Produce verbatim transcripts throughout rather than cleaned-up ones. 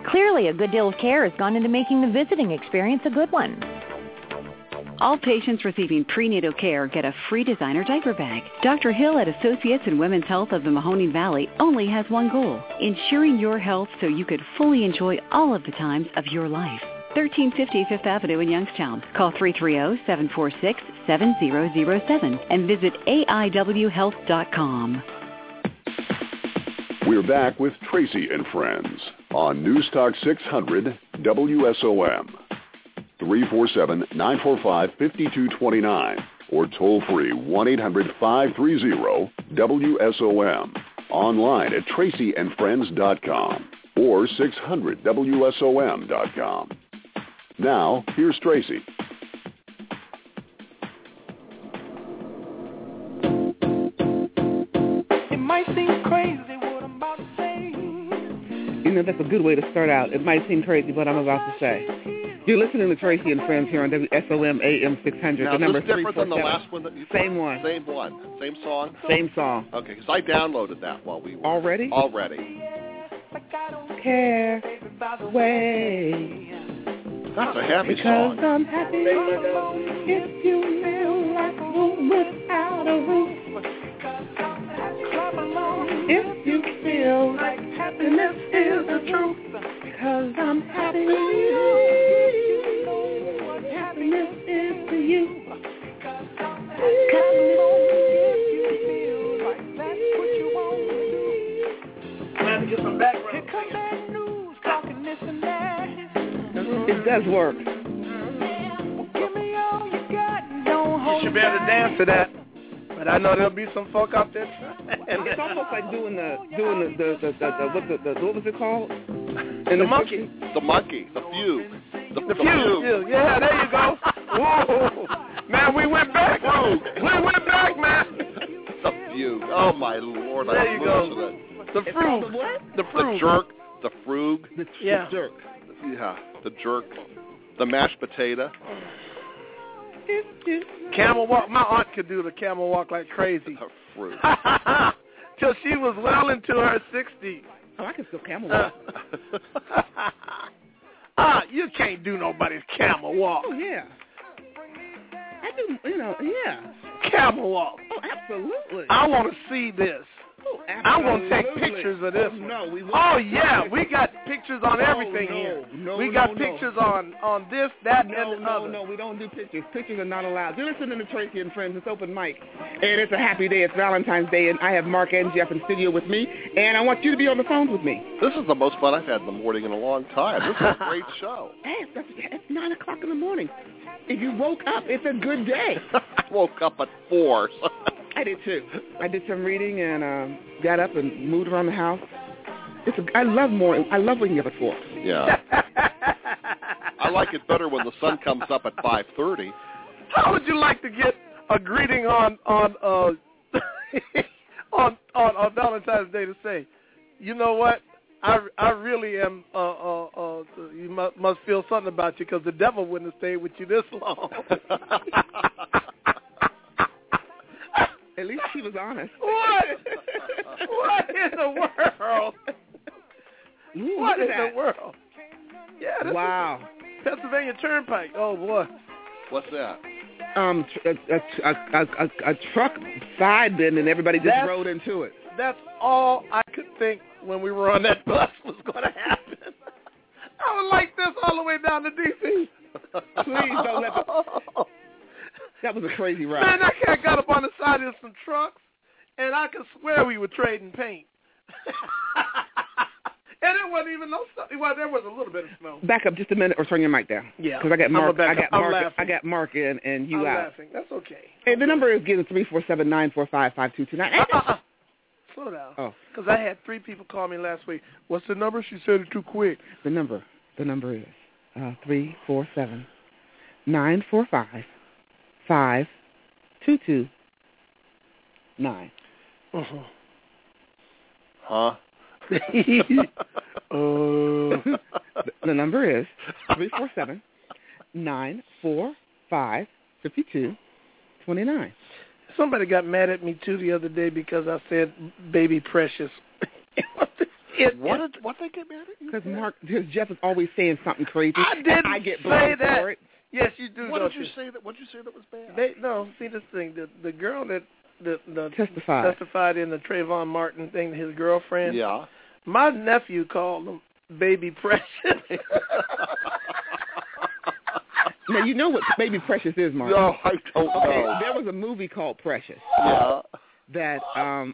Clearly, a good deal of care has gone into making the visiting experience a good one. All patients receiving prenatal care get a free designer diaper bag. Doctor Hill at Associates in Women's Health of the Mahoning Valley only has one goal, ensuring your health so you could fully enjoy all of the times of your life. thirteen fifty Fifth Avenue in Youngstown. Call three three zero, seven four six, seven zero zero seven and visit A I W health dot com. We're back with Tracy and Friends on News Talk six hundred W S O M. three four seven, nine four five, five two two nine or toll free one eight hundred, five three zero, W S O M. Online at tracy and friends dot com or six hundred W S O M dot com. Now, here's Tracy. It might seem crazy what I'm about to say. You know, that's a good way to start out. It might seem crazy what I'm about to say. You're listening to Tracy and Friends here on W S O M A M six hundred. Now, the number is this different than the last one that you played? Same one. Same one. Same song? Same song. Okay, because I downloaded that while we were... Already? Already. Care way. That's a happy because song. I'm happy if you feel like a room without a roof. If you feel like happiness is the truth. Because I'm happy. What happiness is to you. Time to get some background. Here comes that news, talking this and that. It does work. Well, give me all you got and don't hold You should be able to dance to that. But I know there'll be some folk out there. And it's almost like doing the doing the the the, the, the, what, the, the what was it called? The, the monkey. The monkey. The fugue. The, The, the fugue. fugue. Yeah, there you go. Whoa. Man, we went back. Fugue. We went back, man. The fugue. Oh, my Lord. There I you love go. it. The frugue. The what? The The frugue. jerk. The frugue. The, Yeah. the jerk. Yeah, the jerk. The mashed potato. Camel walk. My aunt could do the camel walk like crazy. The frugue. Till she was well into her sixties. Oh, I can still camel walk. Ah, you can't do nobody's camel walk. Oh yeah. I do. You know. Yeah. Camel walk. Oh, absolutely. I want to see this. Oh, I'm going to take absolutely. pictures of this. Oh, no, we won't. Oh, yeah. We got pictures on Oh, everything no, here. no, we got no, pictures no. on, on this, that, No, and the no, other. no, we don't do pictures. Pictures are not allowed. You're listening to Tracy and Friends. It's open mic. And it's a happy day. It's Valentine's Day, and I have Mark and Jeff in studio with me, and I want you to be on the phones with me. This is the most fun I've had in the morning in a long time. This is a great show. Hey, it's, it's nine o'clock in the morning. If you woke up, it's a good day. I woke up at four. So. I did too. I did some reading and um, got up and moved around the house. It's a, I love more. I love waking up at four. Yeah. I like it better when the sun comes up at five thirty. How would you like to get a greeting on on uh, on, on on Valentine's Day to say, you know what? I, I really am. Uh, uh, uh, you must, must feel something about you because the devil wouldn't have stayed with you this long. At least she was honest. What? What in the world? Ooh, What in look at the that. world? Yeah. This Wow. Is Pennsylvania Turnpike. Oh boy. What's that? Um, tr- a, a, a, a, a, a truck side bend and everybody just That's- rode into it. That's all I could think when we were on that bus was going to happen. I would like this all the way down to D C Please don't let the... That was a crazy ride. Man, that cat got up on the side of some trucks, and I could swear we were trading paint. And it wasn't even no stuff. Well, there was a little bit of snow. Back up just a minute or turn your mic down. Yeah. Because I got I'm Mark. back I up. got I'm Mark. laughing. I got Mark in and you I'm out. laughing. That's okay. Hey, the number is again three four seven nine four five five two two nine. Uh-uh. Slow down. Oh. Because I had three people call me last week. What's the number? She said it too quick. The number. The number is uh, three four seven nine four five five two two nine. Uh-huh. Huh? uh, the, the number is three four seven nine four five fifty two twenty nine. Somebody got mad at me, too, the other day because I said baby precious. It, What it, did what they get mad at you? Because Mark, because Jeff is always saying something crazy. I didn't I get say blamed that. for it. Yes, you do. What don't did you say that? What did you say that was bad? They, no, see this thing. The the girl that the, the Testified. testified in the Trayvon Martin thing, his girlfriend. Yeah. My nephew called him Baby Precious. Now, you know what Baby Precious is, Mark. No, I don't Okay, know. there was a movie called Precious Yeah. that um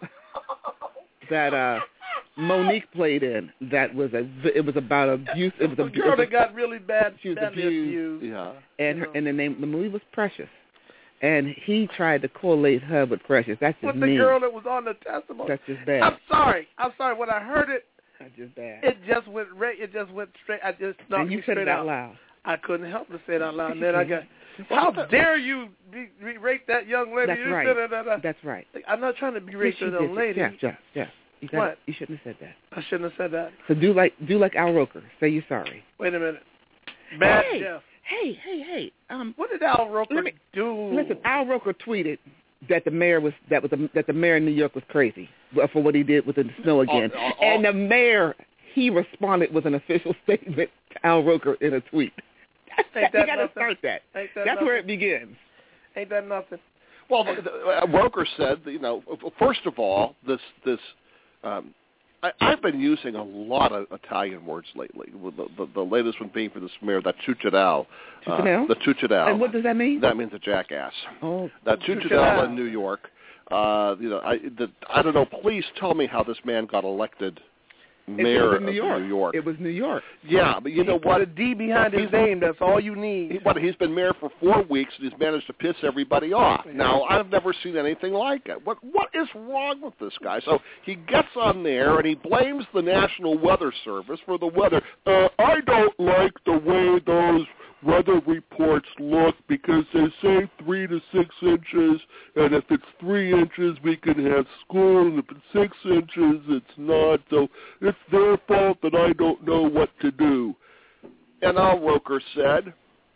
that uh Monique played in. That was a it was about abuse. It was the a girl that got really bad, she was badly abused. abused. Yeah. and her know. and the name the movie was Precious, and he tried to correlate her with Precious. That's just With the mean. girl that was on the testimony. That's just bad. I'm sorry. I'm sorry. When I heard it, That's just bad. it just went right. It just went straight. I just knocked and you me said straight it out loud. I couldn't help but say it out loud. And then I got, how dare you be, berate that young lady? That's You right. da, da, da, da. That's right. I'm not trying to berate Yes, the you young did. lady. Jeff, Jeff, Jeff. You, got What? you shouldn't have said that. I shouldn't have said that. So do like do like Al Roker. Say you're sorry. Wait a minute. Bad hey, Jeff. Hey, hey, hey. Um, What did Al Roker Let me- do? listen, Al Roker tweeted that the mayor was that was a, that the mayor in New York was crazy for what he did with the snow again, Oh, oh, oh. and the mayor he responded with an official statement to Al Roker in a tweet. Ain't you that got to nothing? start that. Ain't that That's nothing? where it begins. Ain't that nothing? Well, the, the, uh, Roker said, you know, first of all, this this um, I, I've been using a lot of Italian words lately. With the, the, the latest one being for this mayor, that Ciucciadell. Ciucciadell? Uh, the Ciucciadell. And what does that mean? That means a jackass. Oh, That Ciucciadell in New York. Uh, you know, I the, I don't know. Please tell me how this man got elected mayor it was of in New York. New York. It was New York. Yeah, but you know Put what? a D behind his He's- name. That's all you need. He, what, he's been mayor for four weeks and he's managed to piss everybody off. Now, I've never seen anything like it. What What is wrong with this guy? So he gets on there and he blames the National Weather Service for the weather. Uh, I don't like the way those weather reports look because they say three to six inches, and if it's three inches, we can have school, and if it's six inches, it's not. So it's their fault that I don't know what to do. And Al Roker said,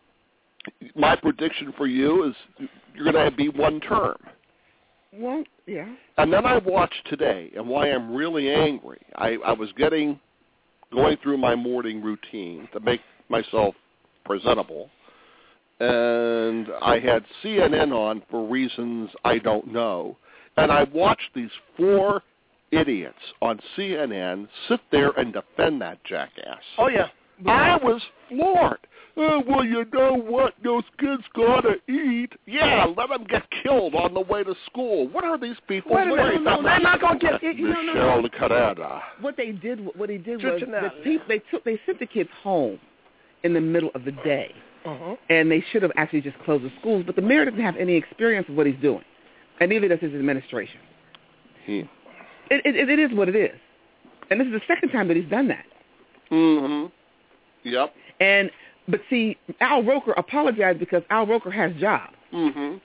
my prediction for you is you're going to be one term. Well, yeah. And then I watched today, and why I'm really angry, I, I was getting, going through my morning routine to make myself presentable, and I had C N N on for reasons I don't know, and I watched these four idiots on C N N sit there and defend that jackass. Oh, yeah. I was floored. Oh, well, you know what? Those kids gotta eat. Yeah, let them get killed on the way to school. What are these people Wait a minute. doing? No, no, they're not going to get it. No, no, Michelle no. Carrera. What they did, what he did was Ciucciadell. the pe- they took they sent the kids home in the middle of the day, Uh-huh. and they should have actually just closed the schools. But the mayor doesn't have any experience of what he's doing, and neither does his administration. He. It, it, it is what it is, and this is the second time that he's done that. Mm-hmm. Yep. And but see, Al Roker apologized because Al Roker has jobs. Mm-hmm.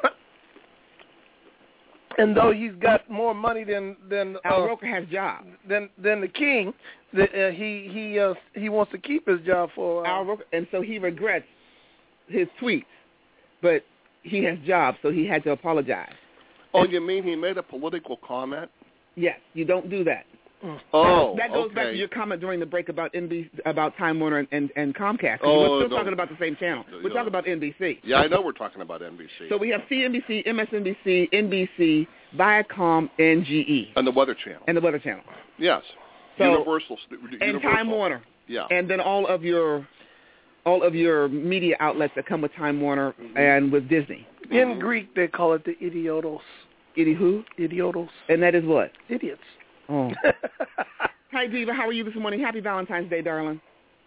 And though he's got more money than than Al uh, Roker has jobs. than than the king, the, uh, he he uh, he wants to keep his job for. Uh, Al Roker, and so he regrets his tweets, but he has jobs, so he had to apologize. Oh, you mean he made a political comment? Yes, you don't do that. Oh, That goes okay. back to your comment during the break about N B C, about Time Warner and, and, and Comcast. Oh, We're still no. talking about the same channel. We're Yeah. talking about N B C. Yeah, I know we're talking about N B C. So we have C N B C, M S N B C, N B C, Viacom, and G E, and the Weather Channel. and the Weather Channel, Yes. So- Universal. and Universal. Time Warner, Yeah. and then all of your all of your media outlets that come with Time Warner and with Disney. in Greek, they call it the idiotos. Itty who? Idiotos. And that is what? Idiots. Oh. Hi, Diva. How are you this morning? Happy Valentine's Day, darling.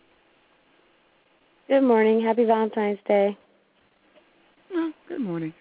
Good morning. Happy Valentine's Day. Well, good morning.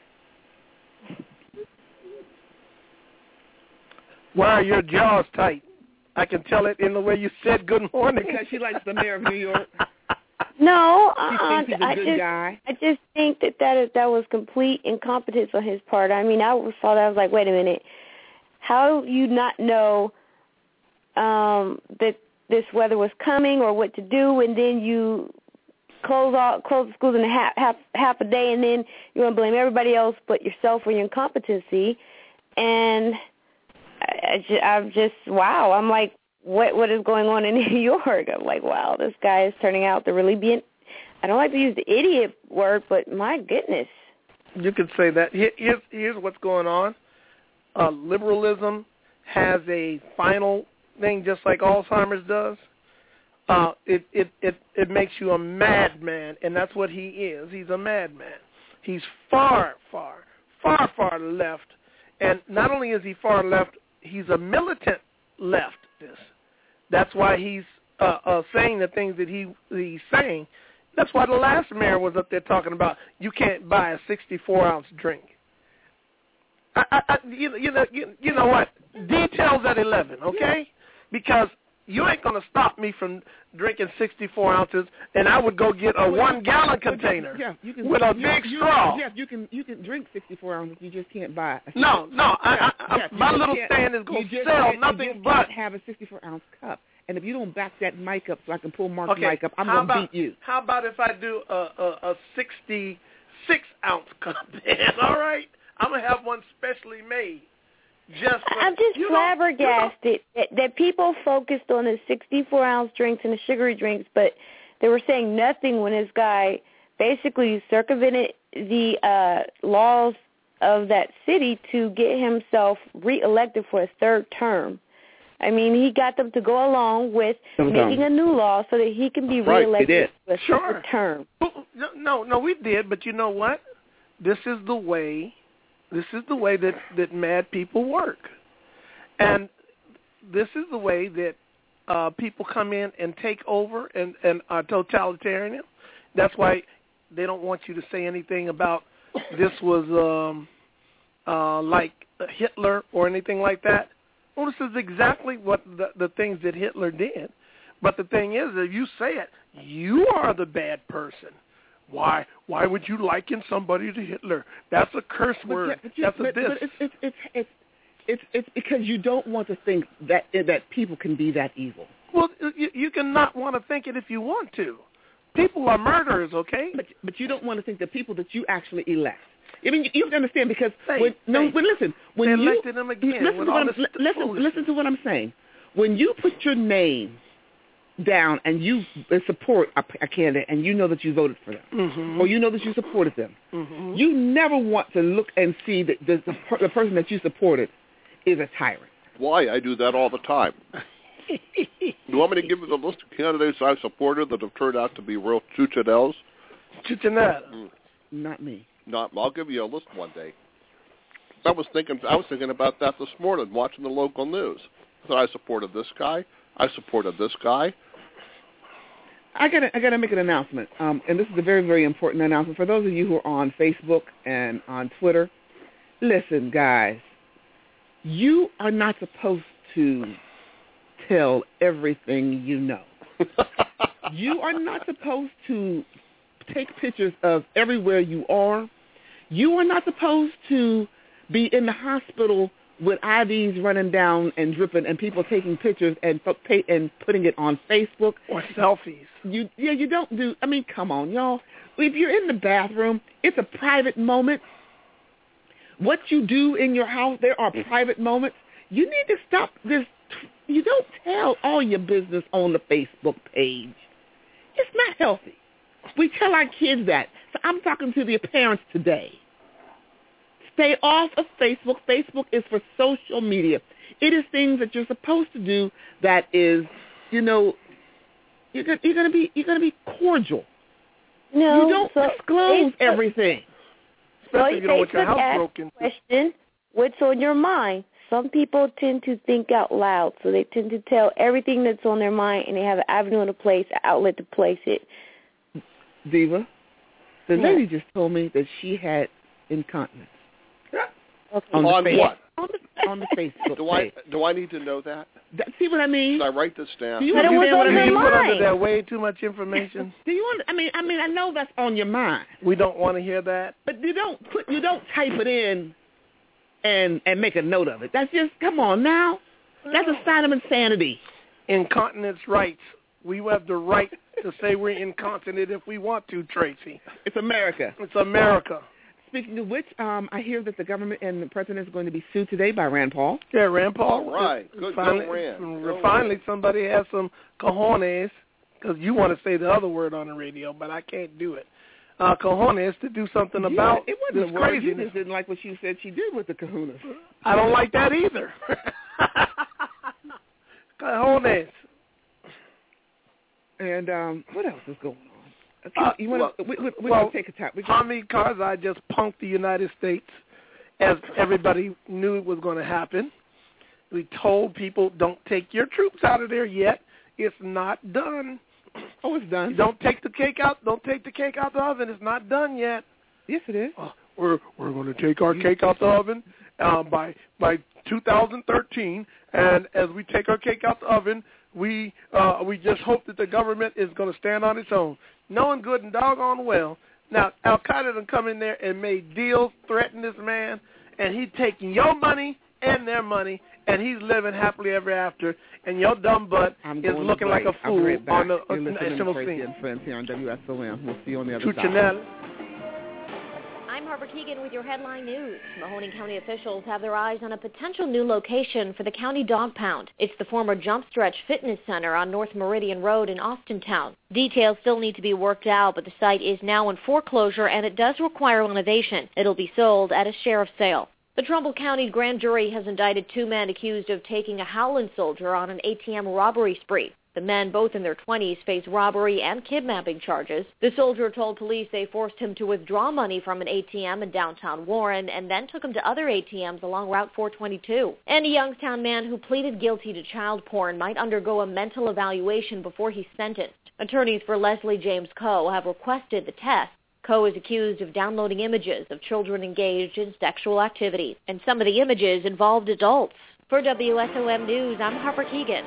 Why are your jaws tight? I can tell it in the way you said good morning. Because she likes the mayor of New York. No, She uh, thinks he's a I good just, guy. I just think that that, is, that was complete incompetence on his part. I mean, I saw that. I was like, wait a minute. How do you not know um, that this weather was coming or what to do, and then you close all close the schools in a half half, half a day, and then you want to blame everybody else but yourself for your incompetency? And I, I ju- I'm just wow. I'm like, what what is going on in New York. I'm like, wow, this guy is turning out to really be an, I don't like to use the idiot word, but my goodness. You could say that. Here, here's, here's what's going on. Uh, liberalism has a final thing just like Alzheimer's does. Uh, it, it, it, it makes you a madman, and that's what he is. He's a madman. He's far, far, far, far left. And not only is he far left, he's a militant leftist. That's why he's uh, uh, saying the things that he he's saying. That's why the last mayor was up there talking about you can't buy a sixty-four ounce drink. I, I, I, you, you, know, you, you know what? Details at eleven, okay? Because you ain't going to stop me from drinking sixty-four ounces, and I would go get a one-gallon container yeah, you can, with a you, big you, straw. Yes, you can you can drink sixty-four ounces. You just can't buy. A no, no. I, I, yes, my little can't, stand is going to you sell just, nothing you just but. Can't have a sixty-four ounce cup. And if you don't back that mic up so I can pull Mark's okay, mic up, I'm going to beat you. How about if I do a, a, a sixty-six ounce cup? All right? I'm going to have one specially made. Just for, I'm just you flabbergasted know, you know. that, that people focused on the sixty-four ounce drinks and the sugary drinks, but they were saying nothing when this guy basically circumvented the uh, laws of that city to get himself reelected for a third term. I mean, he got them to go along with Sometimes. making a new law so that he can be Right, reelected for a sure. third term. No, no, we did, but you know what? This is the way. This is the way that, that mad people work, and this is the way that uh, people come in and take over and, and are totalitarian. That's why they don't want you to say anything about this was um, uh, like Hitler or anything like that. Well, this is exactly what the, the things that Hitler did. But the thing is, if you say it, you are the bad person. Why? Why would you liken somebody to Hitler? That's a curse But word. yeah, but you, That's but, a diss. But it's, it's, it's, it's, it's, it's because you don't want to think that that people can be that evil. Well, you, you can not want to think it if you want to. People are murderers, okay? But but you don't want to think the people that you actually elect. I mean, you, you have to understand because Say, when, no, say. but listen, when They you elected him again listen with to all what I'm, this listen, foolishness. listen to what I'm saying. When you put your name down and you support a, a candidate and you know that you voted for them, mm-hmm. or you know that you supported them, mm-hmm. you never want to look and see that the, the, the person that you supported is a tyrant. Why? I do that all the time. You want me to give you the list of candidates I've supported that have turned out to be real chuchadelos? Chuchanetta. Mm. Not me. Not, I'll give you a list one day. I was thinking. I was thinking about that this morning, watching the local news. So I supported this guy. I supported this guy. I gotta, I gotta make an announcement, um, and this is a very, very important announcement for those of you who are on Facebook and on Twitter. Listen, guys, you are not supposed to tell everything you know. You are not supposed to take pictures of everywhere you are. You are not supposed to be in the hospital with I Vs running down and dripping and people taking pictures and and putting it on Facebook. Or selfies. You, yeah, you don't do, I mean, come on, y'all. If you're in the bathroom, it's a private moment. What you do in your house, there are private moments. You need to stop this. You don't tell all your business on the Facebook page. It's not healthy. We tell our kids that. So I'm talking to the parents today. Stay off of Facebook. Facebook is for social media. It is things that you're supposed to do that is, you know, you're going you're to be you're going to be cordial. No, you don't so disclose Facebook, everything. Especially if you don't want your Facebook house asks broken. Question, what's on your mind? Some people tend to think out loud, so they tend to tell everything that's on their mind, and they have an avenue to place, an outlet to place it. Diva, the Yeah. lady just told me that she had incontinence. Okay. On, the on face- what? On the, on the Facebook Do I page. do I need to know that? That- See what I mean? Should I write this down? Do you But it was understand what I on her mean? You put under mind. that way too much information. Do you? Under, I mean, I mean, I know that's on your mind, We don't want to hear that. but you don't put, you don't type it in, and and make a note of it. That's just come on now. That's a sign of insanity. Incontinence rights. We have the right to say we're incontinent if we want to, Tracy. It's America. It's America. speaking of which, um, I hear that the government and the president is going to be sued today by Rand Paul. Yeah, Rand Paul. All right. Good, finally, go Rand. Go finally, Rand. somebody has some cojones, because you want to say the other word on the radio, but I can't do it. Uh, cojones to do something yeah, about it wasn't this a word. craziness. You just didn't like what she said she did with the kahunas. I don't like that either. Cojones. And um, what else is going on? Uh, you want well, to? We, we, we well, take a tap. We Hamid Karzai just punked the United States, as everybody knew it was going to happen. We told people, don't take your troops out of there yet. It's not done. Oh, it's done. Don't take the cake out. Don't take the cake out the oven. It's not done yet. Yes, it is. Uh, we're we're going to take our cake out the oven uh, by by two thousand thirteen, and as we take our cake out the oven, we uh, we just hope that the government is going to stand on its own, knowing good and doggone well. Now, Al Qaeda done come in there and made deals, threatened this man, and he's taking your money and their money, and he's living happily ever after, and your dumb butt I'm is going looking like a I'll be fool right back. on the uh, You're listening national to Tracy scene. and Friends here on W S O M. We'll see you on the other To side. Chanel. I'm Harper Keegan with your headline news. Mahoning County officials have their eyes on a potential new location for the county dog pound. It's the former Jump Stretch Fitness Center on North Meridian Road in Austintown. Details still need to be worked out, but the site is now in foreclosure and it does require renovation. It'll be sold at a sheriff's sale. The Trumbull County grand jury has indicted two men accused of taking a Howland soldier on an A T M robbery spree. The men, both in their twenties, face robbery and kidnapping charges. The soldier told police they forced him to withdraw money from an A T M in downtown Warren and then took him to other A T Ms along Route four twenty-two. And a Youngstown man who pleaded guilty to child porn might undergo a mental evaluation before he's sentenced. Attorneys for Leslie James Coe have requested the test. Coe is accused of downloading images of children engaged in sexual activity, and some of the images involved adults. For W S O M News, I'm Harper Keegan.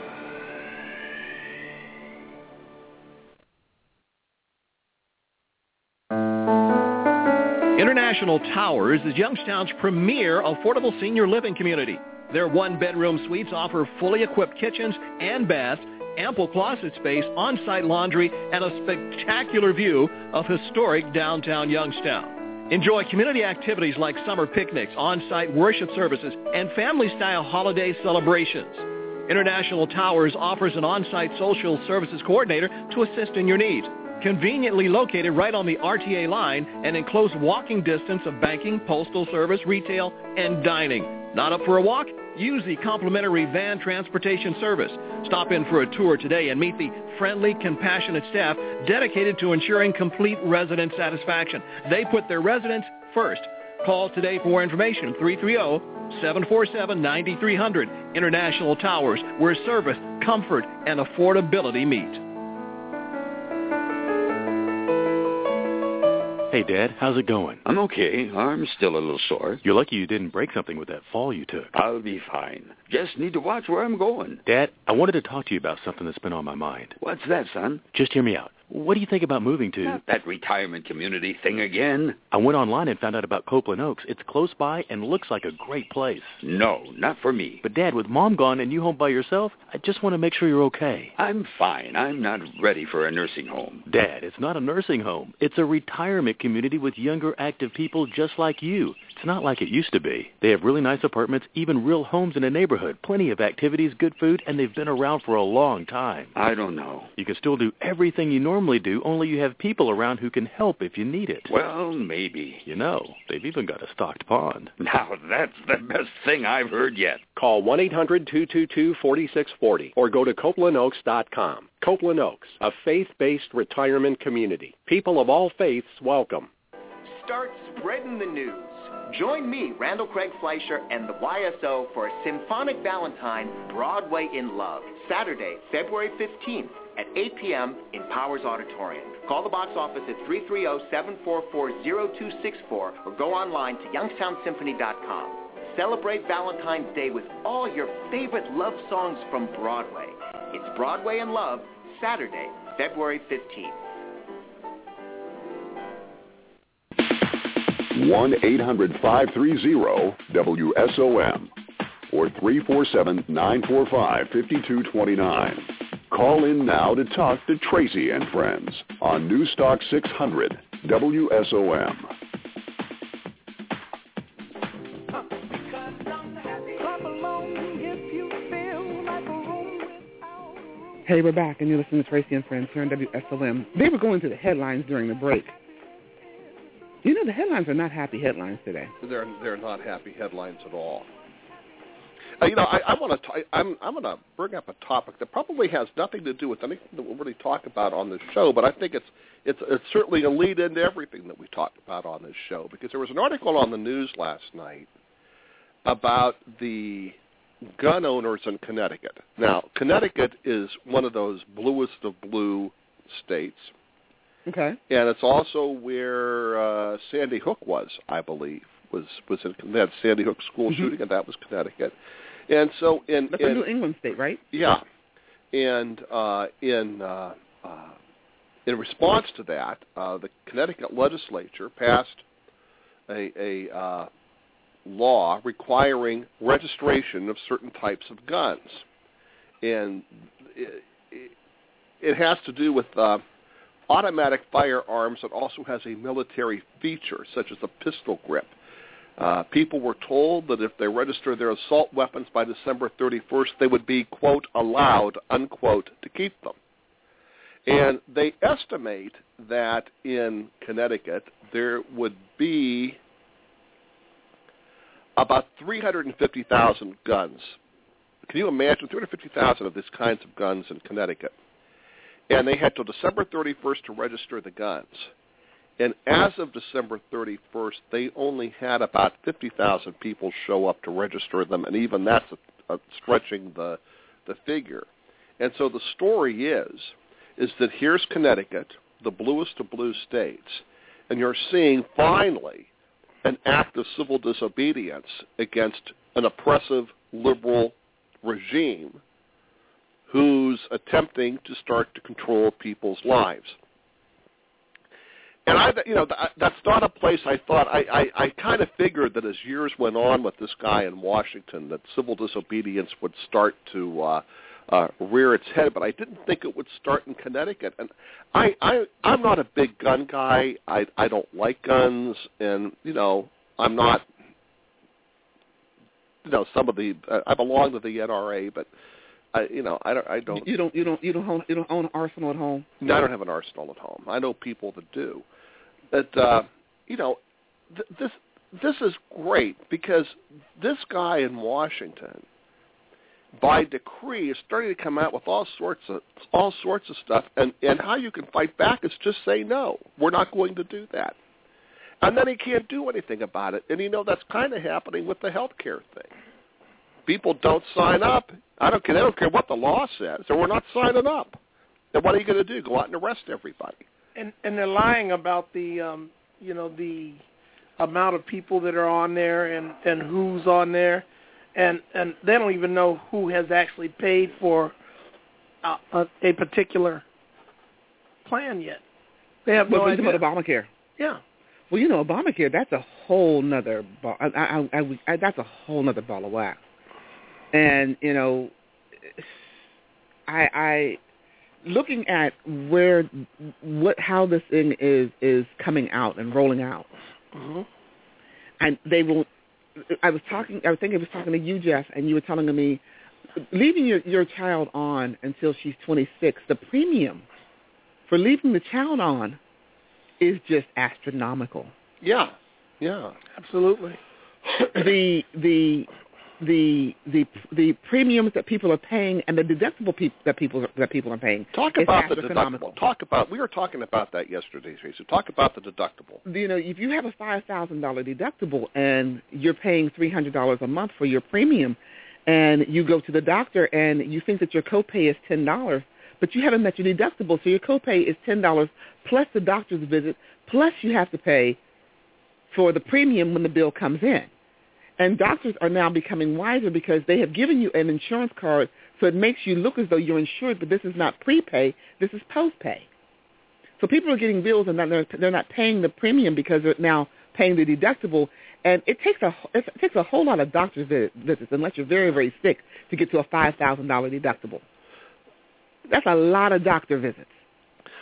International Towers is Youngstown's premier affordable senior living community. Their one-bedroom suites offer fully equipped kitchens and baths, ample closet space, on-site laundry, and a spectacular view of historic downtown Youngstown. Enjoy community activities like summer picnics, on-site worship services, and family-style holiday celebrations. International Towers offers an on-site social services coordinator to assist in your needs. Conveniently located right on the R T A line and in close walking distance of banking, postal service, retail, and dining. Not up for a walk? Use the complimentary van transportation service. Stop in for a tour today and meet the friendly, compassionate staff dedicated to ensuring complete resident satisfaction. They put their residents first. Call today for more information, three three zero, seven four seven, nine three zero zero. International Towers, where service, comfort, and affordability meet. Hey, Dad, how's it going? I'm okay. Arm's still a little sore. You're lucky you didn't break something with that fall you took. I'll be fine. Just need to watch where I'm going. Dad, I wanted to talk to you about something that's been on my mind. What's that, son? Just hear me out. What do you think about moving to... Not that retirement community thing again. I went online and found out about Copeland Oaks. It's close by and looks like a great place. No, not for me. But, Dad, with Mom gone and you home by yourself, I just want to make sure you're okay. I'm fine. I'm not ready for a nursing home. Dad, it's not a nursing home. It's a retirement community with younger, active people just like you. It's not like it used to be. They have really nice apartments, even real homes in a neighborhood, plenty of activities, good food, and they've been around for a long time. I don't know. You can still do everything you normally do, only you have people around who can help if you need it. Well, maybe. You know, they've even got a stocked pond. Now, that's the best thing I've heard yet. Call one eight hundred, two two two, four six four zero or go to copeland oaks dot com. Copeland Oaks, a faith-based retirement community. People of all faiths welcome. Start spreading the news. Join me, Randall Craig Fleischer, and the Y S O for a Symphonic Valentine, Broadway in Love, Saturday, February fifteenth at eight p.m. in Powers Auditorium. Call the box office at three three zero, seven four four, zero two six four or go online to youngstown symphony dot com. Celebrate Valentine's Day with all your favorite love songs from Broadway. It's Broadway in Love, Saturday, February fifteenth. one eight hundred, five three zero, W S O M or three four seven, nine four five, five two two nine. Call in now to talk to Tracy and Friends on Newstalk six hundred W S O M. Hey, we're back, and you're listening to Tracy and Friends here on W S O M. They were going to the headlines during the break. You know, the headlines are not happy headlines today. They're they're not happy headlines at all. Uh, you know, I, I want to. I'm I'm going to bring up a topic that probably has nothing to do with anything that we'll really talk about on this show, but I think it's it's it's certainly a lead into everything that we talk about on this show, because there was an article on the news last night about the gun owners in Connecticut. Now, Connecticut is one of those bluest of blue states. Okay. And it's also where uh, Sandy Hook was, I believe, was was in that Sandy Hook school mm-hmm. shooting, and that was Connecticut. And so in that's in, a New England state, right? Yeah. And uh, in uh, uh, in response to that, uh, the Connecticut legislature passed a, a uh, law requiring registration of certain types of guns, and it, it, it has to do with uh, automatic firearms that also has a military feature, such as a pistol grip. Uh, people were told that if they register their assault weapons by December thirty-first, they would be, quote, allowed, unquote, to keep them. And they estimate that in Connecticut there would be about three hundred fifty thousand guns. Can you imagine three hundred fifty thousand of these kinds of guns in Connecticut? And they had till December thirty-first to register the guns. And as of December thirty-first, they only had about fifty thousand people show up to register them, and even that's a, a stretching the the figure. And so the story is, is that here's Connecticut, the bluest of blue states, and you're seeing finally an act of civil disobedience against an oppressive liberal regime who's attempting to start to control people's lives. And I, you know, that's not a place I thought. I, I, I kind of figured that as years went on with this guy in Washington, that civil disobedience would start to uh, uh, rear its head. But I didn't think it would start in Connecticut. And I, I, I'm not a big gun guy. I, I don't like guns, and you know, I'm not. You know, some of the uh, I belong to the N R A, but I, you know, I don't. I don't. You don't. You don't. You don't own. You don't own an arsenal at home. No, I don't have an arsenal at home. I know people that do. That uh, you know, th- this this is great because this guy in Washington, by decree, is starting to come out with all sorts of all sorts of stuff, and and how you can fight back is just say no. We're not going to do that, and then he can't do anything about it. And you know that's kind of happening with the health care thing. People don't sign up. I don't care. They don't care what the law says. So we're not signing up. Then what are you going to do? Go out and arrest everybody? And and they're lying about the um, you know the amount of people that are on there and, and who's on there, and and they don't even know who has actually paid for a, a, a particular plan yet. They have well, no idea. About Obamacare. Yeah. Well, you know, Obamacare, that's a whole nother ball. I, I, I, I, that's a whole nother ball of wax. And, you know, I, I, looking at where, what, how this thing is, is coming out and rolling out, mm-hmm. and they will, I was talking, I was thinking I was talking to you, Jeff, and you were telling me, leaving your, your child on until she's twenty-six, the premium for leaving the child on is just astronomical. Yeah, yeah, absolutely. the the the the the premiums that people are paying and the deductible pe- that people that people are paying. Talk about the deductible. Talk about we were talking about that yesterday, Tracy. Talk about the deductible. You know, if you have a five thousand dollar deductible and you're paying three hundred dollars a month for your premium, and you go to the doctor and you think that your copay is ten dollars, but you haven't met your deductible, so your copay is ten dollars plus the doctor's visit, plus you have to pay for the premium when the bill comes in. And doctors are now becoming wiser because they have given you an insurance card, so it makes you look as though you're insured, but this is not prepay, this is postpay. So people are getting bills and they're, they're not paying the premium because they're now paying the deductible. And it takes a it takes a whole lot of doctor's visits, unless you're very, very sick, to get to a five thousand dollars deductible. That's a lot of doctor visits.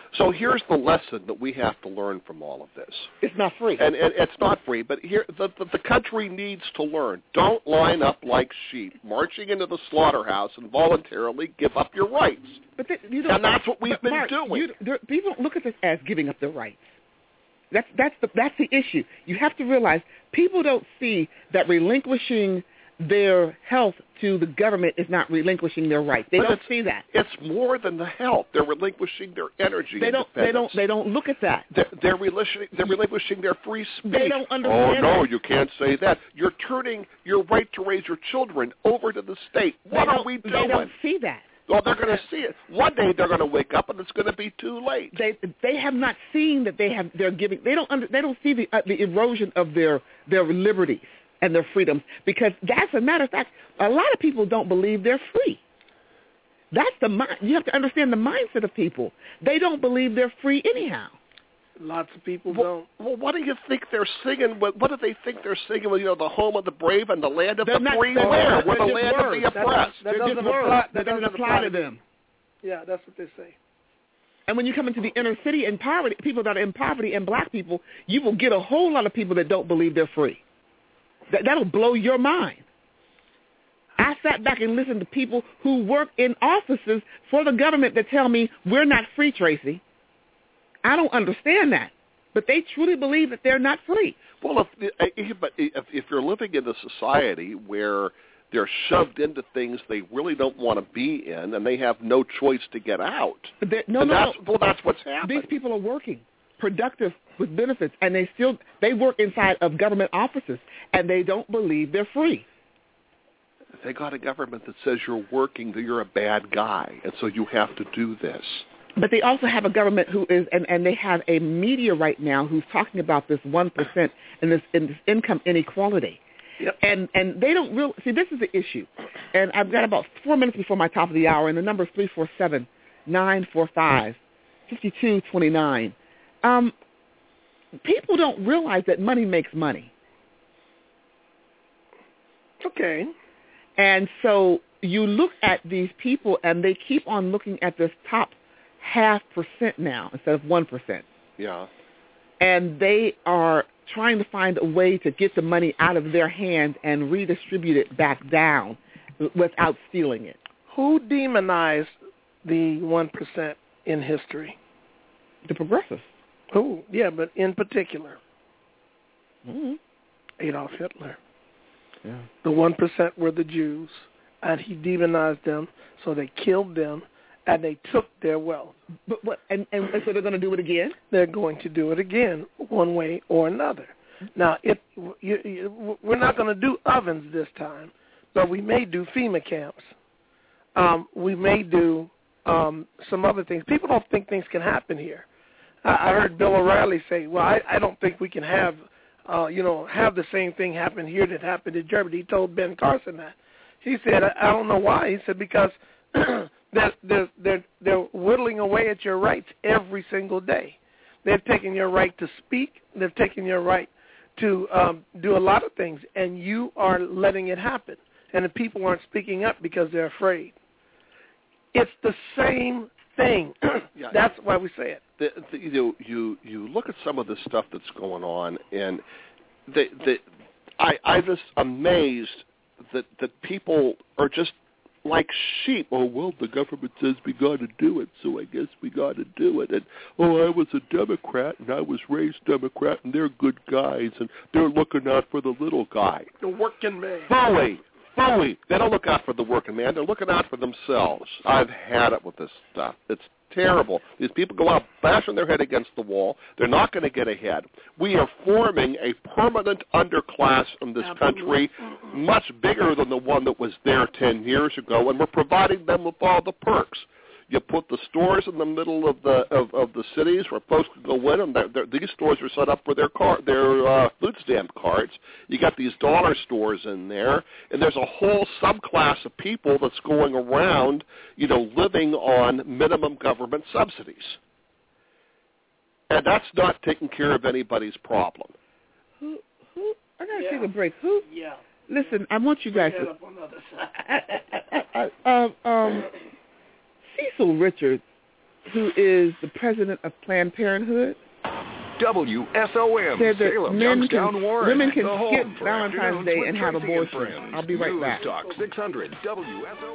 So here's the lesson that we have to learn from all of this. It's not free. And, and it's not free, but here the, the, the country needs to learn. Don't line up like sheep, marching into the slaughterhouse and voluntarily give up your rights. But they, you don't, and that's what we've been Mark, doing. You, there, people don't look at this as giving up their rights. That's, that's, the, that's the issue. You have to realize people don't see that relinquishing their health to the government is not relinquishing their rights. They but don't see that. It's more than the health. They're relinquishing their energy. They don't. They don't. They don't look at that. They're, they're relinquishing. They're relinquishing their free speech. They don't understand. Oh no, that. you can't say that. You're turning your right to raise your children over to the state. What are we doing? They don't see that. Well, they're going to see it. One day they're going to wake up and it's going to be too late. They they have not seen that they have. They're giving. They don't. Under, they don't see the uh, the erosion of their their liberties and their freedoms, because that's a matter of fact. A lot of people don't believe they're free. That's the mind. You have to understand the mindset of people. They don't believe they're free anyhow. Lots of people well, don't. Well, what do you think they're singing? What, what do they think they're singing? Well, you know, the home of the brave and the land of they're the not, free. Where? We're the Just land words. of the oppressed. That, that they're doesn't just apply. words. That, that doesn't, doesn't apply to them. Yeah, that's what they say. And when you come into the inner city in poverty, people that are in poverty and black people, you will get a whole lot of people that don't believe they're free. That, that'll blow your mind. I sat back and listened to people who work in offices for the government that tell me, we're not free, Tracy. I don't understand that. But they truly believe that they're not free. Well, if, if, if, if you're living in a society where they're shoved into things they really don't want to be in and they have no choice to get out, no, no, that's, no. well, that's what's happening. These people are working, productive, with benefits, and they still they work inside of government offices, and they don't believe they're free. They got a government that says you're working, that you're a bad guy, and so you have to do this. But they also have a government who is, and, and they have a media right now who's talking about this one percent and this, and this income inequality. Yep. And and they don't really, see, this is the issue. And I've got about four minutes before my top of the hour, and the number is three four seven, nine four five, five two two nine. Um, people don't realize that money makes money. Okay. And so you look at these people, and they keep on looking at this top half percent now instead of one percent. Yeah. And they are trying to find a way to get the money out of their hands and redistribute it back down without stealing it. Who demonized the one percent in history? The progressives. Who? Yeah, but in particular. Mm-hmm. Adolf Hitler. Yeah. The one percent were the Jews, and he demonized them, so they killed them, and they took their wealth. But what? And, and so they're going to do it again? They're going to do it again, one way or another. Now, if you, you, we're not going to do ovens this time, but we may do FEMA camps. Um, we may do um, some other things. People don't think things can happen here. I, I heard Bill O'Reilly say, "Well, I, I don't think we can have, uh, you know, have the same thing happen here that happened in Germany." He told Ben Carson that. He said, "I, I don't know why." He said, "Because." They're, they're, they're, they're whittling away at your rights every single day. They're taking your right to speak. They're taking your right to um, do a lot of things, and you are letting it happen. And the people aren't speaking up because they're afraid. It's the same thing. Yeah. That's why we say it. The, the, you, you, you look at some of the stuff that's going on, and the, the, I, I'm just amazed that, that people are just like sheep. Oh, well, the government says we got to do it, so I guess we got to do it. And, oh, I was a Democrat, and I was raised Democrat, and they're good guys, and they're looking out for the little guy. The working man. Phooey. Phooey. They don't look out for the working man. They're looking out for themselves. I've had it with this stuff. It's terrible. These people go out bashing their head against the wall. They're not going to get ahead. We are forming a permanent underclass in this country, much bigger than the one that was there ten years ago, and we're providing them with all the perks. You put the stores in the middle of the of, of the cities where folks can go in, and they're, they're, these stores are set up for their car, their uh, food stamp cards. You got these dollar stores in there, and there's a whole subclass of people that's going around, you know, living on minimum government subsidies, and that's not taking care of anybody's problem. Who? Who? I gotta Yeah. take a break. Who? Yeah. Listen, I want you guys Head to. up on the other side. I, I, I, I, um. um Cecil Richards who is the president of Planned Parenthood, W S O M, said that Salem, men Youngstown, can, Warren, women can the skip home for Valentine's afternoons Day with and have Tracy abortions. Friends. I'll be right News back. Talk six hundred W S O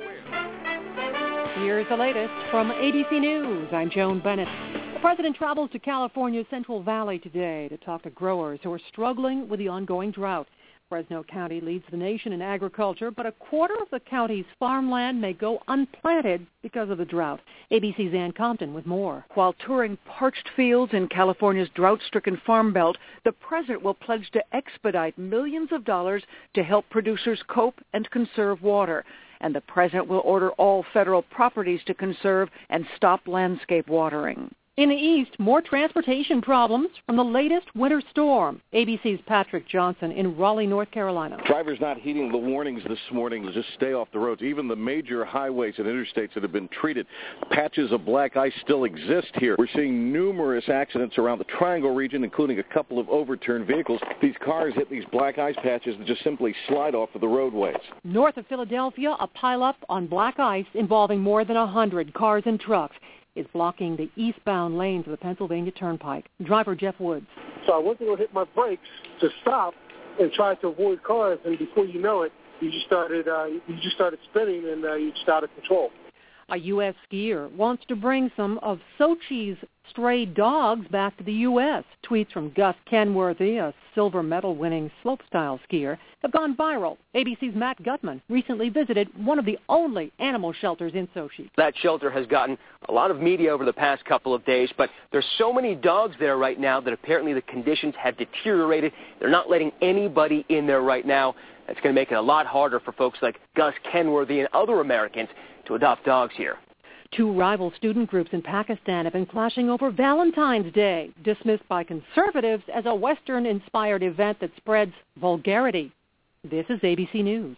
M. Here's the latest from A B C News. I'm Joan Bennett. The president travels to California's Central Valley today to talk to growers who are struggling with the ongoing drought. Fresno County leads the nation in agriculture, but a quarter of the county's farmland may go unplanted because of the drought. A B C's Ann Compton with more. While touring parched fields in California's drought-stricken farm belt, the president will pledge to expedite millions of dollars to help producers cope and conserve water. And the president will order all federal properties to conserve and stop landscape watering. In the east, more transportation problems from the latest winter storm. A B C's Patrick Johnson in Raleigh, North Carolina. Drivers not heeding the warnings this morning to just stay off the roads. Even the major highways and interstates that have been treated, patches of black ice still exist here. We're seeing numerous accidents around the Triangle region, including a couple of overturned vehicles. These cars hit these black ice patches and just simply slide off of the roadways. North of Philadelphia, a pileup on black ice involving more than one hundred cars and trucks is blocking the eastbound lanes of the Pennsylvania Turnpike. Driver Jeff Woods. So I went to go hit my brakes to stop and try to avoid cars, and before you know it, you just started uh, you just started spinning and uh, you just out of control. A U S skier wants to bring some of Sochi's stray dogs back to the U S Tweets from Gus Kenworthy, a silver medal-winning slopestyle skier, have gone viral. A B C's Matt Gutman recently visited one of the only animal shelters in Sochi. That shelter has gotten a lot of media over the past couple of days, but there's so many dogs there right now that apparently the conditions have deteriorated. They're not letting anybody in there right now. That's going to make it a lot harder for folks like Gus Kenworthy and other Americans to adopt dogs here. Two rival student groups in Pakistan have been clashing over Valentine's Day, dismissed by conservatives as a Western-inspired event that spreads vulgarity. This is A B C News.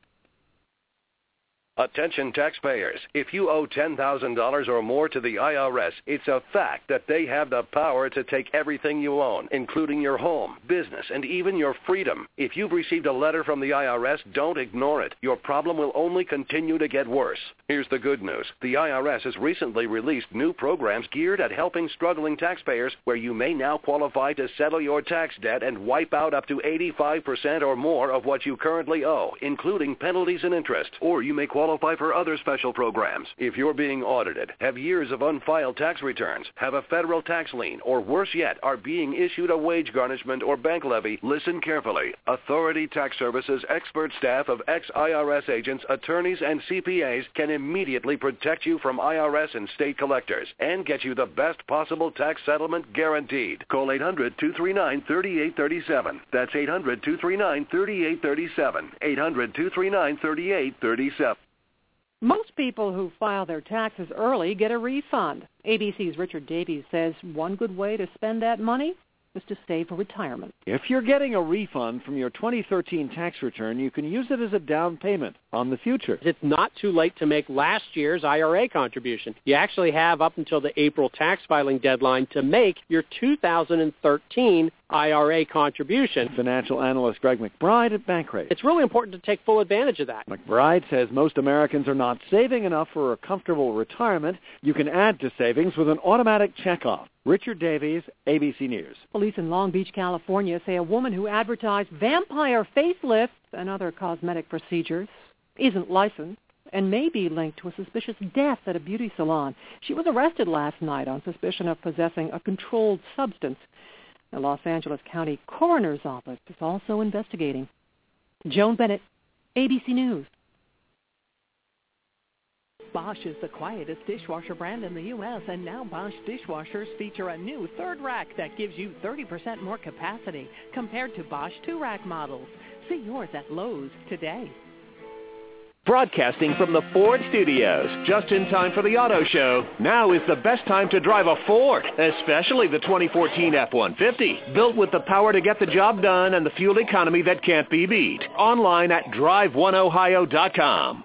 Attention taxpayers, if you owe ten thousand dollars or more to the I R S, it's a fact that they have the power to take everything you own, including your home, business, and even your freedom. If you've received a letter from the I R S, don't ignore it. Your problem will only continue to get worse. Here's the good news. The I R S has recently released new programs geared at helping struggling taxpayers, where you may now qualify to settle your tax debt and wipe out up to eighty-five percent or more of what you currently owe, including penalties and interest. Or you may qualify qualify for other special programs. If you're being audited, have years of unfiled tax returns, have a federal tax lien, or worse yet, are being issued a wage garnishment or bank levy, listen carefully. Authority Tax Services expert staff of ex-I R S agents, attorneys, and C P As can immediately protect you from I R S and state collectors and get you the best possible tax settlement guaranteed. Call eight hundred, two three nine, three eight three seven. That's eight hundred, two three nine, three eight three seven. eight hundred, two three nine, three eight three seven. Most people who file their taxes early get a refund. A B C's Richard Davies says one good way to spend that money is to save for retirement. If you're getting a refund from your twenty thirteen tax return, you can use it as a down payment on the future. It's not too late to make last year's I R A contribution. You actually have up until the April tax filing deadline to make your two thousand thirteen I R A contribution. Financial analyst Greg McBride at Bankrate. It's really important to take full advantage of that. McBride says most Americans are not saving enough for a comfortable retirement. You can add to savings with an automatic checkoff. Richard Davies, A B C News. Police in Long Beach, California say a woman who advertised vampire facelifts and other cosmetic procedures isn't licensed and may be linked to a suspicious death at a beauty salon. She was arrested last night on suspicion of possessing a controlled substance. The Los Angeles County Coroner's Office is also investigating. Joan Bennett, A B C News. Bosch is the quietest dishwasher brand in the U S, and now Bosch dishwashers feature a new third rack that gives you thirty percent more capacity compared to Bosch two-rack models. See yours at Lowe's today. Broadcasting from the Ford Studios, just in time for the auto show. Now is the best time to drive a Ford, especially the twenty fourteen F one fifty. Built with the power to get the job done and the fuel economy that can't be beat. Online at drive one ohio dot com.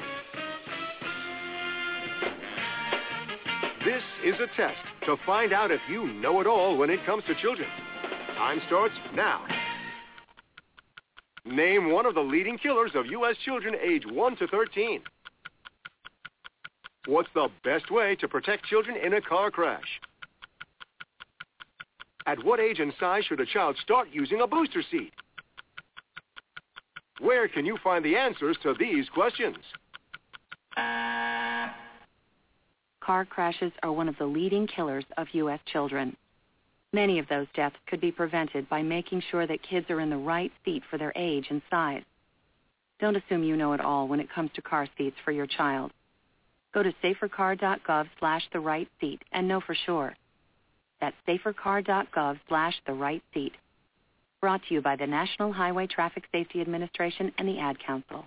This is a test to find out if you know it all when it comes to children. Time starts now. Name one of the leading killers of U S children age one to thirteen. What's the best way to protect children in a car crash? At what age and size should a child start using a booster seat? Where can you find the answers to these questions? Car crashes are one of the leading killers of U S children. Many of those deaths could be prevented by making sure that kids are in the right seat for their age and size. Don't assume you know it all when it comes to car seats for your child. Go to safercar.gov slash the right seat and know for sure. That's safercar.gov slash the right seat. Brought to you by the National Highway Traffic Safety Administration and the Ad Council.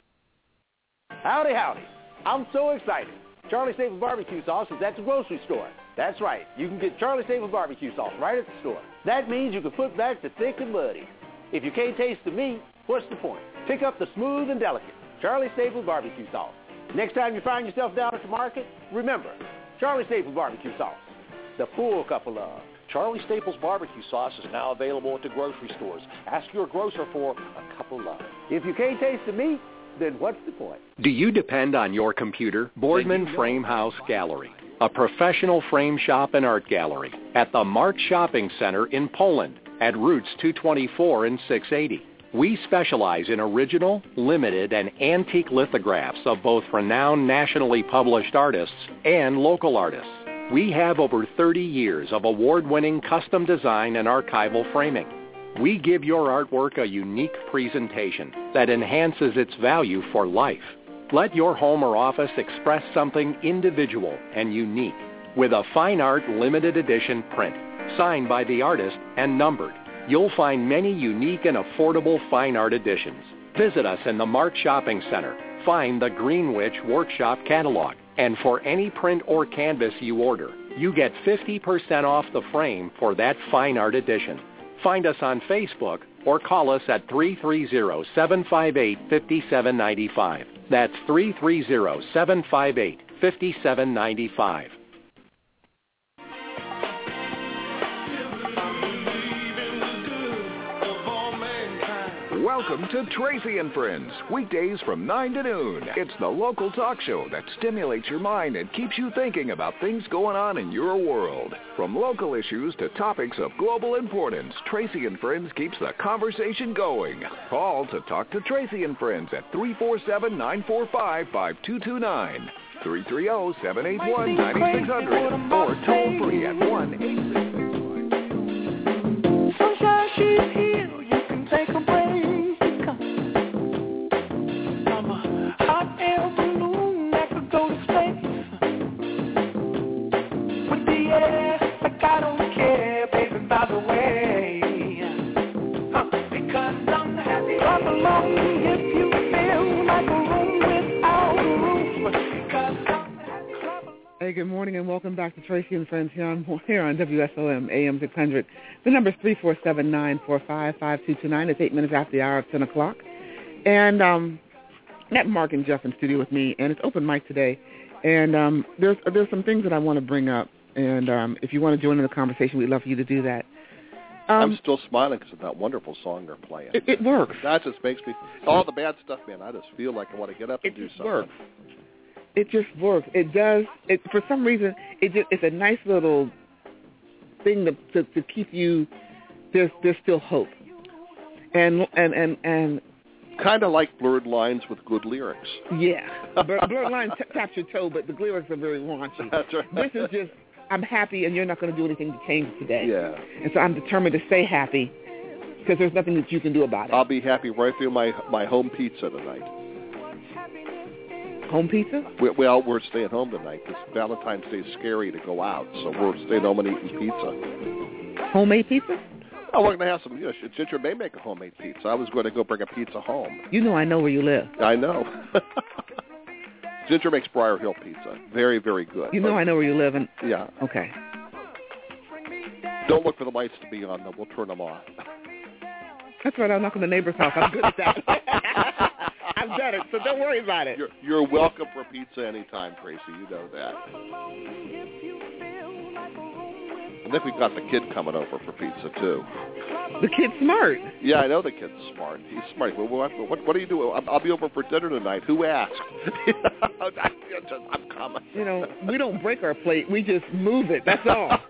Howdy, howdy. I'm so excited. Charlie Staples barbecue sauce is at the grocery store. That's right. You can get Charlie Staples barbecue sauce right at the store. That means you can put back the thick and muddy. If you can't taste the meat, what's the point? Pick up the smooth and delicate Charlie Staples barbecue sauce. Next time you find yourself down at the market, remember, Charlie Staples barbecue sauce. The full cup of love. Charlie Staples barbecue sauce is now available at the grocery stores. Ask your grocer for a cup of love. If you can't taste the meat, then what's the point? Do you depend on your computer? Boardman Frame House Gallery, a professional frame shop and art gallery at the Mark Shopping Center in Poland at Routes two twenty-four and six eighty. We specialize in original, limited, and antique lithographs of both renowned nationally published artists and local artists. We have over thirty years of award-winning custom design and archival framing. We give your artwork a unique presentation that enhances its value for life. Let your home or office express something individual and unique with a fine art limited edition print, signed by the artist and numbered. You'll find many unique and affordable fine art editions. Visit us in the Mark Shopping Center. Find the Greenwich Workshop Catalog. And for any print or canvas you order, you get fifty percent off the frame for that fine art edition. Find us on Facebook or call us at three three zero, seven five eight, five seven nine five. That's three three zero, seven five eight, five seven nine five. Welcome to Tracy and Friends, weekdays from nine to noon. It's the local talk show that stimulates your mind and keeps you thinking about things going on in your world. From local issues to topics of global importance, Tracy and Friends keeps the conversation going. Call to talk to Tracy and Friends at three four seven, nine four five, five two two nine, three three zero, seven eight one, nine six zero zero, or toll free at one eight six six. Sunshine, she's here. You can take a break. Hey, good morning and welcome back to Tracy and Friends here on, here on W S O M A M six hundred. The number is three four seven, nine four five, five two two nine. It's eight minutes after the hour of ten o'clock. And um, I got Mark and Jeff in studio with me, and it's open mic today. And um, there's there's some things that I want to bring up. And um, if you want to join in the conversation, we'd love for you to do that. Um, I'm still smiling because of that wonderful song they're playing. It, it works. That just makes me, all the bad stuff, man, I just feel like I want to get up and it do something. Works. It just works. It does. It, for some reason, it just, it's a nice little thing to, to, to keep you, there's, there's still hope. And, and, and, and kind of like Blurred Lines with good lyrics. Yeah. Blurred, Blurred Lines t- taps your toe, but the lyrics are very raunchy. That's right. This is just, I'm happy and you're not going to do anything to change it today. Yeah. And so I'm determined to stay happy because there's nothing that you can do about it. I'll be happy right through my, my home pizza tonight. Home pizza? We, well, we're staying home tonight because Valentine's Day is scary to go out, so we're staying home and eating pizza. Homemade pizza? Oh, we're going to have some, you know, Ginger may make a homemade pizza. I was going to go bring a pizza home. You know I know where you live. I know. Ginger makes Briar Hill pizza. Very, very good. You know but, I know where you live. And yeah. Okay. Don't look for the lights to be on, though. We'll turn them off. That's right. I'll knock on the neighbor's house. I'm good at that. I've done it, so don't worry about it. You're, you're welcome for pizza anytime, Tracy. You know that. And then we got the kid coming over for pizza, too. The kid's smart. Yeah, I know the kid's smart. He's smart. Well, what, what, what do you do? I'll be over for dinner tonight. Who asked? I'm coming. You know, we don't break our plate. We just move it. That's all.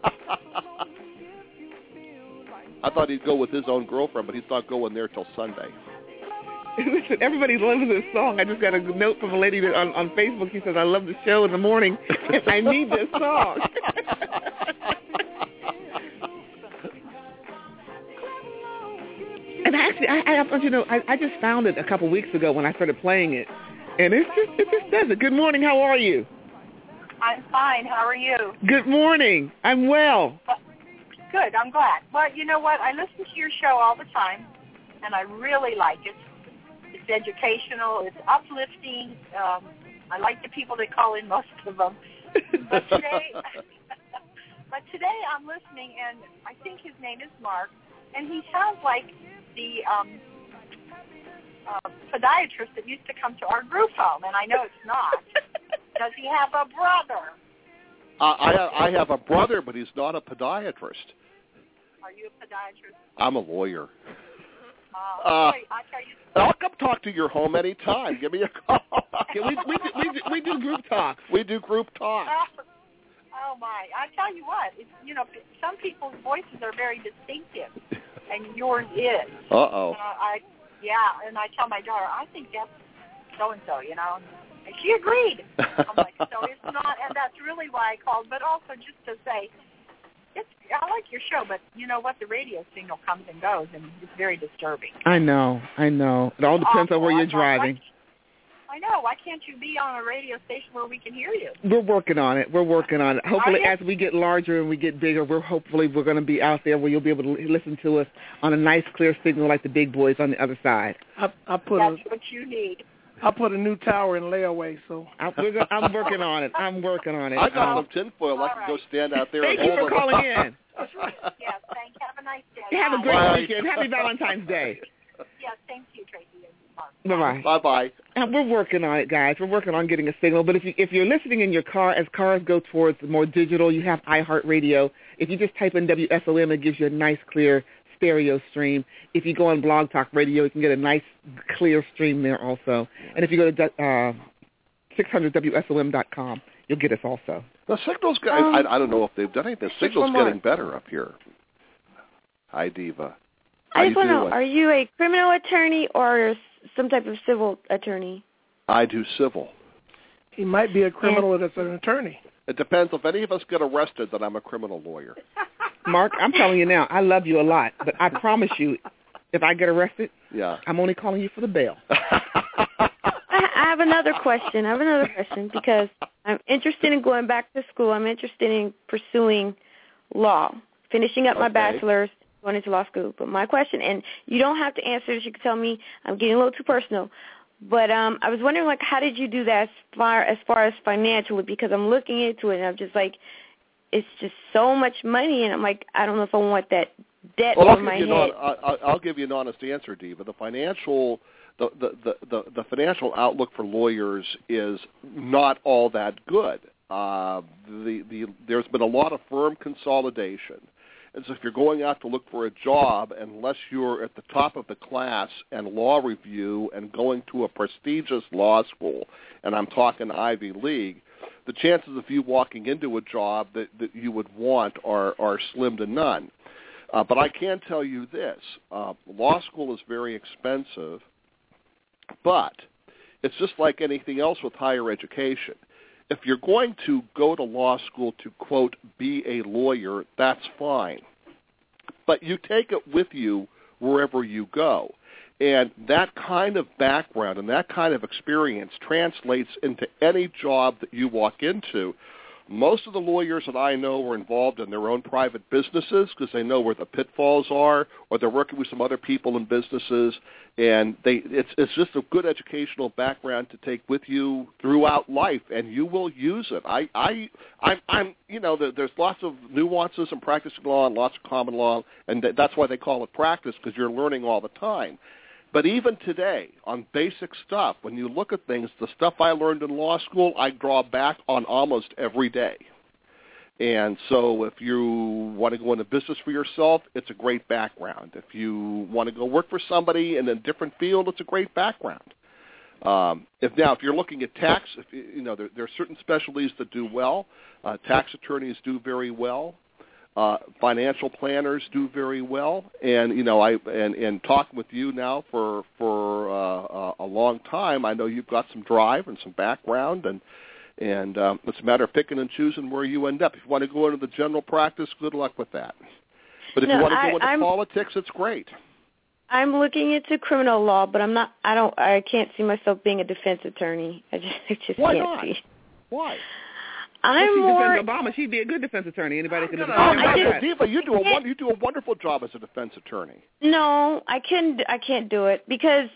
I thought he'd go with his own girlfriend, but he's not going there till Sunday. Listen, everybody loves this song. I just got a note from a lady that on, on Facebook. She says, I love the show in the morning, and I need this song. And actually, I, I, you know, I, I just found it a couple weeks ago when I started playing it, and it's just, it just does it. Good morning. How are you? I'm fine. How are you? Good morning. I'm well. Good. I'm glad. Well, you know what? I listen to your show all the time, and I really like it. It's educational. It's uplifting. Um, I like the people that call in, most of them. But today, but today I'm listening, and I think his name is Mark, and he sounds like the um, uh, podiatrist that used to come to our group home, and I know it's not. Does he have a brother? Uh, I, I have a brother, but he's not a podiatrist. Are you a podiatrist? I'm a lawyer. Uh, uh, wait, I'll tell you. I'll come talk to your home anytime. Give me a call. Yeah, we, we, do, we, do, we do group talks. We do group talks. Uh, oh, my. I tell you what, it's, you know, some people's voices are very distinctive, and yours is. Uh-oh. Uh, I, yeah, and I tell my daughter, I think that's so-and-so, you know. And she agreed. I'm like, so it's not, and that's really why I called, but also just to say, it's, I like your show, but you know what? The radio signal comes and goes, and it's very disturbing. I know, I know. It all depends on where you're driving. I know. Why can't you be on a radio station where we can hear you? We're working on it. We're working on it. Hopefully, as we get larger and we get bigger, we're hopefully we're going to be out there where you'll be able to listen to us on a nice, clear signal like the big boys on the other side. I, I put That's a, what you need. I put a new tower in layaway, so I, we're go, I'm working on it. I'm working on it. I got um, some tinfoil. I can go stand out there. Thank and you hold for them. calling in. Yes, thank you. Have a nice day. Have a great Bye. weekend. Happy Valentine's Day. Yes, thank you, Tracy. Bye-bye. Bye-bye. And we're working on it, guys. We're working on getting a signal. But if, you, if you're listening in your car, as cars go towards more digital, you have iHeartRadio. If you just type in W S O M, it gives you a nice, clear stereo stream. If you go on Blog Talk Radio, you can get a nice, clear stream there also. And if you go to uh, six hundred W S O M dot com, you'll get us also. The signal's guys, Um, I, I don't know if they've done anything. The signal's getting better up here. Hi, Diva. How I just you want to know, doing? are you a criminal attorney or some type of civil attorney? I do civil. he might be a criminal that's an attorney. It depends. If any of us get arrested, then I'm a criminal lawyer. Mark, I'm telling you now, I love you a lot, but I promise you, if I get arrested, yeah, I'm only calling you for the bail. I, I have another question. I have another question because I'm interested in going back to school. I'm interested in pursuing law, finishing up my Okay. bachelor's, going into law school. But my question, and you don't have to answer this, you can tell me I'm getting a little too personal, but um, I was wondering, like, how did you do that as far, as far as financially? Because I'm looking into it, and I'm just like, it's just so much money, and I'm like, I don't know if I want that debt well, I'll on give my you head. an, I'll, I'll give you an honest answer, Diva. The financial, the, the, the, the, the financial outlook for lawyers is not all that good. Uh, the, the, there's been a lot of firm consolidation. And so if you're going out to look for a job, unless you're at the top of the class and law review and going to a prestigious law school, and I'm talking Ivy League, the chances of you walking into a job that, that you would want are, are slim to none. Uh, but I can tell you this. Uh, law school is very expensive, but it's just like anything else with higher education. If you're going to go to law school to, quote, be a lawyer, that's fine. But you take it with you wherever you go. And that kind of background and that kind of experience translates into any job that you walk into. Most of the lawyers that I know are involved in their own private businesses because they know where the pitfalls are, or they're working with some other people in businesses, and they it's it's just a good educational background to take with you throughout life, and you will use it. I I I'm, I'm you know there, there's lots of nuances in practicing law and lots of common law, and th- that's why they call it practice, because you're learning all the time. But even today, on basic stuff, when you look at things, the stuff I learned in law school, I draw back on almost every day. And so if you want to go into business for yourself, it's a great background. If you want to go work for somebody in a different field, it's a great background. Um, if now, if you're looking at tax, if, you know there, there are certain specialties that do well. Uh, tax attorneys do very well. Uh, financial planners do very well. And you know, I and, and talking with you now for for uh, a long time, I know you've got some drive and some background, and and um, it's a matter of picking and choosing where you end up. If you want to go into the general practice, good luck with that. But if no, you want to I, go into I'm... politics, it's great. I'm looking into criminal law, but I'm not. I don't. I can't see myself being a defense attorney. I just, I just Why can't not? see. Why? I'm well, she more. defends Obama. She'd be a good defense attorney. Anybody can defend Oh, that. Diva, you do a you do a wonderful job as a defense attorney. No, I can. I can't do it because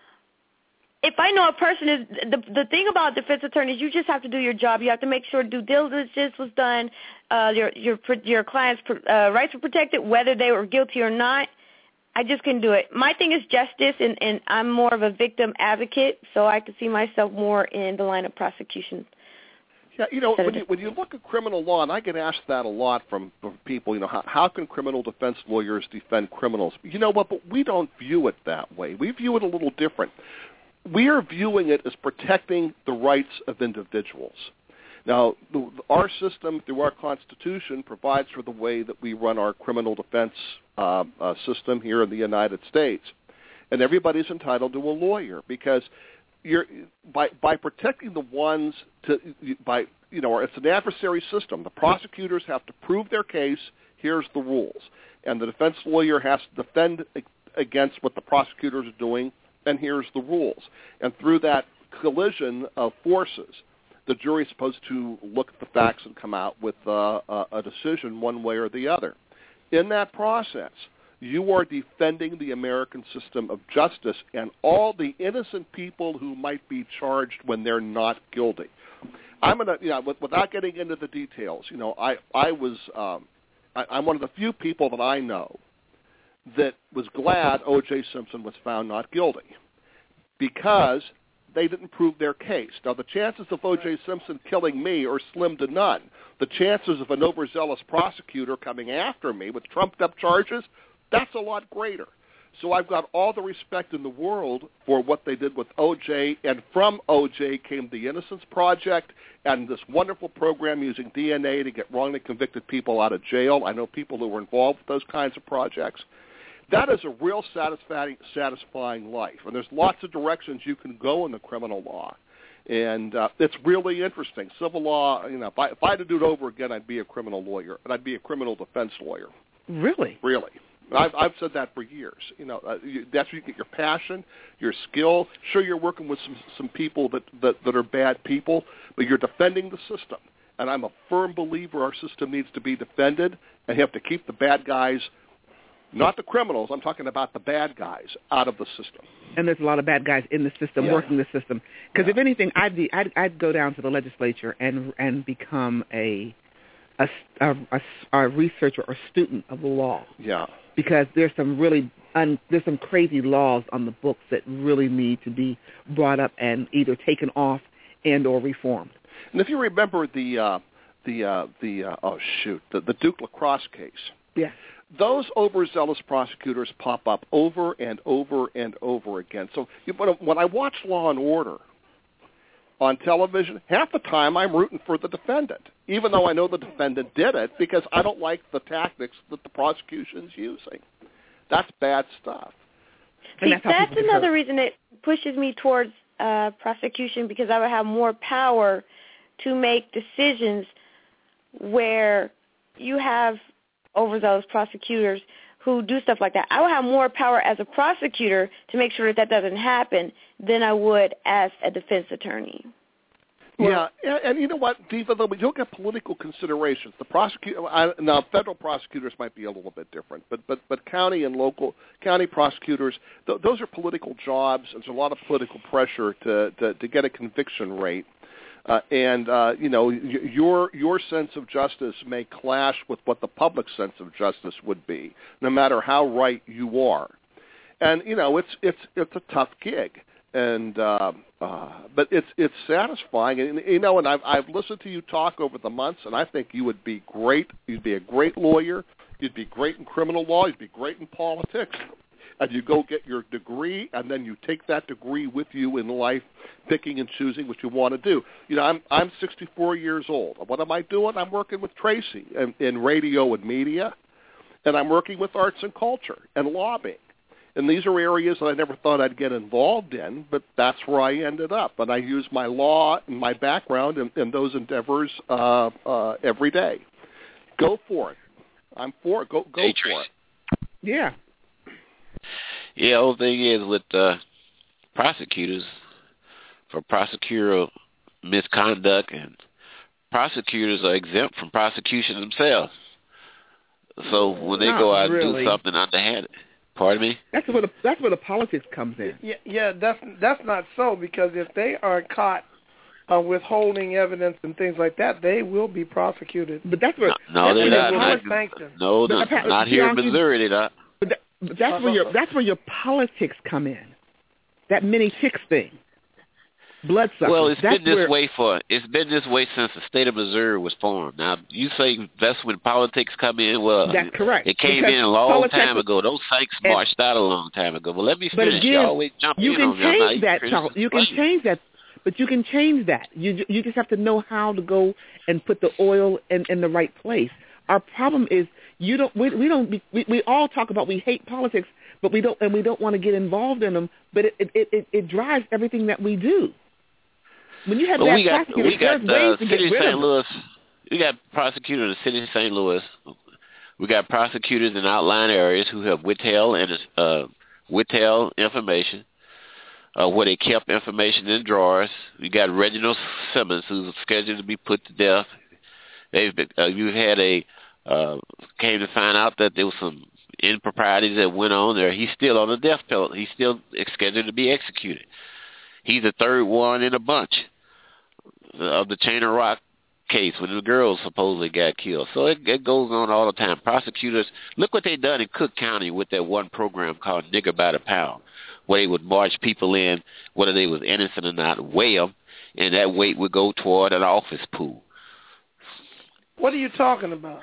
if I know a person is the the thing about defense attorneys, you just have to do your job. You have to make sure due diligence was done. Uh, your your your client's uh, rights were protected, whether they were guilty or not. I just can do it. My thing is justice, and, and I'm more of a victim advocate, so I can see myself more in the line of prosecution. Yeah, you know, when you, when you look at criminal law, and I get asked that a lot from, from people, you know, how, how can criminal defense lawyers defend criminals? You know what, but we don't view it that way. We view it a little different. We are viewing it as protecting the rights of individuals. Now, the, our system, through our Constitution, provides for the way that we run our criminal defense uh, uh, system here in the United States. And everybody's entitled to a lawyer because you're, by, by protecting the ones, to, by you know, it's an adversary system. The prosecutors have to prove their case. Here's the rules. And the defense lawyer has to defend against what the prosecutors are doing, and here's the rules. And through that collision of forces, the jury is supposed to look at the facts and come out with uh, a decision one way or the other. In that process, you are defending the American system of justice and all the innocent people who might be charged when they're not guilty. I'm gonna, you know, without getting into the details, you know, I I was um, I, I'm one of the few people that I know that was glad O J Simpson was found not guilty because they didn't prove their case. Now, the chances of O J Simpson killing me are slim to none. The chances of an overzealous prosecutor coming after me with trumped-up charges, that's a lot greater. So I've got all the respect in the world for what they did with O J, and from O J came the Innocence Project and this wonderful program using D N A to get wrongly convicted people out of jail. I know people who were involved with those kinds of projects. That is a real satisfying, satisfying life, and there's lots of directions you can go in the criminal law, and uh, it's really interesting. Civil law, you know, if I, if I had to do it over again, I'd be a criminal lawyer, and I'd be a criminal defense lawyer. Really? Really. I've, I've said that for years. You know, uh, you, that's where you get your passion, your skill. Sure, you're working with some, some people that, that, that are bad people, but you're defending the system, and I'm a firm believer our system needs to be defended, and you have to keep the bad guys, not the criminals, I'm talking about the bad guys, out of the system. And there's a lot of bad guys in the system, yeah. working the system. Because yeah. if anything, I'd, be, I'd I'd go down to the legislature and and become a a, a, a, a researcher or student of the law. Yeah. Because there's some really un, there's some crazy laws on the books that really need to be brought up and either taken off and or reformed. And if you remember the uh, the uh, the uh, oh shoot the, the Duke lacrosse case. Yeah. Those overzealous prosecutors pop up over and over and over again. So you, when I watch Law and Order on television, half the time I'm rooting for the defendant, even though I know the defendant did it, because I don't like the tactics that the prosecution's using. That's bad stuff. See, that's, that's another reason it pushes me towards uh, prosecution, because I would have more power to make decisions where you have overzealous prosecutors who do stuff like that. I would have more power as a prosecutor to make sure that that doesn't happen than I would as a defense attorney. Yeah, and, and you know what, Diva, though, you look at political considerations. The prosecutor, now federal prosecutors might be a little bit different, but but but county and local county prosecutors, th- those are political jobs. There's a lot of political pressure to to, to get a conviction rate. Uh, and, uh, you know, y- your your sense of justice may clash with what the public sense of justice would be, no matter how right you are. And, you know, it's it's it's a tough gig. and uh, uh, but it's it's satisfying, and you know, and I've I've listened to you talk over the months, and I think you would be great. You'd be a great lawyer. You'd be great in criminal law. You'd be great in politics. And you go get your degree, and then you take that degree with you in life, picking and choosing what you want to do. You know, I'm I'm sixty-four years old. What am I doing? I'm working with Tracy in, in radio and media, and I'm working with arts and culture and lobbying. And these are areas that I never thought I'd get involved in, but that's where I ended up. And I use my law and my background in, in those endeavors uh, uh, every day. Go for it. I'm for it. Go, go hey, for Tracy. it. Yeah. Yeah, the whole thing is with uh, prosecutors, for prosecutorial misconduct, and prosecutors are exempt from prosecution themselves. So when they Not go out really. and do something underhanded, pardon me? That's where the that's where the politics comes in. Yeah, yeah, that's that's not so, because if they are caught uh, withholding evidence and things like that, they will be prosecuted. But that's where No, that's they're where not. the Not, politics- no, no, But, uh, not here in Bianchi- Missouri, they're not. But, that, but that's where your that's where your politics come in. That mini chicks thing. Bloodsuckers. Well, it's that's been this where, way for it's been this way since the state of Missouri was formed. Now, you say that's when politics come in. Well, That's correct. It came Because in a long politics- time ago. Those Saints and- marched out a long time ago. But let me But finish. again, you always jump you in can on me. I'm not change even that, finished Charles. You can explaining. change that, but you can change that. You you just have to know how to go and put the oil in, in the right place. Our problem is you don't. We, we don't. We, we all talk about we hate politics, but we don't, and we don't want to get involved in them. But it it it, it drives everything that we do. When you have But that we got prosecutor, we got there's ways uh, to get city of rid Saint of Louis. We got prosecutors in the city of Saint Louis. We got prosecutors in outlying areas who have withheld and uh, withheld information, uh, where they kept information in drawers. We got Reginald Simmons, who's scheduled to be put to death. They've been, uh, you had a uh, came to find out that there was some improprieties that went on there. He's still on the death penalty. He's still scheduled to be executed. He's the third one in a bunch of the Chain of Rock case when the girls supposedly got killed. So it, it goes on all the time. Prosecutors, look what they done in Cook County with that one program called Nigger by the Pound, where they would march people in, whether they was innocent or not, weigh them, and that weight would go toward an office pool. What are you talking about?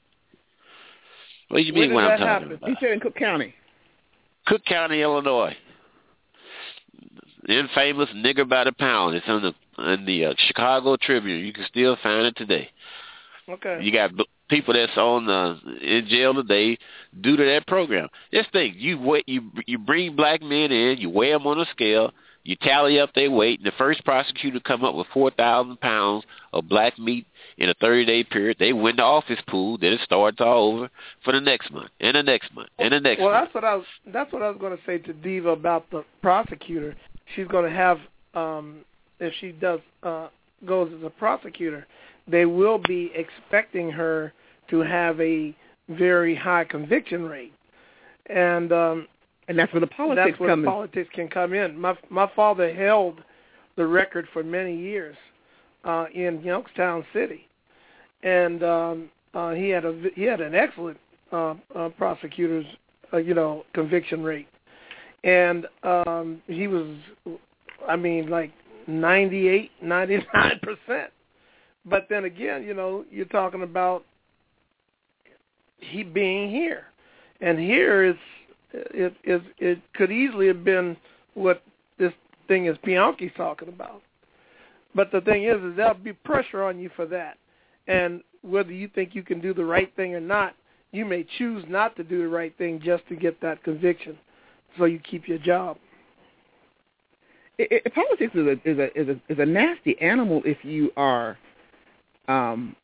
What do you Where mean did what I'm that talking happen? about? You said in Cook County. Cook County, Illinois. The infamous Nigger by the Pound. It's in the in the uh, Chicago Tribune. You can still find it today. Okay. You got b- people that's on uh, in jail today due to that program. Just think, you weigh, you you bring black men in, you weigh them on a scale, you tally up their weight, and the first prosecutor come up with four thousand pounds of black meat in a thirty-day period. They win the office pool. Then it starts all over for the next month, and the next month, and the next well, month. that's what I was. That's what I was going to say to Diva about the prosecutor. She's going to have, um, if she does uh, goes as a prosecutor, they will be expecting her to have a very high conviction rate, and um, and that's where the politics that's where come the in. politics can come in. My my father held the record for many years uh, in Youngstown City, and um, uh, he had a he had an excellent uh, uh, prosecutor's uh, you know conviction rate. And um, he was, I mean, like ninety-eight, ninety-nine percent. But then again, you know, you're talking about he being here. And here is, it, it, it could easily have been what this thing is Bianchi's talking about. But the thing is, is there'll be pressure on you for that. And whether you think you can do the right thing or not, you may choose not to do the right thing just to get that conviction. So you keep your job. It, it, politics is a is a is a is a nasty animal if you are um,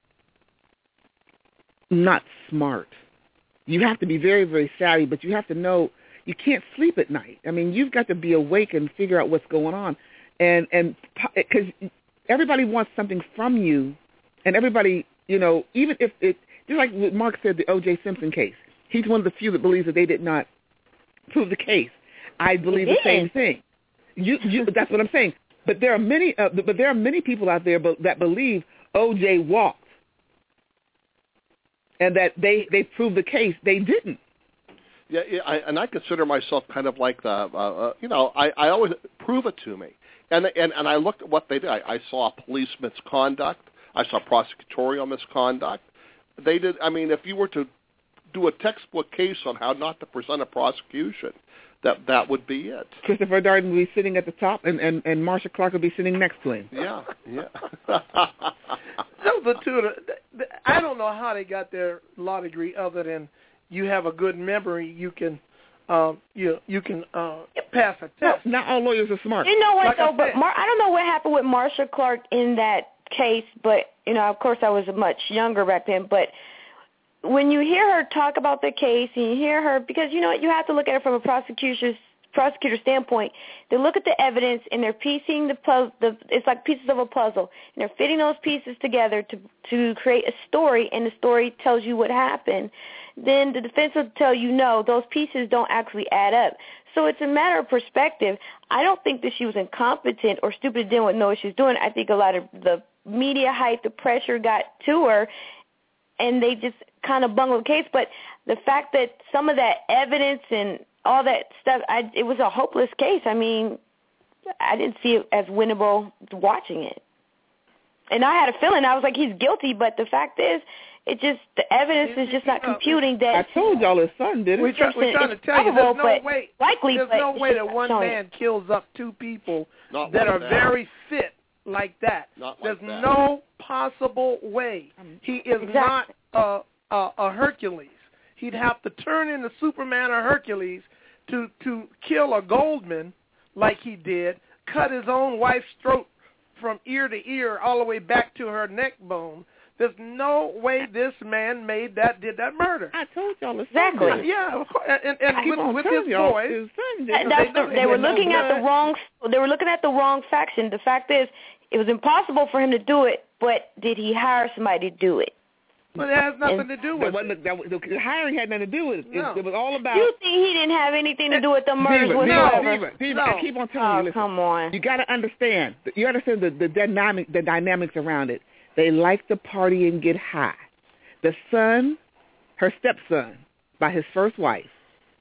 not smart. You have to be very very savvy, but you have to know you can't sleep at night. I mean, you've got to be awake and figure out what's going on, and and because everybody wants something from you, and everybody you know even if it just like what Mark said, the O J Simpson case. He's one of the few that believes that they did not prove the case. I believe the same thing. You, you, that's what I'm saying. But there are many, uh, but there are many people out there that believe O J walked, and that they they proved the case. They didn't. Yeah, yeah I, and I consider myself kind of like the, uh, uh, you know, I, I always prove it to me. And, and and I looked at what they did. I, I saw police misconduct. I saw prosecutorial misconduct. They did, I mean, if you were to do a textbook case on how not to present a prosecution, that that would be it. Christopher Darden would be sitting at the top, and, and, and Marsha Clark would be sitting next to him. Yeah, yeah. Those are two of the, the, I don't know how they got their law degree other than you have a good memory, you can um, you you can uh, pass a test. Not all lawyers are smart. You know what, Like I though? But said. Mar- I don't know what happened with Marsha Clark in that case, but, you know, of course I was much younger back then, but when you hear her talk about the case and you hear her, because, you know, you have to look at it from a prosecutor's prosecutor standpoint. They look at the evidence and they're piecing the puzzle. The, it's like pieces of a puzzle, and they're fitting those pieces together to to create a story, and the story tells you what happened. Then the defense will tell you, no, those pieces don't actually add up. So it's a matter of perspective. I don't think that she was incompetent or stupid, didn't know what she was doing. I think a lot of the media hype, the pressure got to her, and they just kind of bungled the case. But the fact that some of that evidence and all that stuff, I, it was a hopeless case. I mean, I didn't see it as winnable watching it. And I had a feeling, I was like, he's guilty, but the fact is, it just, the evidence is just not computing that. I told y'all his son did it. We're, try, we're trying to tell you, there's no way, likely, there's but no way that one man kills up two people Not that like are that. very fit like that. Not like There's that. no possible way. He is Exactly. not a, a, a Hercules. He'd have to turn into Superman or Hercules to, to kill a Goldman like he did, cut his own wife's throat from ear to ear all the way back to her neck bone. There's no way this man made that, did that murder. I told y'all his son Exactly. did it. Yeah, of course. and, and I keep with, on with telling his y'all, boys, his son did That- it. that's they the, know they he were had no looking at the blood. wrong. They were looking at the wrong faction. The fact is, it was impossible for him to do it. But did he hire somebody to do it? but it has nothing And- to do That with it. wasn't, that, was- the hiring had nothing to do with it. No. It, it was all about. You think he didn't have anything to do with the murders Diva, whatsoever? Diva, Diva, Diva, No. I keep on telling Oh, you, listen, come on. you got to understand. You understand the, the dynamic, the dynamics around it. They like to party and get high. The son, her stepson, by his first wife,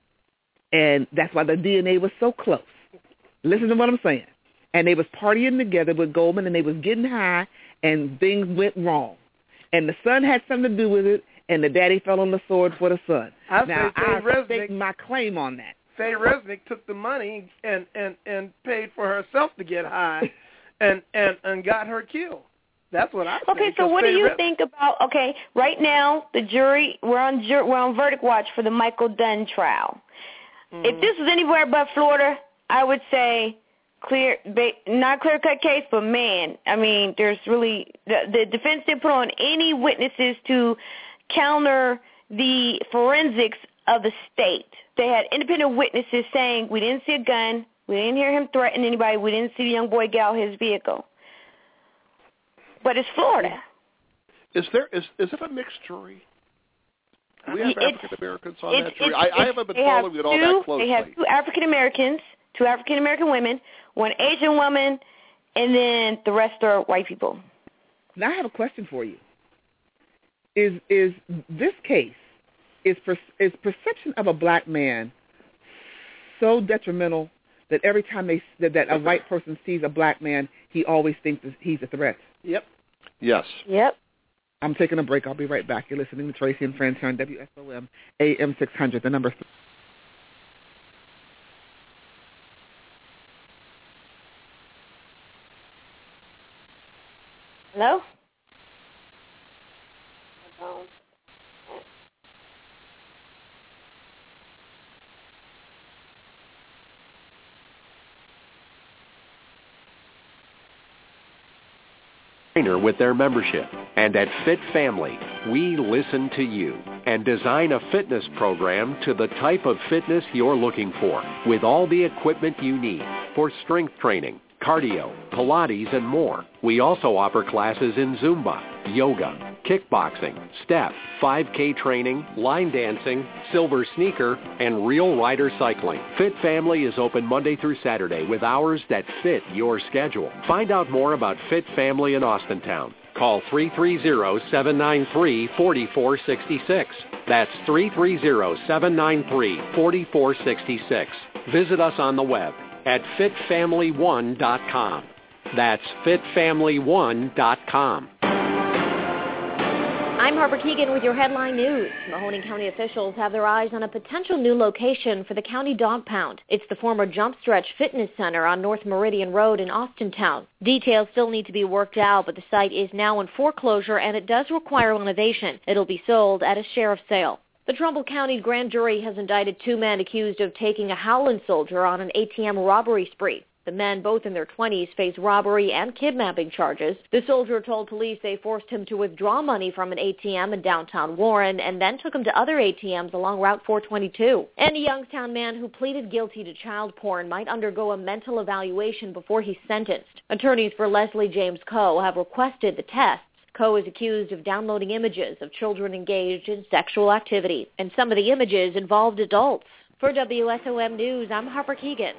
and that's why the D N A was so close. Listen to what I'm saying. And they was partying together with Goldman, and they was getting high, and things went wrong. And the son had something to do with it, and the daddy fell on the sword for the son. I now, say I Faye stake Resnick, my claim on that. Faye Resnick took the money and, and, and paid for herself to get high and, and, and got her killed. That's what I say. Okay, so because what do Faye you Resnick- think about? Okay, right now the jury we're on jur- we're on verdict watch for the Michael Dunn trial. Mhm. If this was anywhere but Florida, I would say clear, ba- not clear cut case, but man, I mean, there's really the, the defense didn't put on any witnesses to counter the forensics of the state. They had independent witnesses saying we didn't see a gun, we didn't hear him threaten anybody, we didn't see the young boy get out his vehicle. But it's Florida. Is there is is it a mixed jury? Do we have It's- African Americans on It's- that jury? it's- I, I haven't been they have following it all two- that closely. They have two African Americans, two African American women, one Asian woman, and then the rest are white people. Now I have a question for you. Is is this case is per, is perception of a black man so detrimental that every time they that, that a white person sees a black man, he always thinks that he's a threat? Yep. Yes. Yep. I'm taking a break. I'll be right back. You're listening to Tracy and Friends here on W S O M A M six hundred. The number. Hello? With their membership. And at Fit Family, we listen to you and design a fitness program to the type of fitness you're looking for with all the equipment you need for strength training, cardio, Pilates, and more. We also offer classes in Zumba, yoga, kickboxing, step, five K training, line dancing, silver sneaker, and real rider cycling. Fit Family is open Monday through Saturday with hours that fit your schedule. Find out more about Fit Family in Austintown. Call three three zero, seven nine three, four four six six. That's three three zero, seven nine three, four four six six. Visit us on the web at fit family one dot com. That's fit family one dot com. I'm Harper Keegan with your headline news. Mahoning County officials have their eyes on a potential new location for the county dog pound. It's the former Jump Stretch Fitness Center on North Meridian Road in Austintown. Details still need to be worked out, but the site is now in foreclosure and it does require renovation. It'll be sold at a sheriff's sale. The Trumbull County grand jury has indicted two men accused of taking a Howland soldier on an A T M robbery spree. The men, both in their twenties, face robbery and kidnapping charges. The soldier told police they forced him to withdraw money from an A T M in downtown Warren and then took him to other A T Ms along Route four twenty-two. And a Youngstown man who pleaded guilty to child porn might undergo a mental evaluation before he's sentenced. Attorneys for Leslie James Coe have requested the tests. Coe is accused of downloading images of children engaged in sexual activity, and some of the images involved adults. For W S O M News, I'm Harper Keegan.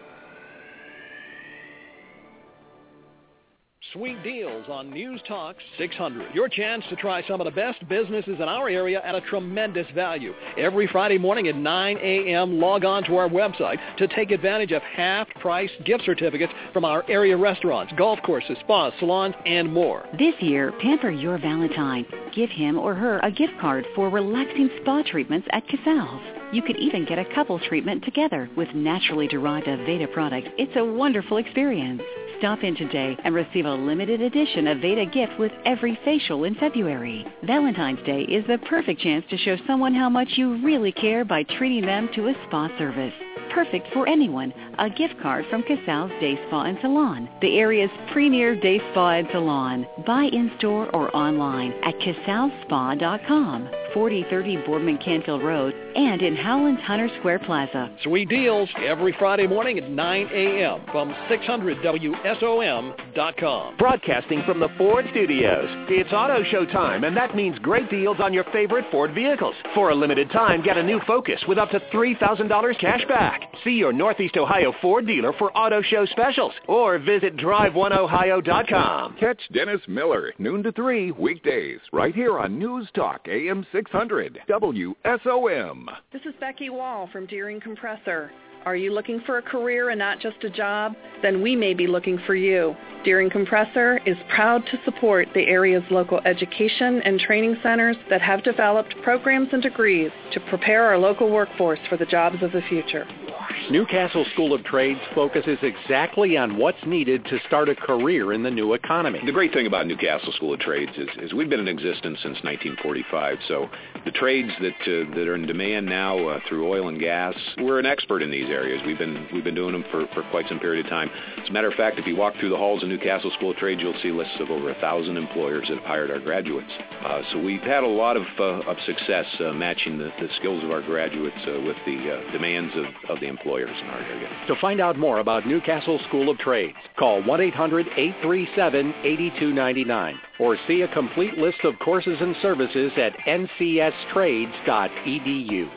Sweet deals on News Talk six hundred. Your chance to try some of the best businesses in our area at a tremendous value. Every Friday morning at nine a.m., log on to our website to take advantage of half-price gift certificates from our area restaurants, golf courses, spas, salons, and more. This year, pamper your Valentine. Give him or her a gift card for relaxing spa treatments at Casal's. You could even get a couple treatment together with naturally derived Aveda products. It's a wonderful experience. Stop in today and receive a limited edition Aveda gift with every facial in February. Valentine's Day is the perfect chance to show someone how much you really care by treating them to a spa service. Perfect for anyone. A gift card from Casal's Day Spa and Salon, the area's premier day spa and salon. Buy in-store or online at casals spa dot com, forty thirty Boardman Canfield Road, and in Howland's Hunter Square Plaza. Sweet deals every Friday morning at nine a.m. from six hundred W S O M dot com. Broadcasting from the Ford Studios. It's Auto Show time, and that means great deals on your favorite Ford vehicles. For a limited time, get a new Focus with up to three thousand dollars cash back. See your Northeast Ohio Ford dealer for Auto Show specials, or visit drive one ohio dot com. Catch Dennis Miller, noon to three, weekdays, right here on News Talk A M six hundred, W S O M. This is Becky Wall from Deering Compressor. Are you looking for a career and not just a job? Then we may be looking for you. Deering Compressor is proud to support the area's local education and training centers that have developed programs and degrees to prepare our local workforce for the jobs of the future. Newcastle School of Trades focuses exactly on what's needed to start a career in the new economy. The great thing about Newcastle School of Trades is, is we've been in existence since nineteen forty-five, so the trades that uh, that are in demand now uh, through oil and gas, we're an expert in these areas. We've been we've been doing them for, for quite some period of time. As a matter of fact, if you walk through the halls of Newcastle School of Trades, you'll see lists of over a thousand employers that have hired our graduates. Uh, so we've had a lot of, uh, of success uh, matching the, the skills of our graduates uh, with the uh, demands of, of the employers in our area. To find out more about Newcastle School of Trades, call one eight hundred, eight three seven, eight two nine nine or see a complete list of courses and services at n c s trades dot e d u.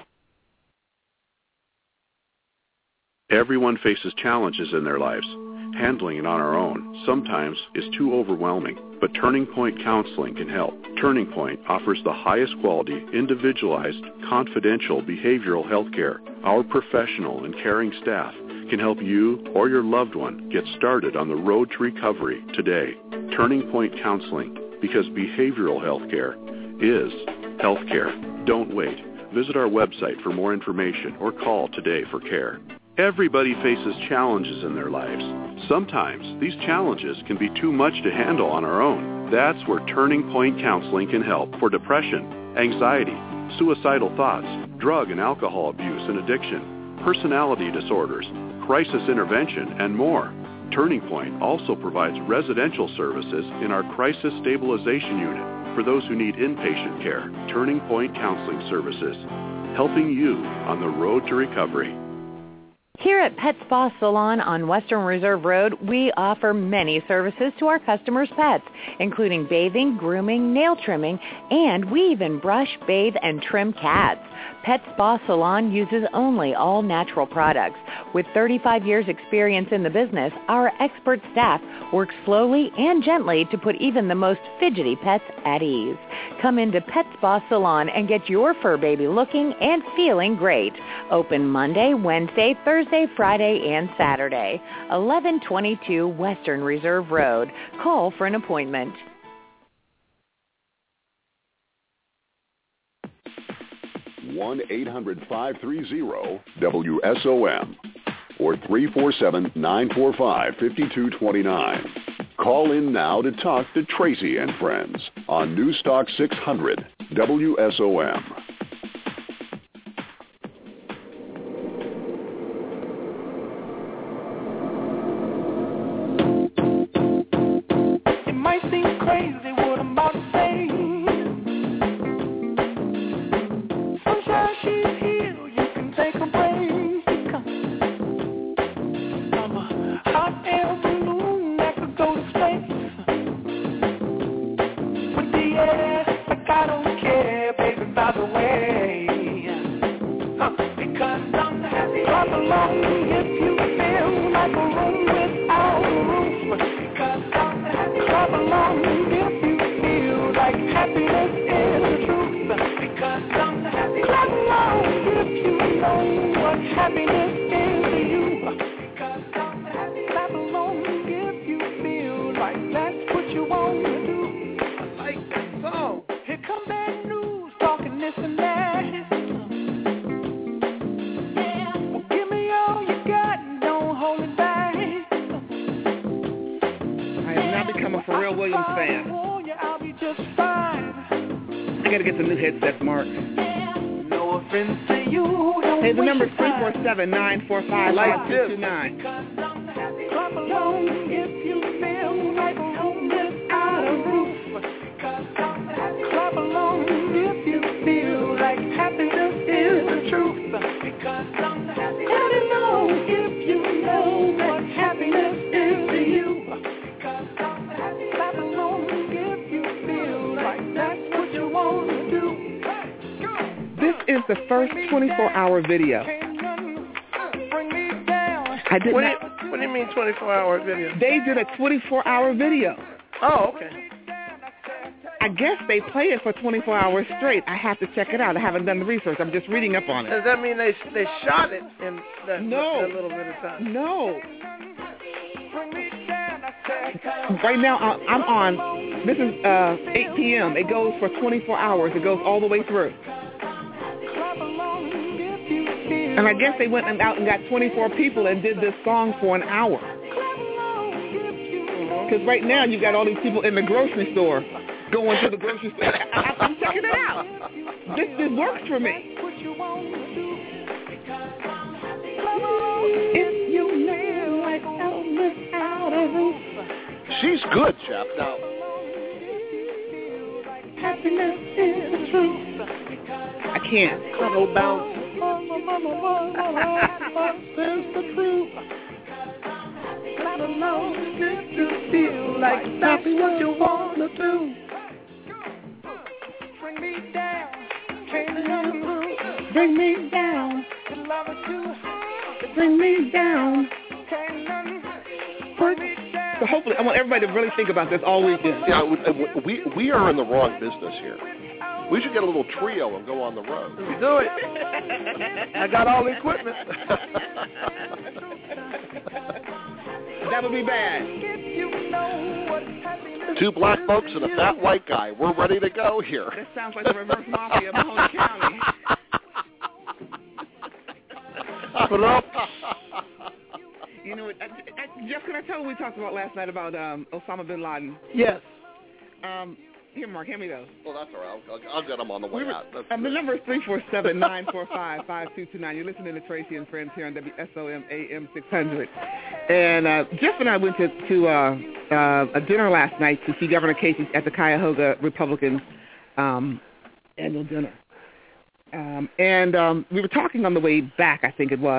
Everyone faces challenges in their lives. Handling it on our own sometimes is too overwhelming, but Turning Point Counseling can help. Turning Point offers the highest quality, individualized, confidential behavioral health care. Our professional and caring staff can help you or your loved one get started on the road to recovery today. Turning Point Counseling, because behavioral health care is health care. Don't wait. Visit our website for more information or call today for care. Everybody faces challenges in their lives. Sometimes these challenges can be too much to handle on our own. That's where Turning Point Counseling can help for depression, anxiety, suicidal thoughts, drug and alcohol abuse and addiction, personality disorders, crisis intervention, and more. Turning Point also provides residential services in our Crisis Stabilization Unit for those who need inpatient care. Turning Point Counseling Services, helping you on the road to recovery. Here at Pet Spa Salon on Western Reserve Road, we offer many services to our customers' pets, including bathing, grooming, nail trimming, and we even brush, bathe, and trim cats. Pet Spa Salon uses only all-natural products. With thirty-five years experience in the business, our expert staff works slowly and gently to put even the most fidgety pets at ease. Come into Pet Spa Salon and get your fur baby looking and feeling great. Open Monday, Wednesday, Thursday, Friday, and Saturday. eleven twenty-two Western Reserve Road. Call for an appointment. one eight hundred five three zero W S O M or three four seven, nine four five, five two two nine. Call in now to talk to Tracy and Friends on Newstalk six hundred W S O M. It might seem crazy what I'm about to say. Sunshine, she's here, you can take a break. I'm a hot air balloon that could go to space. With the air, like I don't care, baby, by the way. Huh, because I'm happy. Clap along if you feel like a room without a roof. Because I'm happy. Clap along if you feel like happiness is the truth. Because I'm happy. Clap along if you know what happiness is to you. Because I'm happy. Clap along if you feel like that's what you want to do. I like that song. Here comes that news talking this and that. Yeah. Well, give me all you got and don't hold it back. I have now become a Pharrell Williams fan. I'll be just fine. I gotta get some new headsets, Mark. No offense to you. Hey, the number is three four seven, nine four five, five two two nine. Clap along if you feel like a room without a roof. Clap along if you feel like happiness is the truth. Let it know if you know what happiness is to you. Clap along if you feel like that's what you want to do. This is the first twenty-four hour video. I did What, not. do you, what do you mean twenty-four hour video? They did a twenty-four hour video. Oh, okay. I guess they play it for twenty-four hours straight. I have to check it out. I haven't done the research. I'm just reading up on it. Does that mean they they shot it in that, No. that little bit of time? No. Right now, I- I'm on, this is uh, eight p.m. It goes for twenty-four hours. It goes all the way through. And I guess they went and out and got twenty-four people and did this song for an hour. Because right now, you got all these people in the grocery store going to the grocery store. I, I'm checking it out. This, this works for me. If you live like Elvis out of roof. She's good, Chef. Now, Happiness is the truth. I can't. Cuddle bounce. Is the truth. Clap along if you feel like that's what you want to do. Bring me down. Can't none Bring me down. love it too. Bring me down. Can't none Bring me down. So hopefully, I want everybody to really think about this all weekend. yeah, we we are in the wrong business here. We should get a little trio and go on the road. Do it. I got all the equipment. That would be bad. Two black folks and a fat white guy. We're ready to go here. That sounds like the reverse mafia of Mahoney County. You know, I, I, Jeff, can I tell you what we talked about last night about um, Osama bin Laden? Yes. Um, here, Mark, hand me those. Well, that's all right. I'll, I'll, I'll get them on the way We were, out. That's um, the good. number is three four seven, nine four five, five two two nine. You're listening to Tracy and Friends here on W S O M A M six hundred. And uh, Jeff and I went to, to uh, uh, a dinner last night to see Governor Casey at the Cuyahoga Republican um, annual dinner. Um, and um, we were talking on the way back, I think it was,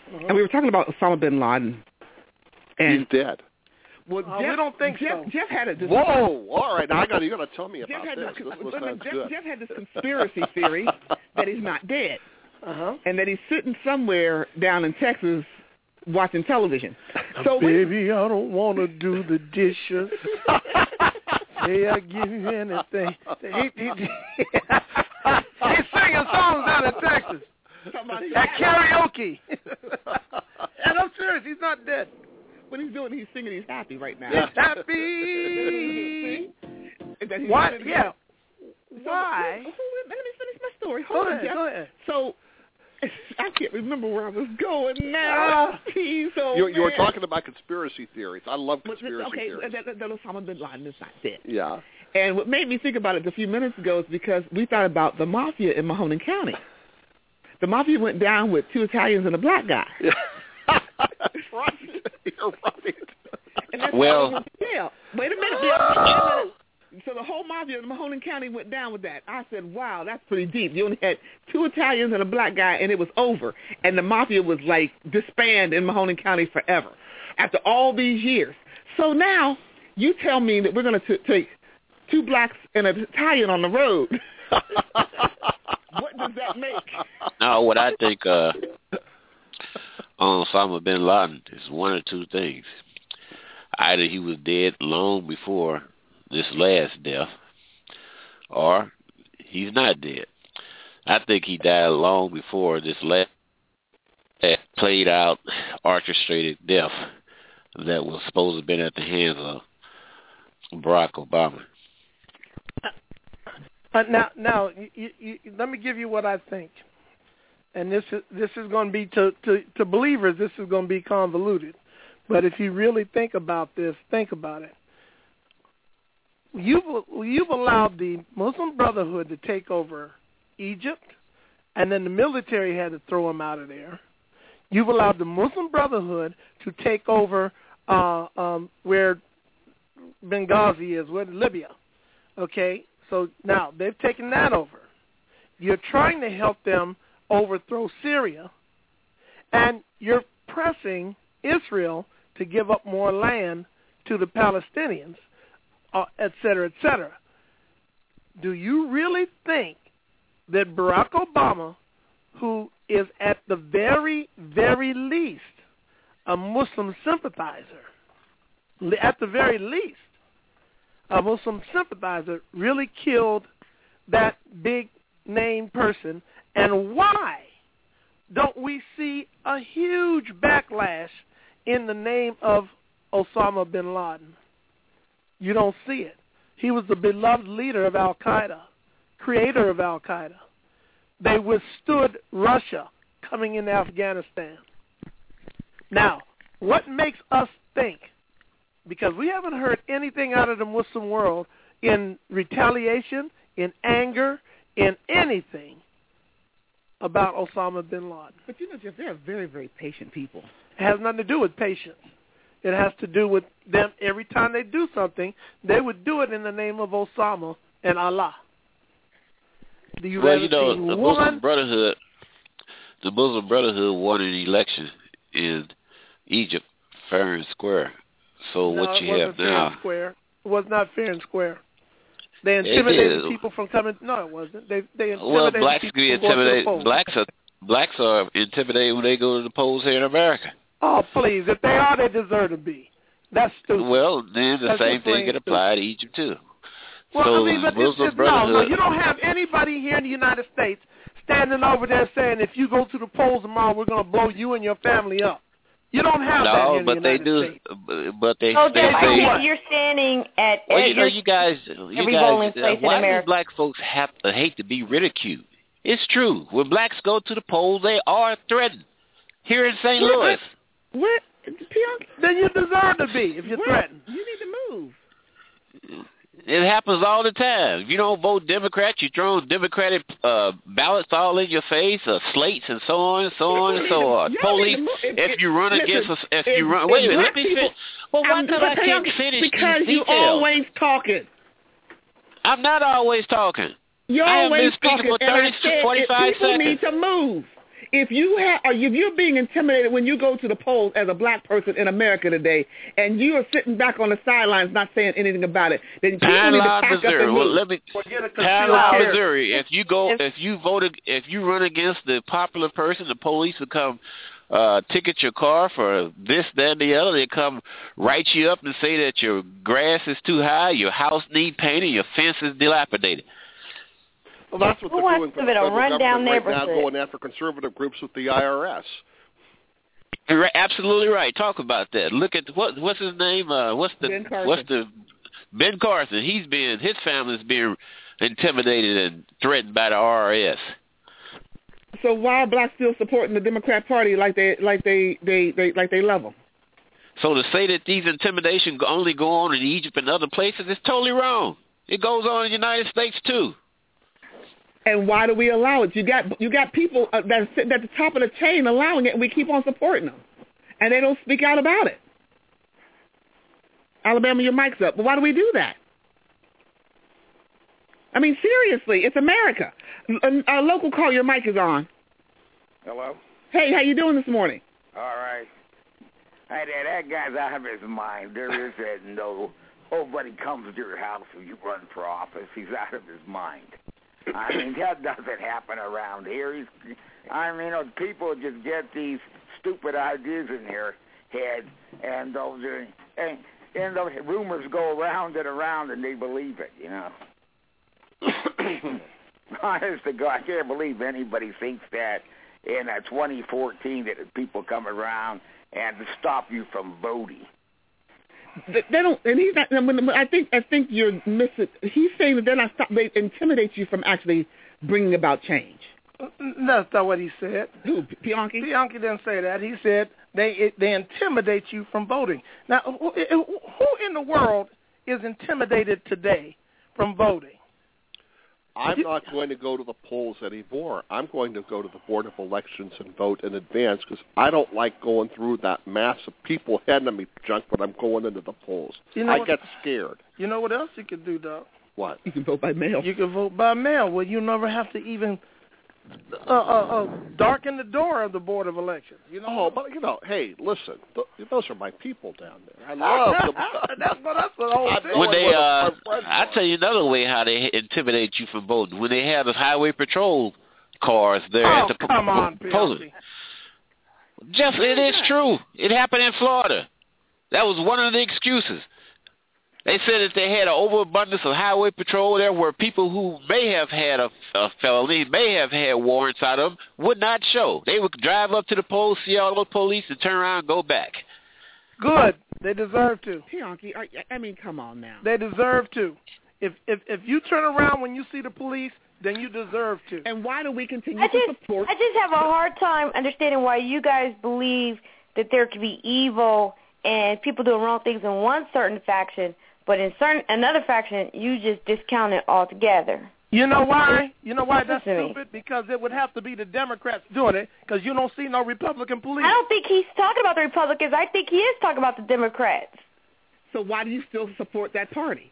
and we were talking about Osama bin Laden. And he's dead. Well, Uh, Jeff, we don't think Jeff, so. Jeff had a this, Whoa! All right, now I got you. Got to tell me Jeff about had this. This, This was but sounds Jeff, good. Jeff had this conspiracy theory that he's not dead, uh-huh. and that he's sitting somewhere down in Texas watching television. So baby, I don't want to do the dishes. Say I give you anything. He, he, he, he's singing songs down in Texas at karaoke. And I'm serious, he's not dead. When he's doing, he's singing. He's happy right now. He's happy. What? Yeah. Why? So, let me finish my story. Go Hold on, ahead. Jeff. Go ahead. So I can't remember where I was going now. He's so You, you were mad. talking about conspiracy theories. I love conspiracy okay, theories. that, that, that Osama bin Laden is not dead. Yeah. And what made me think about it a few minutes ago is because we thought about the mafia in Mahoning County. The mafia went down with two Italians and a black guy. Yeah. That's right. You're right. And that's Well- why they went to jail. Wait a minute, Bill. Wait a minute. So the whole mafia in Mahoning County went down with that. I said, wow, that's pretty deep. You only had two Italians and a black guy, and it was over. And the mafia was, like, disbanded in Mahoning County forever after all these years. So now you tell me that we're going to take two blacks and an Italian on the road. What does that make? No, what I think uh, on Osama bin Laden is one or two things. Either he was dead long before this last death, or he's not dead. I think he died long before this last played out, orchestrated death that was supposed to have been at the hands of Barack Obama. Uh, now, now, you, you, let me give you what I think, and this is this is going to be to, to to believers. This is going to be convoluted, but if you really think about this, think about it. You've you've allowed the Muslim Brotherhood to take over Egypt, and then the military had to throw them out of there. You've allowed the Muslim Brotherhood to take over uh, um, where Benghazi is, where Libya. Okay. So now they've taken that over. You're trying to help them overthrow Syria, and you're pressing Israel to give up more land to the Palestinians, uh, et cetera, et cetera. Do you really think that Barack Obama, who is at the very, very least a Muslim sympathizer, at the very least, a Muslim sympathizer, really killed that big name person? And why don't we see a huge backlash in the name of Osama bin Laden? You don't see it. He was the beloved leader of Al-Qaeda, creator of Al-Qaeda. They withstood Russia coming into Afghanistan. Now, what makes us think, because we haven't heard anything out of the Muslim world in retaliation, in anger, in anything about Osama bin Laden. But you know, Jeff, they're very, very patient people. It has nothing to do with patience. It has to do with them every time they do something, they would do it in the name of Osama and Allah. Do you well, you know, see the one? Muslim Brotherhood, the Muslim Brotherhood won an election in Egypt, fair and square. So no, what you it have wasn't fair and now? square. It was not fair and square. They It intimidated is. people from coming. No, it wasn't. They they intimidated Well, blacks people be from going to the intimidated. polls. Blacks are blacks are intimidated when they go to the polls here in America. Oh, please! If they are, they deserve to be. That's stupid. Well, then the That's same just thing plain can apply to Egypt too. Well, so I mean, but Muslim it's, it's, no, Brotherhood. no, you don't have anybody here in the United States standing over there saying, if you go to the polls tomorrow, we're going to blow you and your family up. You don't have that no, here in but the they United do. States. But they, So they Jeff, say. you're, you're standing at, Well, at you know, your, you guys, you every guys, polling uh, place in why do America. black folks have to hate to be ridiculed? It's true. When blacks go to the polls, they are threatened. Here in Saint What? Louis. What? Then you deserve to be if you're What? threatened. You need to move. It happens all the time. If you don't vote Democrat, you throw Democratic uh, ballots all in your face, uh, slates, and so on and so on and so on. Y'all need Police, to move. If- if, if- you run listen, against us, if, if- you run, if wait a minute, black let me people- finish. Well, why I'm- come I but can't y'all- finish Because these you details? always talking. I'm not always talking. You're I have been always speaking talking, for and I thirty, said forty-five if people seconds. need to move. If you have, or if you're being intimidated when you go to the polls as a black person in America today, and you are sitting back on the sidelines not saying anything about it, then people need to pack up Missouri. and Well, move. let me. Panama, Missouri. If you go, if you voted, if you run against the popular person, the police will come uh, ticket your car for this, that, and the other. They come write you up and say that your grass is too high, your house need painting, your fence is dilapidated. Well, that's what Who they're wants doing to for the live in a federal rundown government right now, neighborhood? going after conservative groups with the I R S. You're right, absolutely right. Talk about that. Look at what what's his name? Uh, what's the Ben Carson. what's the Ben Carson? He's being his family's being intimidated and threatened by the I R S. So why are blacks still supporting the Democrat Party like they like they they, they like they love them? So to say that these intimidations only go on in Egypt and other places is totally wrong. It goes on in the United States too. And why do we allow it? You got you got people uh, that are sitting at the top of the chain allowing it, and we keep on supporting them, and they don't speak out about it. Alabama, your mic's up. But why do we do that? I mean, seriously, it's America. A, a local call, your mic is on. Hello? Hey, how you doing this morning? All right. Hey, there, that guy's out of his mind. There is that no, nobody comes to your house when you run for office. He's out of his mind. I mean, that doesn't happen around here. He's, I mean, you know, people just get these stupid ideas in their head, and those are, and, and those rumors go around and around, and they believe it, you know. Honest to God, I can't believe anybody thinks that in uh, twenty fourteen that people come around and to stop you from voting. They, they don't, and he's not. When, I think I think you're missing. He's saying that they're not stop. They intimidate you from actually bringing about change. That's not what he said. Who, Bianchi? Bianchi didn't say that. He said they it, they intimidate you from voting. Now, who, who in the world is intimidated today from voting? I'm not going to go to the polls anymore. I'm going to go to the Board of Elections and vote in advance because I don't like going through that mass of people handing me junk when I'm going into the polls. You know I what, get scared. You know what else you can do, Doc? What? You can vote by mail. You can vote by mail. Well, you never have to even uh, uh, uh, darken the door of the Board of Elections. You know? Oh, but, you know, hey, listen, th- those are my people down there. I love them. that's, what, that's the whole thing. When they, uh, I'll tell you another way how they intimidate you from voting. When they have the highway patrol cars there oh, at the po- come on, polling. Jeff, it is true. It happened in Florida. That was one of the excuses. They said that they had an overabundance of highway patrol there where people who may have had a, a felony, may have had warrants out of them, would not show. They would drive up to the polls, see all those police, and turn around and go back. Good. They deserve to. Bianchi, I mean, come on now. They deserve to. If if if you turn around when you see the police, then you deserve to. And why do we continue I to just, support? I just have a hard time understanding why you guys believe that there could be evil and people doing wrong things in one certain faction, but in certain another faction, you just discount it altogether. You know why? You know why that's Listen to me. stupid? Because it would have to be the Democrats doing it, because you don't see no Republican police. I don't think he's talking about the Republicans. I think he is talking about the Democrats. So why do you still support that party?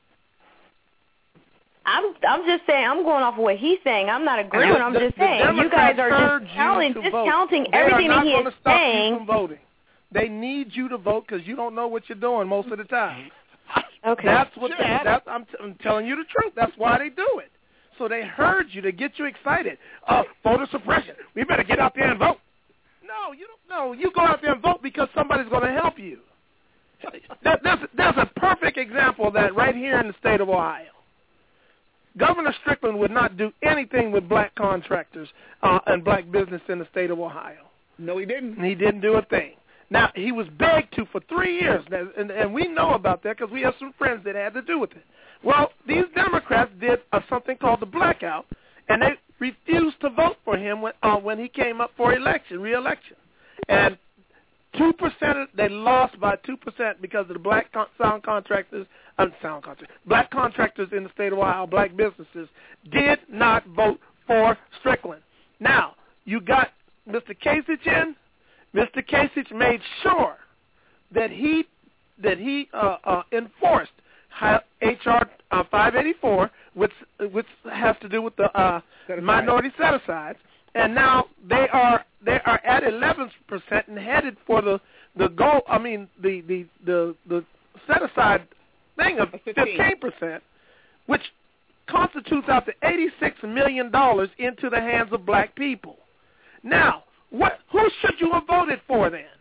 I'm I'm just saying, I'm going off of what he's saying. I'm not agreeing. I'm The- just the saying. You Democrats guys are urge just you discounting, to vote. discounting They everything are not that he gonna is stop saying. you from voting. They need you to vote because you don't know what you're doing most of the time. Okay. That's what they, that's, I'm, t- I'm telling you the truth. That's why they do it. So they herd you to get you excited. Uh, voter suppression. We better get out there and vote. No, you don't. No, you go out there and vote because somebody's going to help you. There, there's, there's a perfect example of that right here in the state of Ohio. Governor Strickland would not do anything with black contractors uh, and black business in the state of Ohio. No, he didn't. He didn't do a thing. Now, he was begged to for three years, and, and we know about that because we have some friends that had to do with it. Well, these Democrats did uh, something called the blackout, and they refused to vote for him when, uh, when he came up for election, re-election. And two percent, they lost by two percent because of the black con- sound contractors, uh, sound contractors, black contractors in the state of Ohio, black businesses, did not vote for Strickland. Now, you got Mister Kasich in. Mister Kasich made sure that he that he uh, uh, enforced H R uh, five eighty-four, which which has to do with the uh, minority set-asides, and now they are they are at eleven percent and headed for the the goal. I mean the the the, the set aside thing of fifteen percent, which constitutes out to eighty-six million dollars into the hands of black people. Now, what? Who should you have voted for then?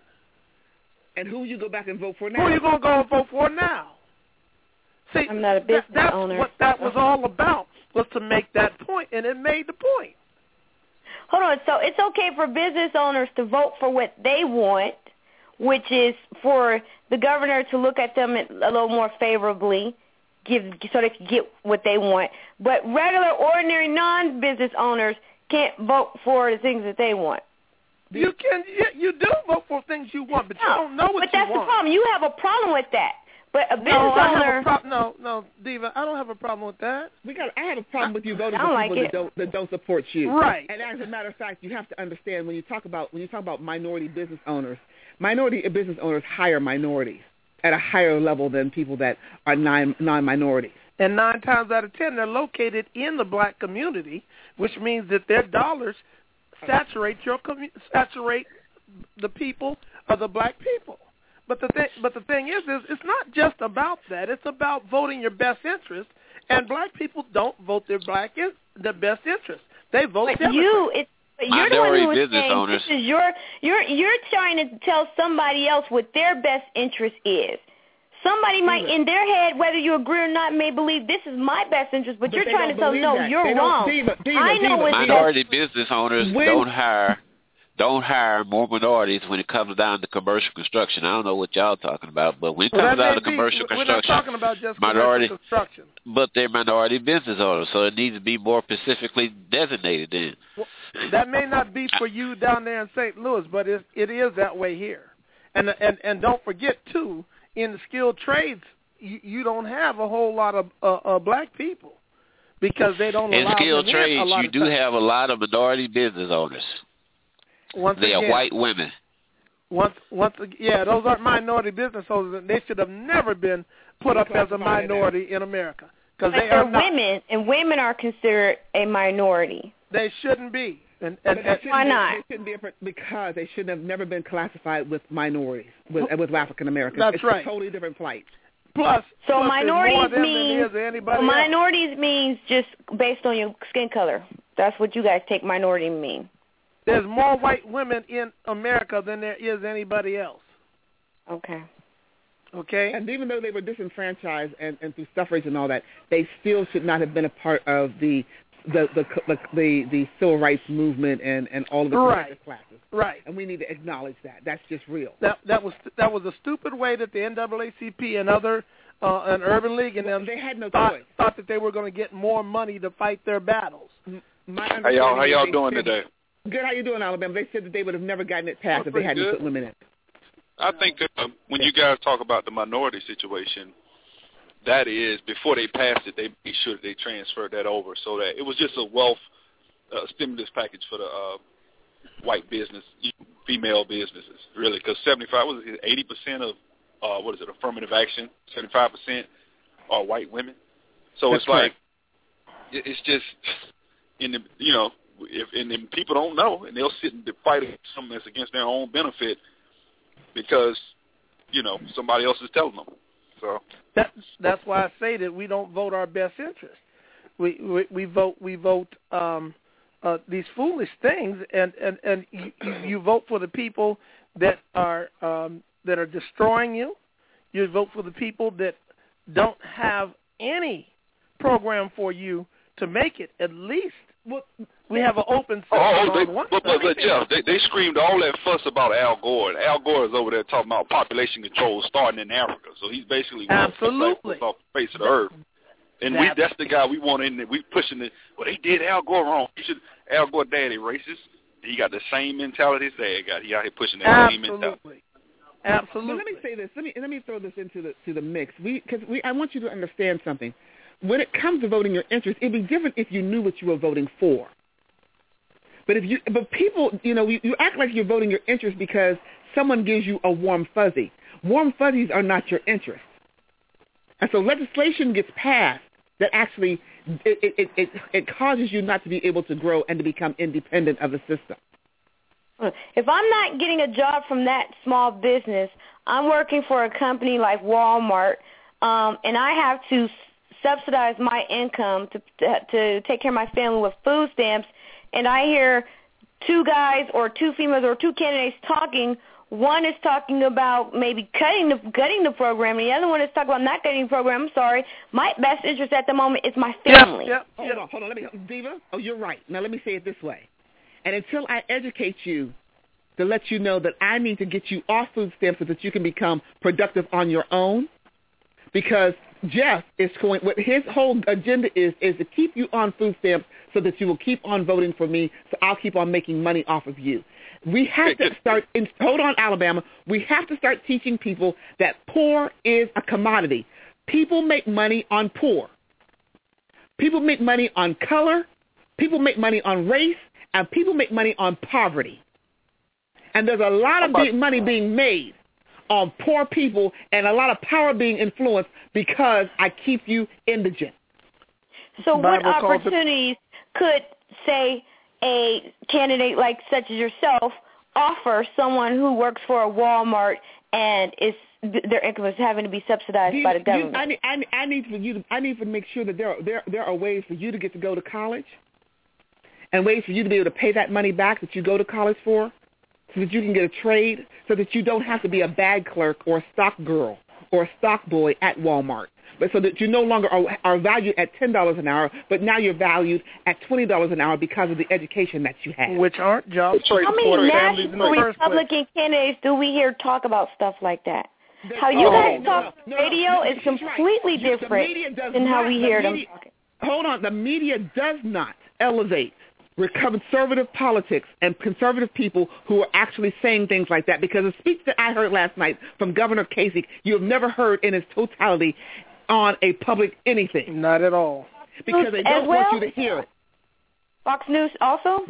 And who you go back and vote for now? Who are you going to go and vote for now? See, I'm not a business that, that's owner. what that was all about, was to make that point, and it made the point. Hold on. So it's okay for business owners to vote for what they want, which is for the governor to look at them a little more favorably, give so they can get what they want. But regular, ordinary, non-business owners can't vote for the things that they want. You can, you, you do vote for things you want, but no, you don't know what but you that's want. the problem. You have a problem with that. But a business no, I owner. have a pro- no, no, Diva, I don't have a problem with that. We got. I have a problem with you voting I for people like that it. don't that don't support you. Right. And as a matter of fact, you have to understand when you talk about when you talk about minority business owners, minority business owners hire minorities at a higher level than people that are non non-minorities. And nine times out of ten, they're located in the black community, which means that their dollars saturate your commu- saturate the people of the black people. But the thing, but the thing is, is it's not just about that. It's about voting your best interest. And black people don't vote their black in, their best interest. They vote But Democrat. you, it's but you're Minority the one who was business saying owners. this is your you're you're trying to tell somebody else what their best interest is. Somebody might, in their head, whether you agree or not, may believe this is my best interest, but, But you're they trying to don't tell them, believe no, that. you're They don't- wrong. Diva, Diva, I know Diva. what's Minority business owners When- don't hire don't hire more minorities when it comes down to commercial construction. I don't know what y'all talking about, but when it Well, comes that down may to be- commercial we're construction, not talking about just minority commercial construction. but they're minority business owners, so it needs to be more specifically designated then. Well, that may not be for you down there in Saint Louis, but it, it is that way here. And and and don't forget too, in the skilled trades, you, you don't have a whole lot of uh, uh, black people because they don't In allow skilled them in a trades, lot you of do times. have a lot of minority business owners. Once They are again, white women. Once, once, ag- yeah, those aren't minority business owners. And they should have never been put up as a minority in America because But they they're are not. women, and women are considered a minority. They shouldn't be. And, But and, they and shouldn't Why be- not? They shouldn't be a, because they should have never been classified with minorities, with, with African Americans. That's it's right. a totally different plight. plus, So plus minorities there's more of them means than there is anybody so else. minorities means just based on your skin color. That's what you guys take minority mean. There's more white women in America than there is anybody else. Okay. Okay? And even though they were disenfranchised and, and through suffrage and all that, they still should not have been a part of the the the the, the, the civil rights movement and, and all of the Right. protected classes. Right. And we need to acknowledge that. That's just real. That that was that was a stupid way that the N double A C P and other uh, and Urban League and them They had no thought, choice. thought that they were going to get more money to fight their battles. My How y'all, how understanding y'all is doing they said- today? Good. How you doing, Alabama? They said that they would have never gotten it passed Oh, if they hadn't pretty put women in. I think that uh, when you guys talk about the minority situation, that is, before they passed it, they made sure that they transferred that over so that it was just a wealth uh, stimulus package for the uh, white business, female businesses, really, because seventy-five, was it eighty percent of, uh, what is it, affirmative action, seventy-five percent are white women. So That's it's like, correct. it- it's just, in the, you know, if and then people don't know, and they'll sit and fight against something that's against their own benefit because, you know, somebody else is telling them. So That's that's why I say that we don't vote our best interest. We we, we vote we vote um, uh, these foolish things, and and and you, you vote for the people that are um, that are destroying you. You vote for the people that don't have any program for you to make it. At least we have an open system Oh, they, on one but, but, side. but Jeff, they, they screamed all that fuss about Al Gore, and Al Gore is over there talking about population control starting in Africa. So he's basically one of the first black Absolutely. folks off the face of the earth. And we That's- that's the guy we want in there. We pushing it. Well, they did Al Gore wrong. He should, Al Gore daddy racist. He got the same mentality as dad got. He out here pushing that same mentality. Absolutely. Absolutely. But let me say this. Let me let me throw this into the to the mix. We because we I want you to understand something. When it comes to voting your interest, it'd be different if you knew what you were voting for. But if you but people, you know, you, you act like you're voting your interest because someone gives you a warm fuzzy. Warm fuzzies are not your interest. And so legislation gets passed that actually it, it, it, it, it causes you not to be able to grow and to become independent of the system. If I'm not getting a job from that small business, I'm working for a company like Walmart, um, and I have to subsidize my income to, to to take care of my family with food stamps, and I hear two guys or two females or two candidates talking. One is talking about maybe cutting the cutting the program, and the other one is talking about not cutting the program. I'm sorry. My best interest at the moment is my family. Yep, yep, hold on, hold on. Let me, Diva. Oh, you're right. Now let me say it this way. And until I educate you to let you know that I need to get you off food stamps so that you can become productive on your own, because Jeff is going, what his whole agenda is, is to keep you on food stamps so that you will keep on voting for me, so I'll keep on making money off of you. We have to start, in, hold on, Alabama, we have to start teaching people that poor is a commodity. People make money on poor. People make money on color. People make money on race. And people make money on poverty. And there's a lot of big money being made on poor people and a lot of power being influenced because I keep you indigent. So what opportunities could, say, a candidate like such as yourself offer someone who works for a Walmart and is their income is having to be subsidized you, by the government? You, I, need, I, need, I need for you to, I need to make sure that there are, there, there are ways for you to get to go to college and ways for you to be able to pay that money back that you go to college for, so that you can get a trade, so that you don't have to be a bag clerk or a stock girl or a stock boy at Walmart, but so that you no longer are, are valued at ten dollars an hour, but now you're valued at twenty dollars an hour because of the education that you have. Which aren't jobs. How many national Republican candidates do we hear talk about stuff like that? How you oh, guys no, talk no, radio no, is completely right. different the than how not, we hear media, them talking. Hold on. The media does not elevate conservative politics and conservative people who are actually saying things like that, because the speech that I heard last night from Governor Kasich, you have never heard in its totality on a public anything. Not at all. Because they don't well? want you to hear it. Fox News also?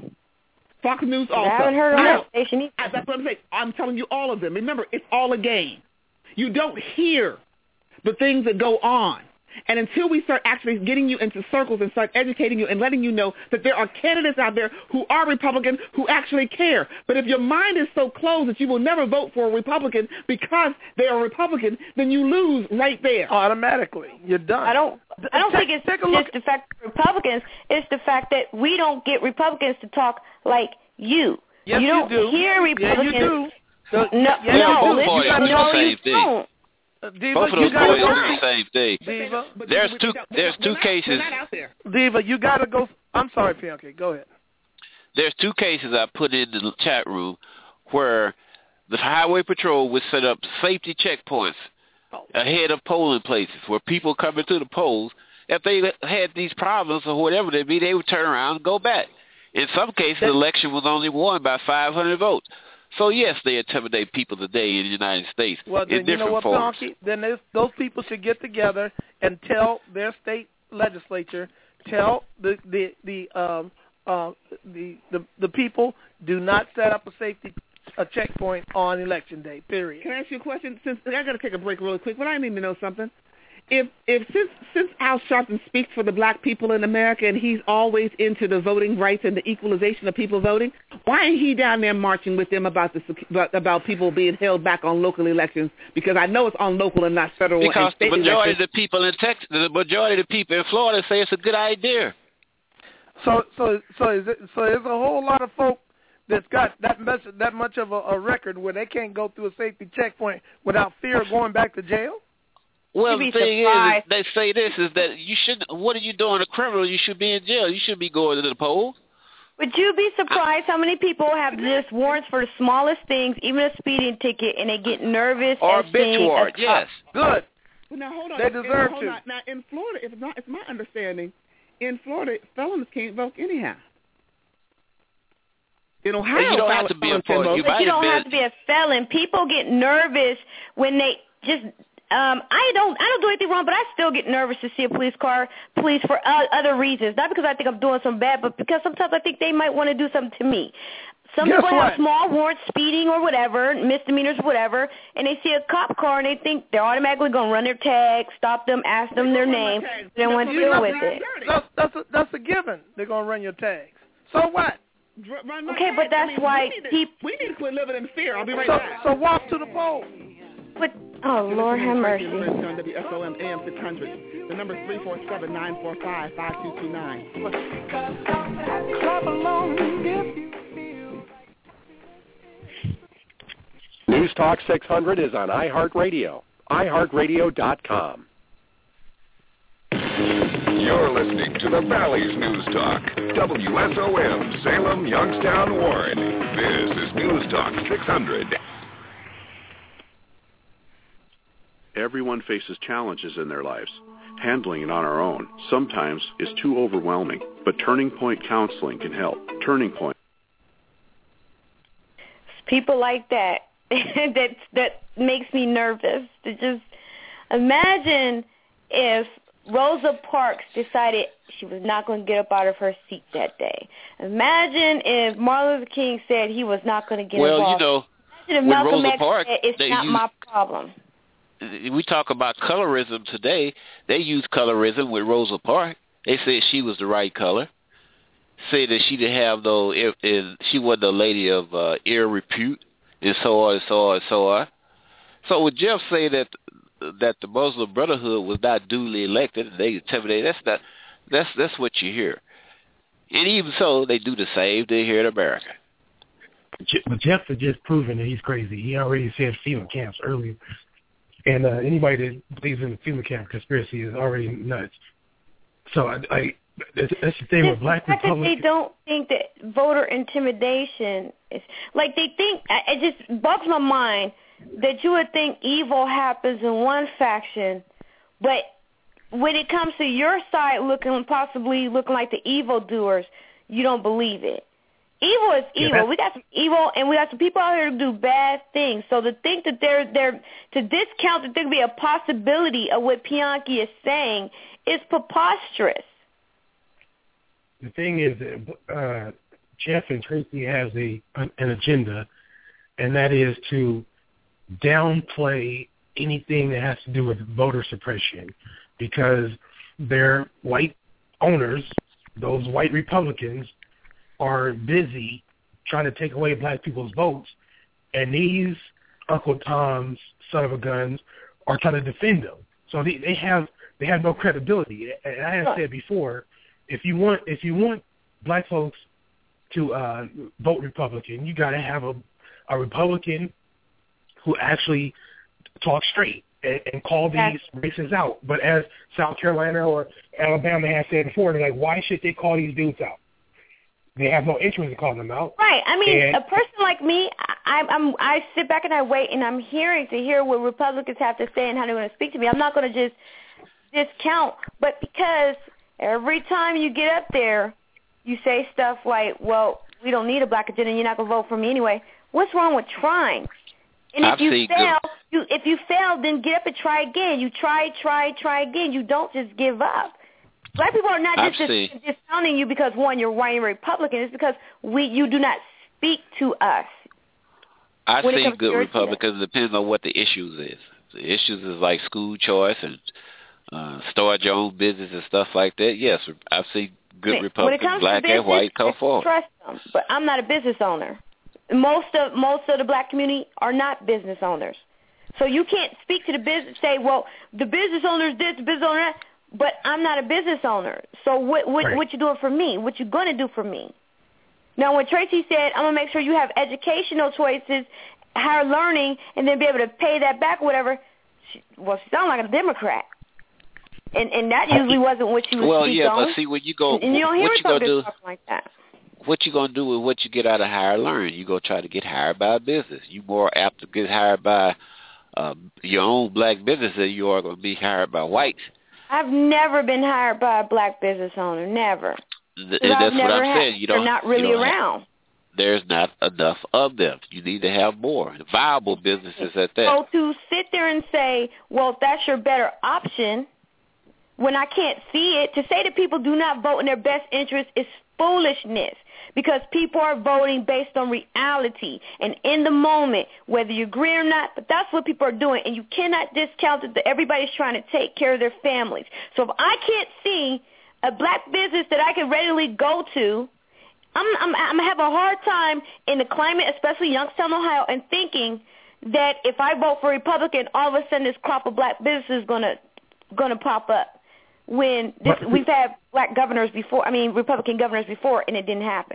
Fox News also. I haven't heard on that station either. I, that's what I'm saying. I'm telling you all of them. Remember, it's all a game. You don't hear the things that go on. And until we start actually getting you into circles and start educating you and letting you know that there are candidates out there who are Republican who actually care. But if your mind is so closed that you will never vote for a Republican because they are Republican, then you lose right there. Automatically. You're done. I don't I don't take, think it's take just the fact of Republicans. It's the fact that we don't get Republicans to talk like you. Yes, you don't you do. hear Republicans. Yeah, you do. So, no, yeah, no, you do. listen, You no, same you thing. don't. Uh, Diva, Both of you those gotta boys go do the same thing. Diva, There's two. There's two cases. Diva, you gotta go. I'm sorry, Pianki. Go ahead. There's two cases I put in the chat room where the highway patrol would set up safety checkpoints ahead of polling places where people coming to the polls, if they had these problems or whatever they be, they would turn around and go back. In some cases, the election was only won by five hundred votes. So, yes, they intimidate people today in the United States Well, in then you different know what, forms. Pianki? Then there's- those people should get together and tell their state legislature, tell the the the um uh the the, the people, do not set up a safety a checkpoint on election day. Period. Can I ask you a question? Since I got to take a break really quick, but I need to know something. If if since since Al Sharpton speaks for the black people in America and he's always into the voting rights and the equalization of people voting, why ain't he down there marching with them about the about, about people being held back on local elections? Because I know it's on local and not federal. Because and state the majority elections. of the people in Texas, the majority of the people in Florida say it's a good idea. So so so is it, so there's a whole lot of folk that's got that much that much of a, a record where they can't go through a safety checkpoint without fear of going back to jail. Well, You'd the be thing is, surprised. is, they say this is that you should. What are you doing, a criminal? You should be in jail. You should be going to the polls. Would you be surprised how many people have just warrants for the smallest things, even a speeding ticket, and they get nervous Or and a bitch seeing warrant, a yes. Good. Well, now hold on. They In- deserve hold to. on. Now in Florida, if it's not, it's my understanding, in Florida, felons can't vote anyhow. In Ohio, Well, you don't have felons to be a can felon. vote. You But might you don't have have to be a felon. People get nervous when they just. Um, I don't. I don't do anything wrong, but I still get nervous to see a police car, police for uh, other reasons. Not because I think I'm doing something bad, but because sometimes I think they might want to do something to me. Some Guess people what? have small warrants, speeding or whatever, misdemeanors, whatever, and they see a cop car and they think they're automatically going to run their tag, stop them, ask them their name. They don't want to deal with it. That's, that's, a, that's a given. They're going to run your tags. So what? Okay, but that's why people... We need to quit living in fear. I'll be right so, back. So walk to the poll. But, oh, Lord have mercy. On W S O M A M six hundred. The number is three four seven, nine four five, five two two nine. Clap along if you feel. News Talk six hundred is on iHeartRadio. i heart radio dot com. You're listening to the Valley's News Talk, W S O M, Salem, Youngstown, Warren. This is News Talk six hundred. Everyone faces challenges in their lives. Handling it on our own sometimes is too overwhelming, but Turning Point Counseling can help. Turning Point. People like that, that, that makes me nervous. To just imagine if Rosa Parks decided she was not going to get up out of her seat that day. Imagine if Martin Luther King said he was not going to get well, involved. Well, you know, Imagine if Malcolm Rosa X Parks, said, it's not use, my problem. We talk about colorism today. They use colorism with Rosa Parks. They said she was the right color. Say that she didn't have though, if, if she wasn't a lady of uh, ill repute, and so on and so on and so on. So would Jeff say that that the Muslim Brotherhood was not duly elected and they intimidated? That's not. That's that's what you hear. And even so, they do the same thing here in America. But Jeff has just proven that he's crazy. He already said FEMA camps earlier. And uh, anybody that believes in the FEMA camp conspiracy is already nuts. So I, I that's, that's the thing with black Republicans. They don't think that voter intimidation is like they think. It just bugs my mind that you would think evil happens in one faction, but when it comes to your side looking possibly looking like the evildoers, you don't believe it. Evil is evil. Yeah, we got some evil, and we got some people out here to do bad things. So to think that they're, they're to discount that there could be a possibility of what Bianchi is saying is preposterous. The thing is that uh, Jeff and Tracy has a an, an agenda, and that is to downplay anything that has to do with voter suppression, because their white owners, those white Republicans, are busy trying to take away black people's votes, and these Uncle Tom's son of a guns are trying to defend them. So they, they have they have no credibility. And I have said before, if you want if you want black folks to uh, vote Republican, you got to have a, a Republican who actually talks straight and, and call these races out. But as South Carolina or Alabama has said before, they're like, why should they call these dudes out? They have no interest in calling them out. Right. I mean, and, a person like me, I, I'm, I sit back and I wait, and I'm hearing to hear what Republicans have to say and how they're going to speak to me. I'm not going to just discount, but because every time you get up there, you say stuff like, well, we don't need a black agenda, and you're not going to vote for me anyway. What's wrong with trying? And if I've you seen fail, good. you if you fail, then get up and try again. You try, try, try again. You don't just give up. Black people are not just dis- discounting you because, one, you're white and Republican. It's because we you do not speak to us. I see good Republicans. Depends on what the issues is. The issues is like school choice and uh, start your own business and stuff like that. Yes, I've seen good when Republicans, black business, and white, come forward. Trust them, but I'm not a business owner. Most of most of the black community are not business owners, so you can't speak to the business. Say, well, the business owner is this, the business owner that. But I'm not a business owner. So what what, right. what you doing for me? What you going to do for me? Now, when Tracy said, I'm going to make sure you have educational choices, higher learning, and then be able to pay that back or whatever, she, well, she sounded like a Democrat. And and that usually wasn't what she was Well, yeah, on. but see, when you go, and, and you don't hear what you gonna do, stuff like that. What you going to do with what you get out of higher learning? You go try to get hired by a business. You more apt to get hired by uh, your own black business than you are going to be hired by whites. I've never been hired by a black business owner, never. And that's what I'm saying. You don't. They're not really you don't around. Have, there's not enough of them. You need to have more viable businesses at that. So to sit there and say, well, that's your better option, when I can't see it, to say that people do not vote in their best interest is foolishness because people are voting based on reality and in the moment, whether you agree or not, but that's what people are doing, and you cannot discount it that everybody's trying to take care of their families. So if I can't see a black business that I can readily go to, I'm, I'm, I'm going to have a hard time in the climate, especially Youngstown, Ohio, and thinking that if I vote for Republican, all of a sudden this crop of black businesses is going to going to pop up. When this, we've had black governors before, I mean Republican governors before, and it didn't happen.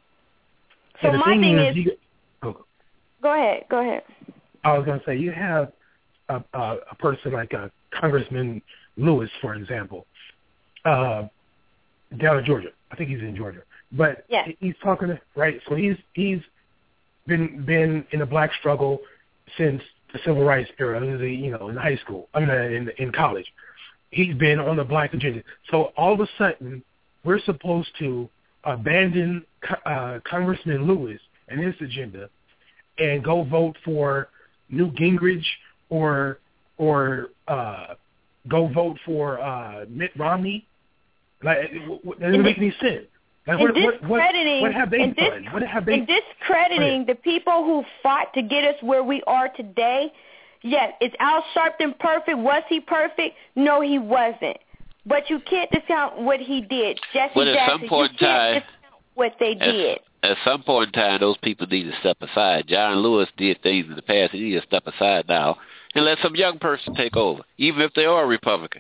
So my thing, thing is, is you, oh. go ahead, go ahead. I was going to say you have a, a, a person like a Congressman Lewis, for example, uh, down in Georgia. I think he's in Georgia, but yeah. he's talking to, right. So he's he's been been in the black struggle since the civil rights era. He was, you know, in high school. I mean, in in college. He's been on the black agenda. So all of a sudden, we're supposed to abandon uh, Congressman Lewis and his agenda and go vote for Newt Gingrich or or uh, go vote for uh, Mitt Romney. Like, it doesn't make any sense. Like, what, what, what, what have they and done? Dis- what have they and discrediting the people who fought to get us where we are today. Yes, is Al Sharpton perfect? Was he perfect? No, he wasn't. But you can't discount what he did. Jesse but at Jackson, some point you can't time, discount what they at, did. At some point in time, those people need to step aside. John Lewis did things in the past. He needs to step aside now and let some young person take over, even if they are a Republican.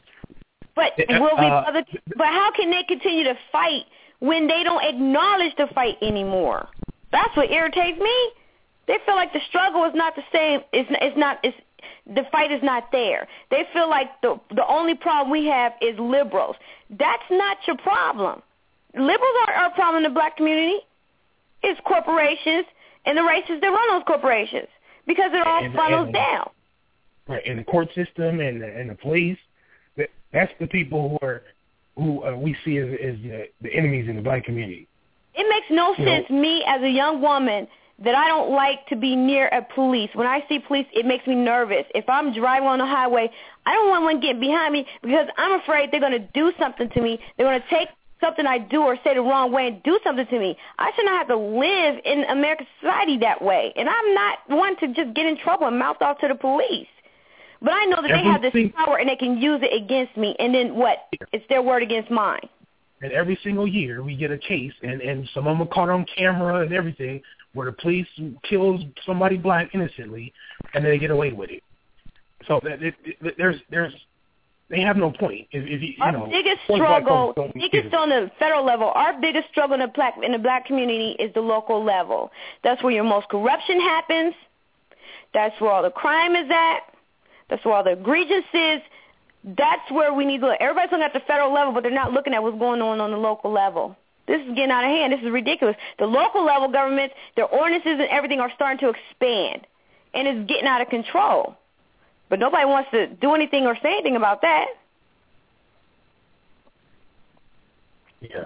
But will uh, Republicans, but how can they continue to fight when they don't acknowledge the fight anymore? That's what irritates me. They feel like the struggle is not the same. It's, it's not. It's, the fight is not there. They feel like the the only problem we have is liberals. That's not your problem. Liberals aren't our problem in the black community. It's corporations and the racists that run those corporations because it all and, funnels and, down. Right, and the court system and the, and the police. That, that's the people who are who uh, we see as, as the, the enemies in the black community. It makes no you sense, know, me as a young woman, that I don't like to be near a police. When I see police, it makes me nervous. If I'm driving on the highway, I don't want one getting behind me because I'm afraid they're going to do something to me. They're going to take something I do or say the wrong way and do something to me. I should not have to live in American society that way. And I'm not one to just get in trouble and mouth off to the police. But I know that they have this power and they can use it against me. And then what? It's their word against mine. And every single year we get a case, and, and some of them are caught on camera and everything, where the police kills somebody black innocently, and then they get away with it. So that it, it, there's there's they have no point. If, if you, you our know, biggest struggle, biggest on the federal level, our biggest struggle in the black in the black community is the local level. That's where your most corruption happens. That's where all the crime is at. That's where all the egregious is. That's where we need to look. Everybody's looking at the federal level, but they're not looking at what's going on on the local level. This is getting out of hand. This is ridiculous. The local level governments, their ordinances and everything are starting to expand, and it's getting out of control. But nobody wants to do anything or say anything about that. Yeah.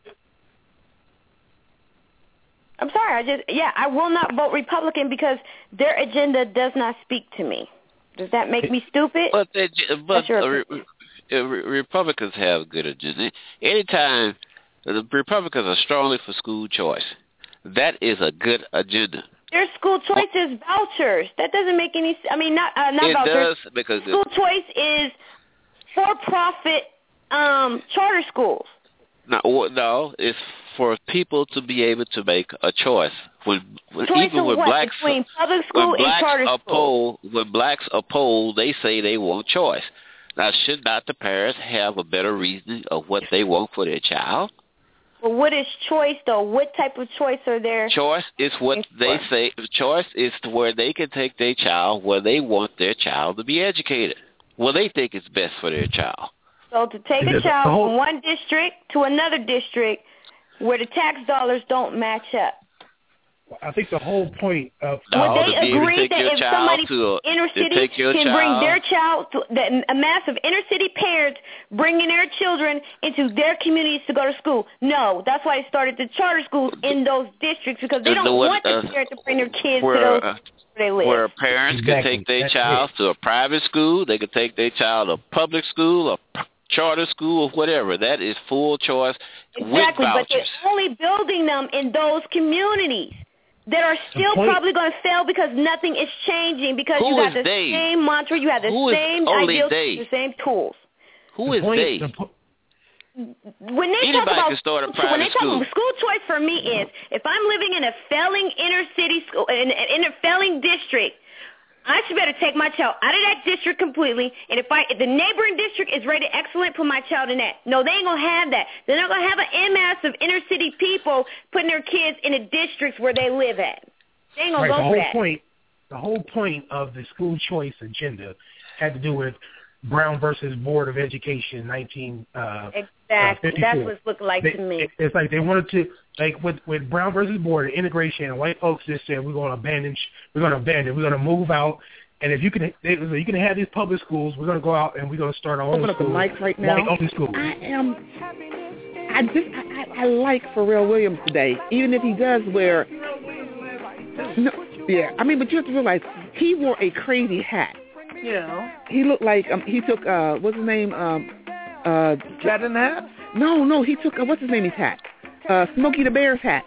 I'm sorry. I just, yeah, I will not vote Republican because their agenda does not speak to me. Does that make me stupid? But, they, but uh, re, re, Republicans have a good agenda. Anytime the Republicans are strongly for school choice, that is a good agenda. Their school choice is vouchers. That doesn't make any. I mean, not uh, not it vouchers. Does because school it, choice is for-profit um, charter schools. No, no, it's for people to be able to make a choice. When, when choice even of when what? blacks Between public school when and blacks charter are school. poll, when blacks are polled, they say they want choice. Now, should not the parents have a better reason of what they want for their child? Well, what is choice, though? What type of choice are there? Choice is what they say. Choice is to where they can take their child where they want their child to be educated, where they think is best for their child. So to take a child from one district to another district where the tax dollars don't match up. I think the whole point of no, would they agree that if somebody to, inner city can child. bring their child, to, the, a mass of inner city parents bringing their children into their communities to go to school? No, that's why they started the charter schools in those districts because they don't the, want uh, the parents to bring their kids where, to those uh, where they live. Where parents exactly. can take their that's child it. to a private school, they can take their child to public school, or charter school or whatever. That is full choice Exactly, with but vouchers. they're only building them in those communities that are still point- probably going to fail because nothing is changing, because Who you got is the they? same mantra, you have the Who is same only ideals, they? the same tools. Who is point- they? the po- When they Anybody talk about can start a when private they talk school. about school choice, for me is if I'm living in a failing inner city school, in, in a failing district, I should better take my child out of that district completely. And if I if the neighboring district is rated excellent, put my child in that. No, they ain't gonna have that. They're not gonna have an en masse of inner city people putting their kids in the districts where they live at. They ain't gonna right, go the for whole that. point, the whole point of the school choice agenda had to do with Brown versus Board of Education, nineteen uh, Exactly. uh, That's what it's looking like they, to me. It's like they wanted to, like with, with Brown versus Board, integration, and white folks just said we're going to abandon, we're going to abandon, we're going to move out, and if you can, they, you can have these public schools, we're going to go out and we're going to start our own Open up the schools, mics right now. white-only schools. I am. I just I, I, I like Pharrell Williams today, even if he does wear. No, yeah, I mean, but you have to realize he wore a crazy hat. Yeah. He looked like um, he took uh, what's his name? Um, uh, Cat in the Hat? No, no, he took uh, what's his name? His hat, uh, Smokey the Bear's hat.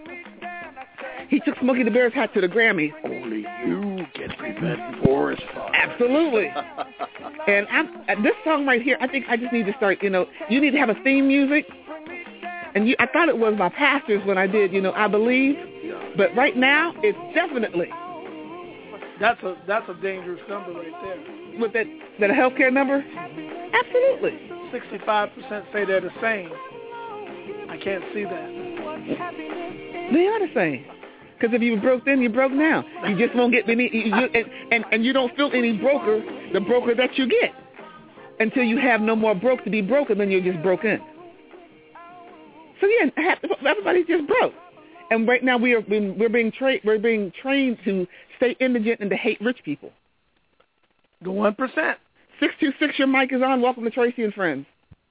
He took Smokey the Bear's hat to the Grammys. Only you get revenge for his father. Absolutely. And I'm, uh, this song right here, I think I just need to start. You know, you need to have a theme music. And you, I thought it was my pastors when I did, you know, I Believe. But right now, it's definitely. That's a that's a dangerous number right there. With that that healthcare number? Absolutely. Sixty-five percent say they're the same. I can't see that. They are the same. Because if you broke then, you broke now. You just won't get any, you, you, and, and and you don't feel any broker, the broker that you get, until you have no more broke to be broken. Then you're just broken. So yeah, everybody's just broke. And right now we are being, we're being trained we're being trained to stay indigent and to hate rich people. The one percent. Six two six, your mic is on. Welcome to Tracy and Friends.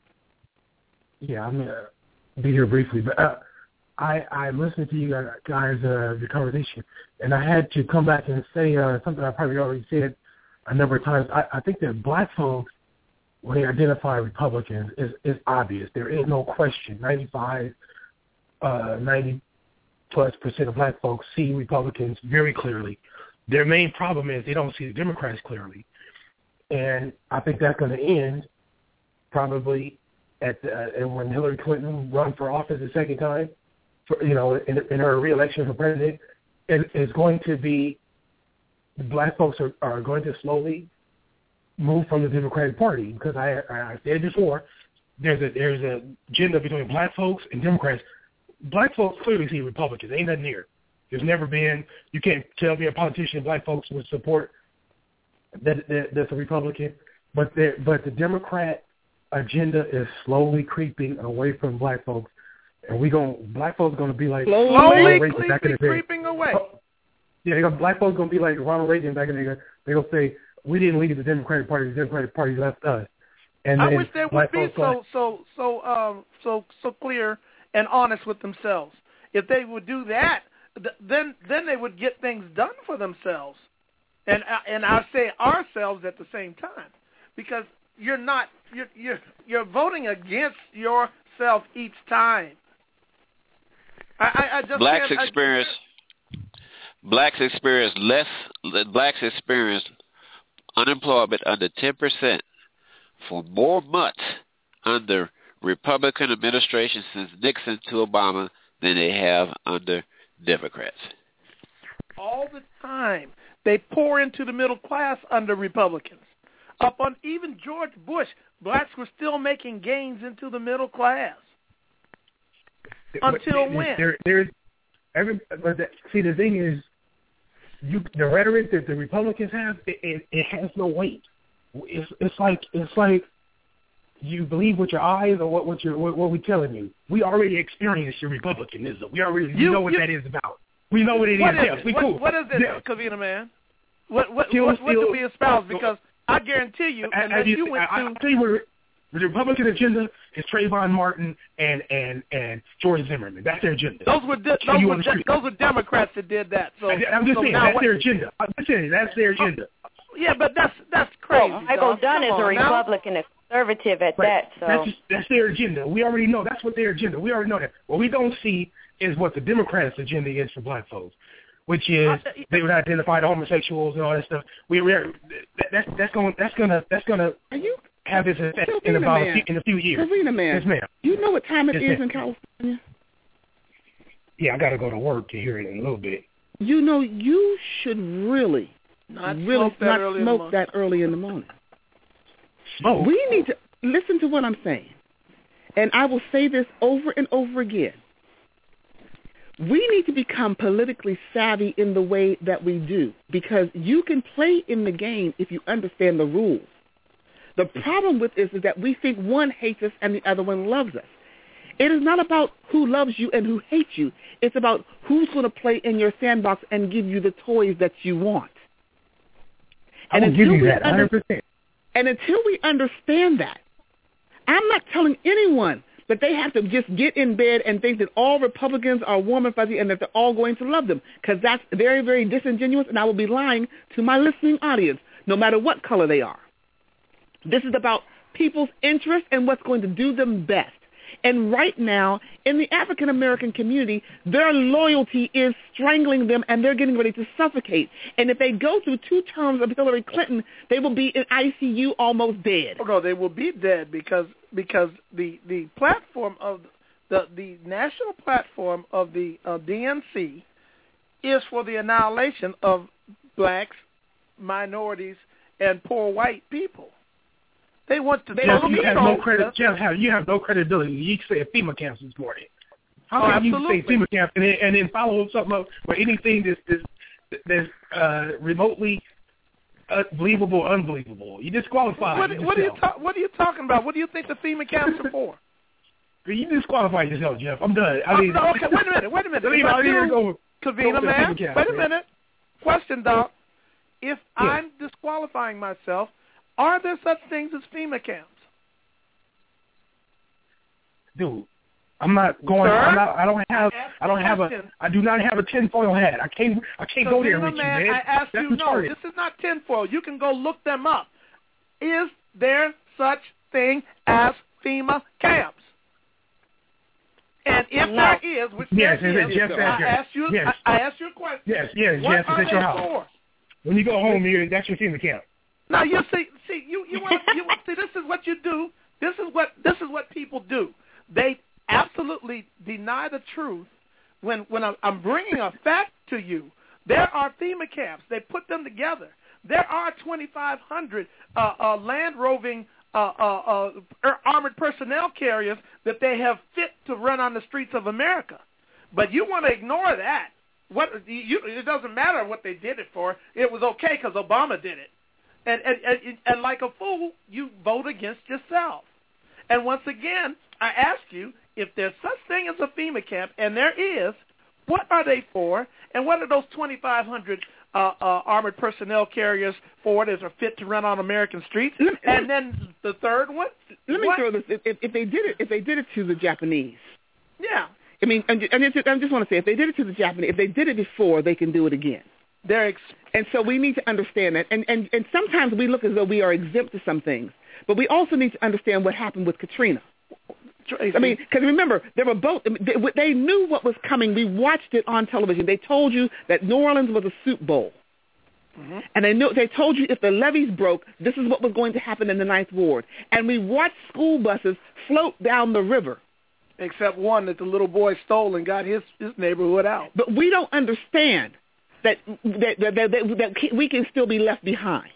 Yeah, I'm gonna be here briefly, but uh, I I listened to you guys uh, the conversation, and I had to come back and say uh, something I probably already said a number of times. I, I think that black folks, when they identify Republicans, is is obvious. There is no question. ninety-five, uh, ninety plus percent of black folks see Republicans very clearly. Their main problem is they don't see the Democrats clearly. And I think that's going to end probably at the, uh, when Hillary Clinton run for office a second time, for, you know, in, in her reelection for president. It, it's going to be black folks are, are going to slowly move from the Democratic Party because I, I said before, there's a there's a agenda between black folks and Democrats. Black folks clearly see Republicans. Ain't nothing here. There's never been. You can't tell me a politician black folks would support that, that that's a Republican, but the but the Democrat agenda is slowly creeping away from black folks, and we going black folks going to be like slowly Ronald Reagan back in the day. creeping away. Yeah, they gonna, black folks going to be like Ronald Reagan back in the day. They going to say we didn't leave the Democratic Party. The Democratic Party left us. And I then wish they would black be folks so like, so so um so so clear and honest with themselves. If they would do that, th- then then they would get things done for themselves, and uh, and I say ourselves at the same time, because you're not you're you're, you're voting against yourself each time. I, I, I just blacks can't, experience I, blacks experience less. Blacks experience unemployment under ten percent for more months under Republican administration since Nixon to Obama than they have under Democrats. All the time. They pour into the middle class under Republicans. Up on even George Bush, blacks were still making gains into the middle class. Until but when? There, there's every. But the, see, the thing is, you the rhetoric that the Republicans have, it, it, it has no weight. It's, it's like it's like you believe with your eyes or what what, your, what what we're telling you. We already experienced your Republicanism. We already you, know what you, that is about. We know what it what is. is Yes, it? we what, cool. what is it, yeah. Kavita man? What what Still, what, what still, do we espouse? Because I guarantee you, I, unless I, you went I, to I'll tell you what, the Republican agenda is Trayvon Martin and and and George Zimmerman. That's their agenda. Those were de- those were de- those were Democrats that did that. So I, I'm just so saying now that's what, their agenda. I'm just saying that's their agenda. Yeah, but that's that's crazy. Michael dog. Dunn Come is a on now. Republican. conservative at Right. that. So That's, just, that's their agenda. We already know. That's what their agenda. We already know that. What we don't see is what the Democrats' agenda is for black folks, which is they would identify the homosexuals and all that stuff. We we're, that, that's that's going that's gonna that's gonna Are you have this effect Karina, in about a man. few, in a few years. Karina, man. Yes, ma'am. You know what time it Yes, is ma'am. in California? Yeah, I got to go to work to hear it in a little bit. You know, you should really, Not really smoke that not early in the smoke morning. that early in the morning. Smoke? We need to listen to what I'm saying, and I will say this over and over again. We need to become politically savvy in the way that we do, because you can play in the game if you understand the rules. The problem with this is that we think one hates us and the other one loves us. It is not about who loves you and who hates you. It's about who's going to play in your sandbox and give you the toys that you want. I will And give until you we that, one hundred percent. And until we understand that, I'm not telling anyone that they have to just get in bed and think that all Republicans are warm and fuzzy and that they're all going to love them, because that's very, very disingenuous, and I will be lying to my listening audience, no matter what color they are. This is about people's interest and what's going to do them best. And right now, in the African-American community, their loyalty is strangling them, and they're getting ready to suffocate. And if they go through two terms of Hillary Clinton, they will be in I C U almost dead. Oh, no, they will be dead because because the, the platform of the the national platform of the uh, D N C is for the annihilation of blacks, minorities, and poor white people. They want to. Jeff, you have no credit. Jeff, have, you have no credibility. You said FEMA camps this morning. How Oh, can absolutely. you say FEMA camps and then, and then follow something up with anything that's that's, that's uh, remotely uh, believable, unbelievable? You disqualify What, yourself. what are you ta- What are you talking about? What do you think the FEMA camps are for? You disqualify yourself, Jeff. I'm done. I Oh, mean, no, okay, wait a minute. Wait a minute. Leave If I out here, do- go- Kavina, go to the man. FEMA camp, Wait a man. minute. Question, Doc. If I'm disqualifying myself, are there such things as FEMA camps? Dude, I'm not going. Sir? I'm not, I don't have. I don't have a. question. I do not have a tinfoil hat. I can't. I can't go there Kavina, with you, man, man. I asked That's you, no, retarded. this is not tinfoil. You can go look them up. Is there such thing as FEMA camps? And if No. there is, which Yes, there yes, is, yes, I yes, asked you, yes. I, I asked you a question. Yes, yes, what yes. are It's at they your house. for? When you go home, you that's your FEMA camp. Now you see, see, you you want you see. This is what you do. This is what this is what people do. They absolutely deny the truth when when I'm, I'm bringing a fact to you. There are FEMA camps. They put them together. There are twenty-five hundred uh, uh, land roving uh, uh, uh, armored personnel carriers that they have fit to run on the streets of America. But you want to ignore that. What you, it doesn't matter what they did it for. It was okay because Obama did it. And, and, and, and like a fool, you vote against yourself. And once again, I ask you, if there's such thing as a FEMA camp, and there is, what are they for? And what are those twenty-five hundred uh, uh, armored personnel carriers for that are fit to run on American streets? And then the third one? Let me what? throw this. If, if they did it, if they did it to the Japanese, Yeah. I mean, and, and it's, I just want to say, if they did it to the Japanese, if they did it before, they can do it again. They're ex- and so we need to understand that. And, and, and sometimes we look as though we are exempt to some things, but we also need to understand what happened with Katrina. I mean, because remember, there were both. They, they knew what was coming. We watched it on television. They told you that New Orleans was a soup bowl. Mm-hmm. And they knew, they told you if the levees broke, this is what was going to happen in the Ninth Ward. And we watched school buses float down the river. Except one that the little boy stole and got his, his neighborhood out. But we don't understand that that, that, that, that, that we can still be left behind.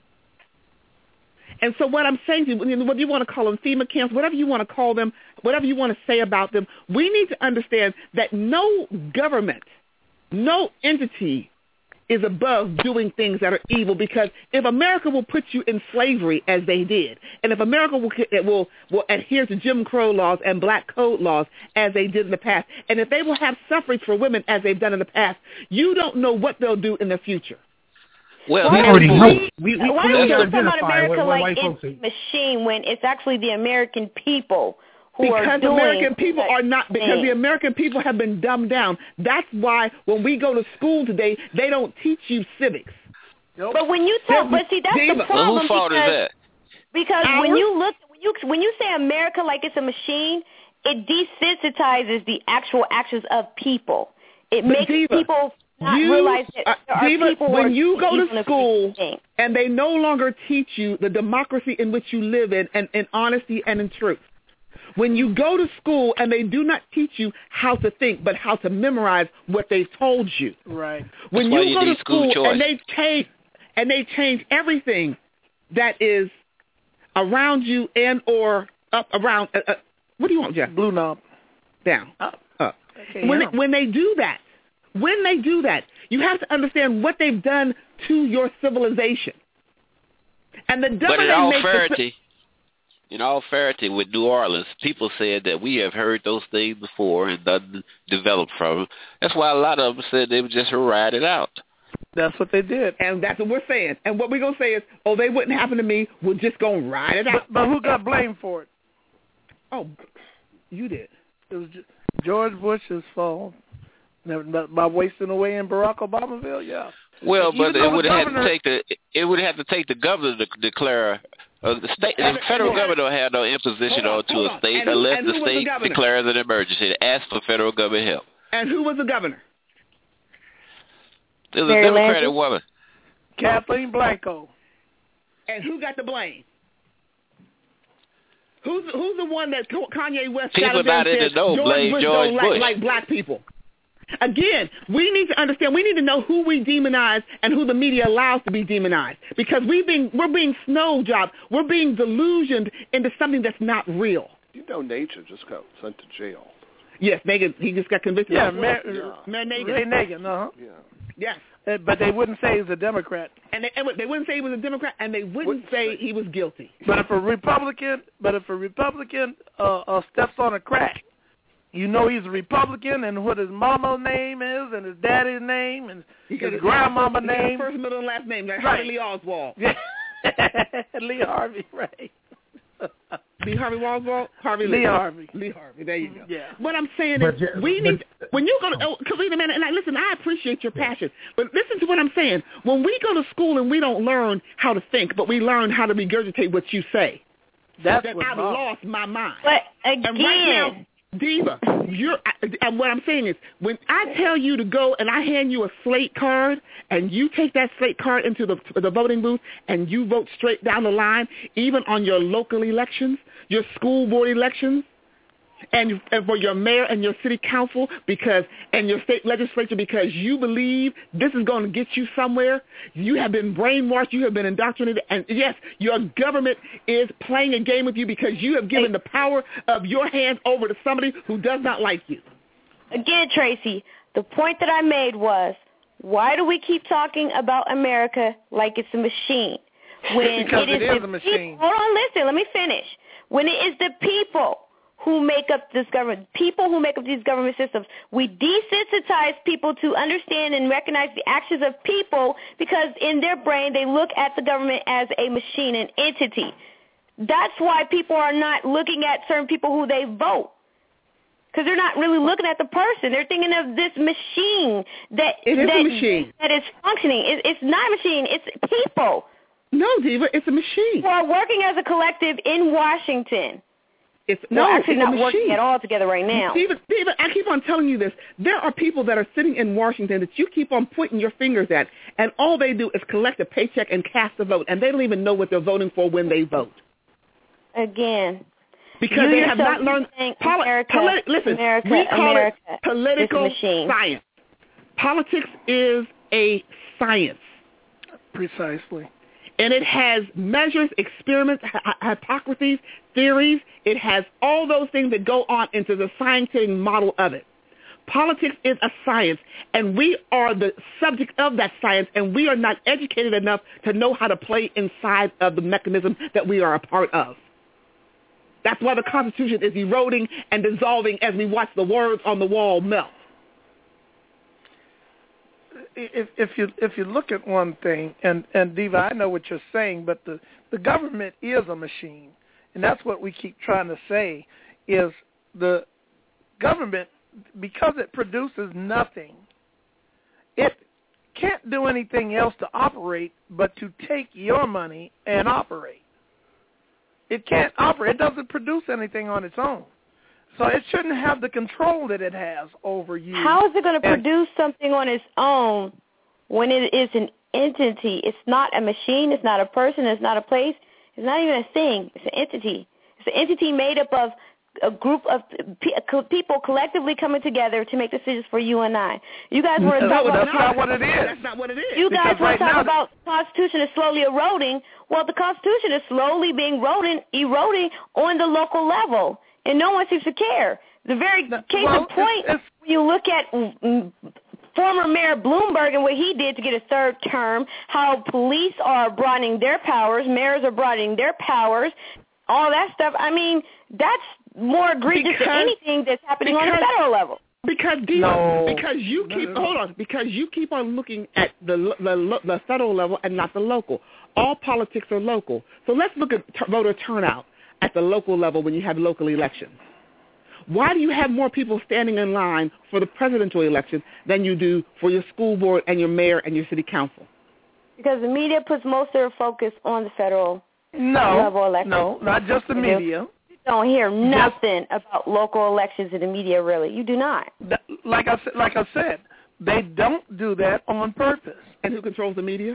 And so what I'm saying to you, whether you want to call them FEMA camps, whatever you want to call them, whatever you want to say about them, we need to understand that no government, no entity is above doing things that are evil, because if America will put you in slavery as they did, and if America will, will, will adhere to Jim Crow laws and black code laws as they did in the past, and if they will have suffrage for women as they've done in the past, you don't know what they'll do in the future. Well, we already know. We, we Why clearly do you talk about identify America what, what like white it's folks a are. machine when it's actually the American people who Because are doing American people are not, because things. the American people have been dumbed down. That's why when we go to school today, they don't teach you civics. But when you talk, but see, that's the Well, problem whose fault is because that? because Ours? when you look when you when you say America like it's a machine, it desensitizes the actual actions of people. It But makes Diva, people not you, realize that uh, there are Diva, people when who are you go evil to and school things. and they no longer teach you the democracy in which you live in and in honesty and in truth. When you go to school and they do not teach you how to think, but how to memorize what they've told you. Right. When That's why you you go to need school school choice. and they change and they change everything that is around you and or up around. Uh, uh, what do you want, Jeff? Blue knob. Down. Up. Up. Okay, When yeah. they, when they do that, when they do that, you have to understand what they've done to your civilization. And the dumber But in they all make the, fairity, in all fairity, with New Orleans, people said that we have heard those things before and nothing developed from them. That's why a lot of them said they would just ride it out. That's what they did. And that's what we're saying. And what we're going to say is, oh, they wouldn't happen to me. We're just going to ride it out. But, but who got blamed for it? Oh, you did. It was George Bush's fault. By wasting away in Barack Obamaville, yeah. Well, Even but though it would the have to governor- take the it would have to take the governor to declare. Uh, the state, the federal government don't have no imposition Hold on, on to hold a on. state And who- unless and the who was the state governor? declares an emergency. They ask for federal government help. And who was the governor? There's a Mary Democratic Landrieu? woman. Kathleen Blanco. And who got the blame? Who's who's the one that Kanye West People got up there not and in said the know George blame Bush George don't like, Bush. like black people? Again, we need to understand. We need to know who we demonize and who the media allows to be demonized, because we being we're being snow jobbed. We're being delusioned into something that's not real. You know, Nagin just got sent to jail. Yes, Nagin. He just got convicted. Yeah, of Mayor, yeah. Mayor Nagin. Ray Nagin, uh-huh. Yeah. Yes. Uh, But they wouldn't say he's a Democrat. And they, and they wouldn't say he was a Democrat, and they wouldn't say he was guilty. But if a Republican, but if a Republican uh, uh, steps on a crack, you know he's a Republican, and what his mama's name is, and his daddy's name, and He got his grandmama's he got name. first, middle, and last name. Like Right. Harvey Lee Oswald. Yeah. Lee Harvey, right. Lee Harvey Oswald? Harvey Lee Lee. Harvey. Lee Harvey. There you go. Yeah. What I'm saying But is, yeah, we but- need when you go to oh, cause wait a minute, and I, listen, I appreciate your passion, but listen to what I'm saying. When we go to school and we don't learn how to think, but we learn how to regurgitate what you say, That's then what I've Bob- lost my mind. But And right again, now, Diva, you're, and what I'm saying is, when I tell you to go and I hand you a slate card, and you take that slate card into the the voting booth, and you vote straight down the line, even on your local elections, your school board elections, and, and for your mayor and your city council, because and your state legislature, because you believe this is going to get you somewhere, you have been brainwashed, you have been indoctrinated, and yes, your government is playing a game with you because you have given the power of your hands over to somebody who does not like you. again, Tracy, the point that I made was, why do we keep talking about America like it's a machine? When Because it is, it is the a machine. People, hold on, listen, let me finish. When it is the people who make up this government, people who make up these government systems, we desensitize people to understand and recognize the actions of people, because in their brain they look at the government as a machine, an entity. That's why people are not looking at certain people who they vote, because they're not really looking at the person. They're thinking of this machine that It is that, a machine. that is functioning. It, it's not a machine. It's people No, Diva, it's a machine. who are working as a collective in Washington. It's Well, no, actually it's a not working machine. at all together right now. Diva, Diva, I keep on telling you this. There are people that are sitting in Washington that you keep on pointing your fingers at, and all they do is collect a paycheck and cast a vote, and they don't even know what they're voting for when they vote. Again, Because you they have yourself not learned think poli- America, poli- listen, America, we call America it political is a machine. science. Politics is a science. Precisely. And it has measures, experiments, hy- hypotheses, theories. It has all those things that go on into the scientific model of it. Politics is a science, and we are the subject of that science, and we are not educated enough to know how to play inside of the mechanism that we are a part of. That's why the Constitution is eroding and dissolving as we watch the words on the wall melt. If, if you if you look at one thing, and, and Diva, I know what you're saying, but the, the government is a machine, and that's what we keep trying to say, is the government, because it produces nothing, it can't do anything else to operate but to take your money and operate. It can't operate. It doesn't produce anything on its own. So it shouldn't have the control that it has over you. How is it going to And- produce something on its own when it is an entity? It's not a machine. It's not a person. It's not a place. It's not even a thing. It's an entity. It's an entity made up of a group of pe- people collectively coming together to make decisions for you and I. You guys want to No, talk about that's not what it is. That's not what it is. You guys Because want right to talk now- about the Constitution is slowly eroding. Well, the Constitution is slowly being eroding, eroding on the local level, and no one seems to care. The very case well, in point, it's, it's, when you look at mm, former Mayor Bloomberg and what he did to get a third term, how police are broadening their powers, mayors are broadening their powers, all that stuff. I mean, that's more egregious Because- than anything that's happening on the because- federal level. Because Diva, No. because you No, keep no, no. hold on, because you keep on looking at the the the federal level and not the local. All politics are local. So let's look at t- voter turnout at the local level when you have local elections. Why do you have more people standing in line for the presidential election than you do for your school board and your mayor and your city council? Because the media puts most of their focus on the federal no, level election. no, not just the They do. media. You don't hear nothing about local elections in the media, really. You do not. That- Like I said, like I said, they don't do that on purpose. And who controls the media?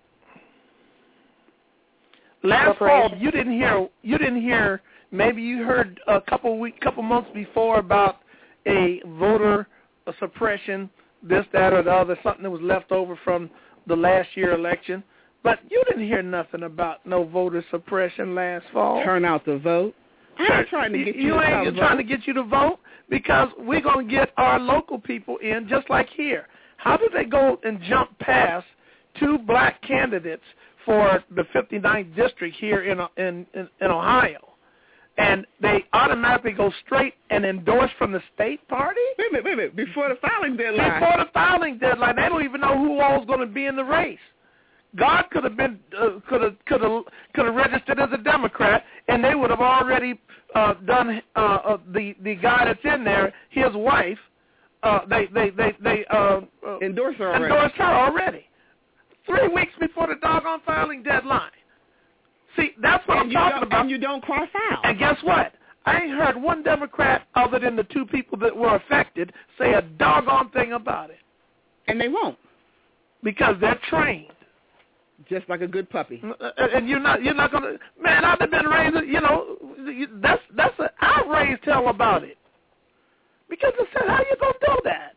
Last fall, Corporations. you didn't hear. You didn't hear. Maybe you heard a couple week, couple months before about a voter suppression, this, that, or the other, something that was left over from the last year election. But you didn't hear nothing about no voter suppression last fall. Turn out to vote. I'm not trying to get you, you to ain't vote. trying to get you to vote because we're going to get our local people in just like here. How did they go and jump past two black candidates for the fifty-ninth district here in in in, in Ohio, and they automatically go straight and endorse from the state party? Wait a minute, wait a minute. Before the filing deadline. Before the filing deadline, they don't even know who all is going to be in the race. God could have been uh, could have could have could have registered as a Democrat, and they would have already uh, done uh, uh, the the guy that's in there, his wife. Uh, they they they they uh, uh, Endorse her already. endorsed her already. Three weeks before the doggone filing deadline. See, that's what and I'm you talking don't, about. And you don't cross out. And guess what? I ain't heard one Democrat other than the two people that were affected say a doggone thing about it. And they won't. Because they're trained. Just like a good puppy. And you're not you're not gonna man, I've been raised you know that's that's a I raised hell about it. Because I said, how you gonna do that?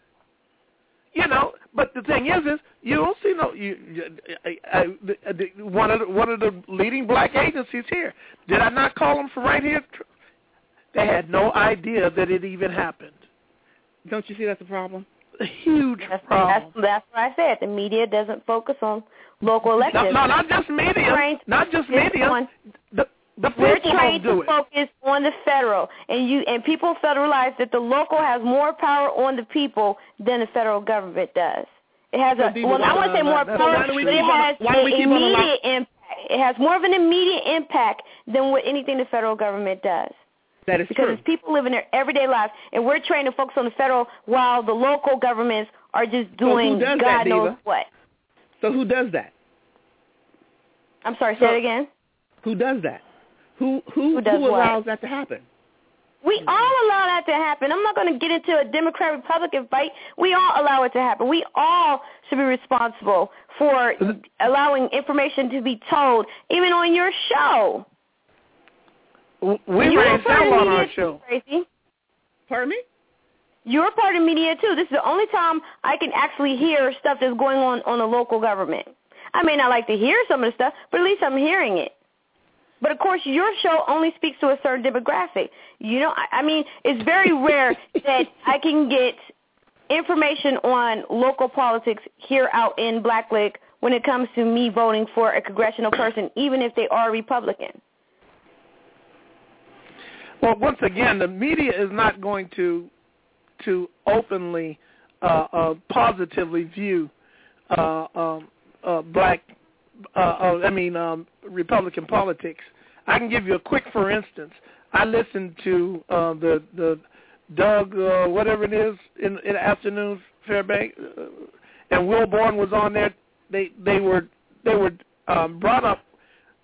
You know, but the thing is, is you don't see no. You, you, I, I, the, the, one of the, one of the leading black agencies here. Did I not call them for right here? They had no idea that it even happened. Don't you see that's a problem? A huge That's, problem. that's, that's what I said. The media doesn't focus on local elections. No, no, not just media. Trained- Not just This media. one- The the We're people trained don't do to it. focus on the federal, and you and people federalize that the local has more power on the people than the federal government does. It has So, a Diva, well, I why- want to say more so power, why do we but it keep on- has why do an we keep on allow- immediate impact. It has more of an immediate impact than what anything the federal government does. That is Because true. it's people living their everyday lives, and we're trained to focus on the federal while the local governments are just So doing who does God that, knows Diva? what. So who does that? I'm sorry, say So- it again. Who does that? Who who Who does what? allows that to happen? We all allow that to happen. I'm not going to get into a Democrat-Republican fight. We all allow it to happen. We all should be responsible for allowing information to be told, even on your show. We You're raised part of hell on media our too, show. Tracy. Pardon me? You're part of media too. This is the only time I can actually hear stuff that's going on on the local government. I may not like to hear some of the stuff, but at least I'm hearing it. But, of course, your show only speaks to a certain demographic. You know, I, I mean, it's very rare that I can get information on local politics here out in Black Lake when it comes to me voting for a congressional person, even if they are Republican. Well, once again, the media is not going to to openly, uh, uh, positively view uh, um, uh, black, uh, uh, I mean, um, Republican politics. I can give you a quick, for instance. I listened to uh, the the Doug, uh, whatever it is, in, in the afternoon, Fairbanks, uh, and Wilborn was on there. They they were they were um, brought up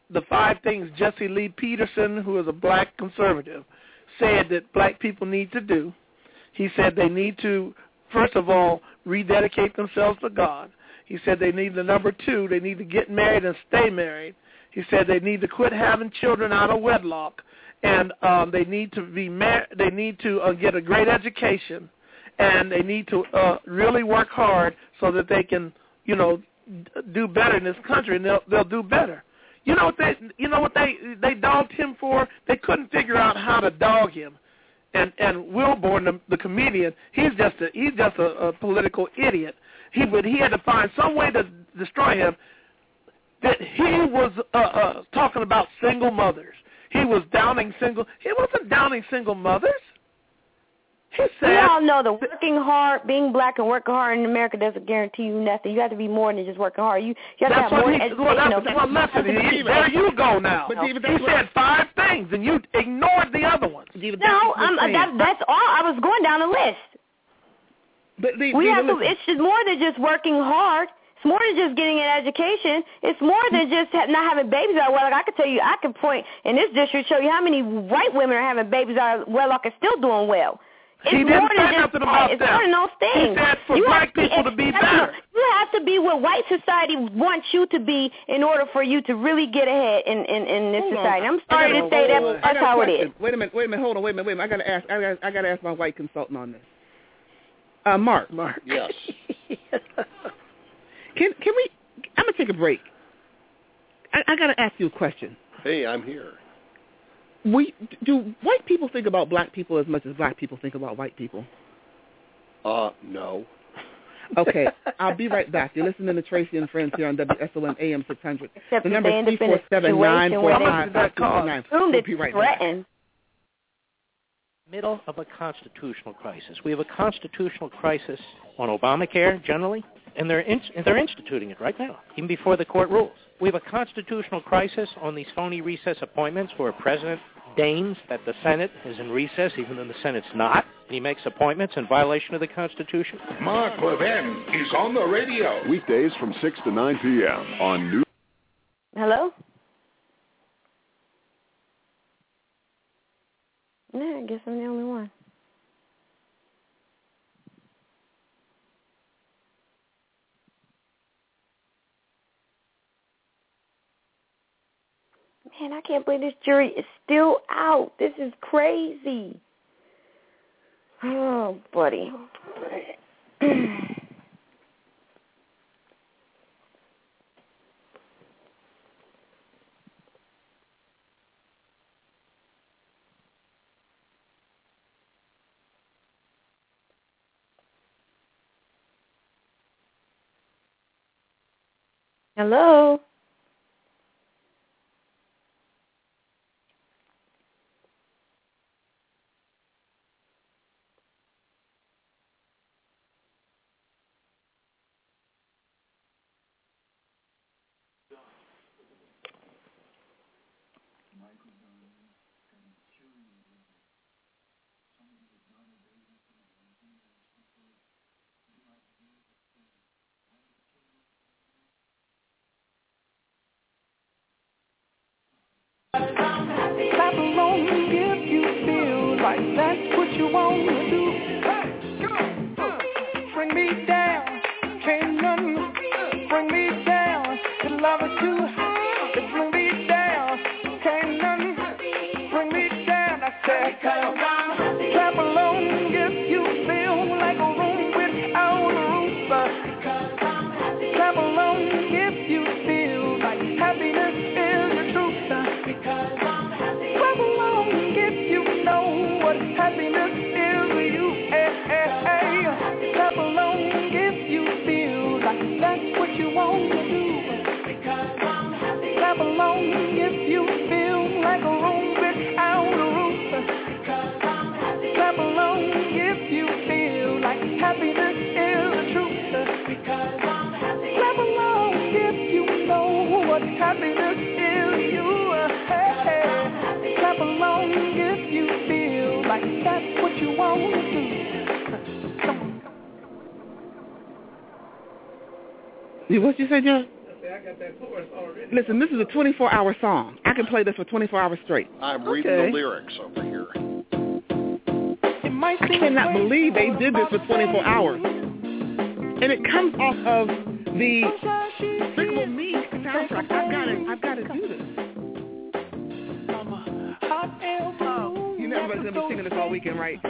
the five things Jesse Lee Peterson, who is a black conservative, said that black people need to do. He said they need to, first of all, rededicate themselves to God. He said they need, the number two, they need to get married and stay married. He said they need to quit having children out of wedlock, and um, they need to be mar- they need to uh, get a great education, and they need to uh, really work hard so that they can, you know, do better in this country, and they'll they'll do better. You know what they you know what they they dogged him for? They couldn't figure out how to dog him. And and Wilborn, the, the comedian, he's just a he's just a, a political idiot. He would he had to find some way to destroy him. That he was uh, uh, talking about single mothers. He was downing single. He wasn't downing single mothers. He said, we all know that working hard, being black and working hard in America doesn't guarantee you nothing. You have to be more than just working hard. You, you have that's to have more he, education. Well, that's, well, listen, he, there you go now. But David, he said five things, and you ignored the other ones. David, no, um, that, that's all. I was going down the list. But David, we David, have to. listen. It's just more than just working hard. It's more than just getting an education. It's more than just not having babies out of wedlock. I could tell you, I could point in this district, show you how many white women are having babies out of wedlock and still doing well. It's he more didn't than say just, nothing about it's that. more than those things. He said for you black to people to be better. You have to be what white society wants you to be in order for you to really get ahead in, in, in this Hold society. on. I'm sorry gotta, to say that, but that's how it is. Wait a minute, wait a minute, hold on, wait a minute, wait a minute. I gotta ask, I gotta, I gotta ask my white consultant on this. Uh, Mark, Mark. Yes. can can we? I'm gonna take a break. I, I gotta ask you a question. Hey, I'm here. We do white people think about black people as much as black people think about white people? Uh, no. Okay, I'll be right back. You're listening to Tracy and Friends here on W S O M A M six hundred. Except The number is three four seven, nine four five, five two nine. We'll be right back. Middle of a constitutional crisis. We have a constitutional crisis on Obamacare generally, and they're in, and they're instituting it right now, even before the court rules. We have a constitutional crisis on these phony recess appointments where a president deigns that the Senate is in recess even though the Senate's not, and he makes appointments in violation of the Constitution. Mark Levin is on the radio. Weekdays from six to nine p.m. on New. Hello? Yeah, I guess I'm the only one. Man, I can't believe this jury is still out. This is crazy. Oh, buddy. Hello? Clap along if you feel like that's what you want to do. Hey, come on. Bring me down, can't none bring me down. The love is too high to bring me down. Can't none bring me down. I said, clap along if you feel like a room without a roof. Clap along if you feel like happiness is the truth. Clap along if you know what happiness is to you. Hey, hey, hey. Clap along if you feel like that's what you want to do. Clap along if you feel like a room without a roof. Clap along if you feel like happiness is the truth. Clap along if you know what happiness is to you. Hey, hey. Clap along if you feel like that's what you want to do. What you say, John? Listen, this is a twenty-four hour song. I can play this for twenty-four hours straight. I'm reading Okay. the lyrics over here. I cannot believe they did this for twenty-four hours. And it comes off of the Despicable Me soundtrack. I've got to, I've got to do this. You know everybody's going to be singing this all weekend, right?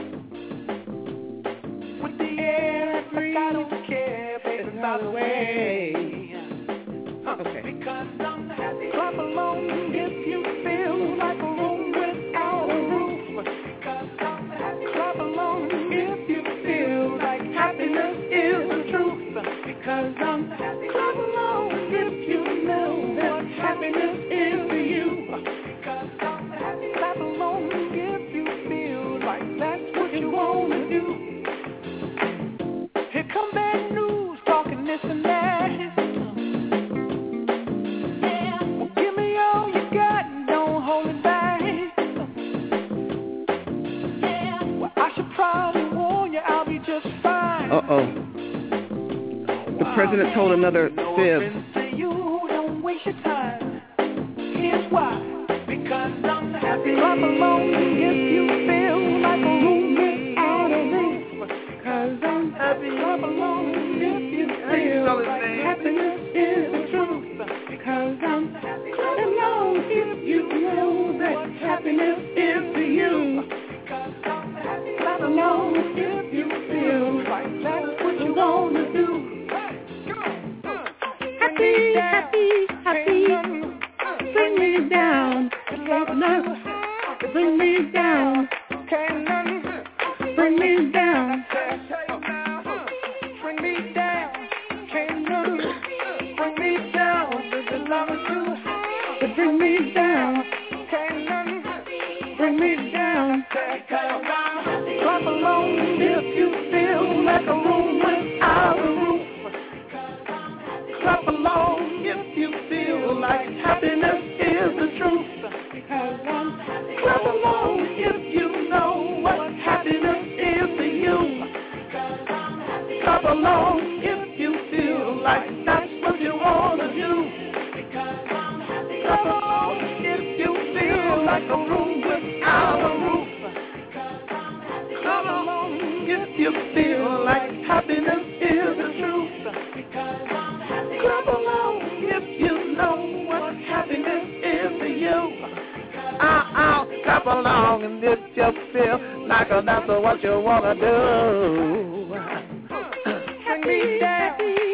With the air, I don't care, baby, by the way. Okay. Clap along if you feel like a room without a roof. Clap along if you feel like happiness is the truth. Because I'm clap along if you know that happiness is for you. Clap along if you feel like that's what you want to do. Here come bad news, talking this and that. Uh-oh. The president told another fib. You don't waste your time. Here's why. Because I'm happy. Clap along if you feel like a room without a roof. Because I'm happy. Clap along if you feel like happiness is the truth. Because I'm happy. Clap along if you know that happiness is for you. Clap along if you feel like that's what you want to do. Happy, happy, happy, bring me down. Bring me down. Bring me down. Bring me down. Bring me down. Bring me down. Bring me down. Clap along if you feel like a room without a roof. Clap along if you feel like happiness is the truth. Clap along if you know what happiness is to you. Clap along if you feel like that's what you want to do. Clap along if you feel like a room without a roof. Clap along if you feel like happiness is the truth. Clap along if you know what happiness is to you. Ow, ow, clap along and if you feel like that's what you want to do. Bring me down,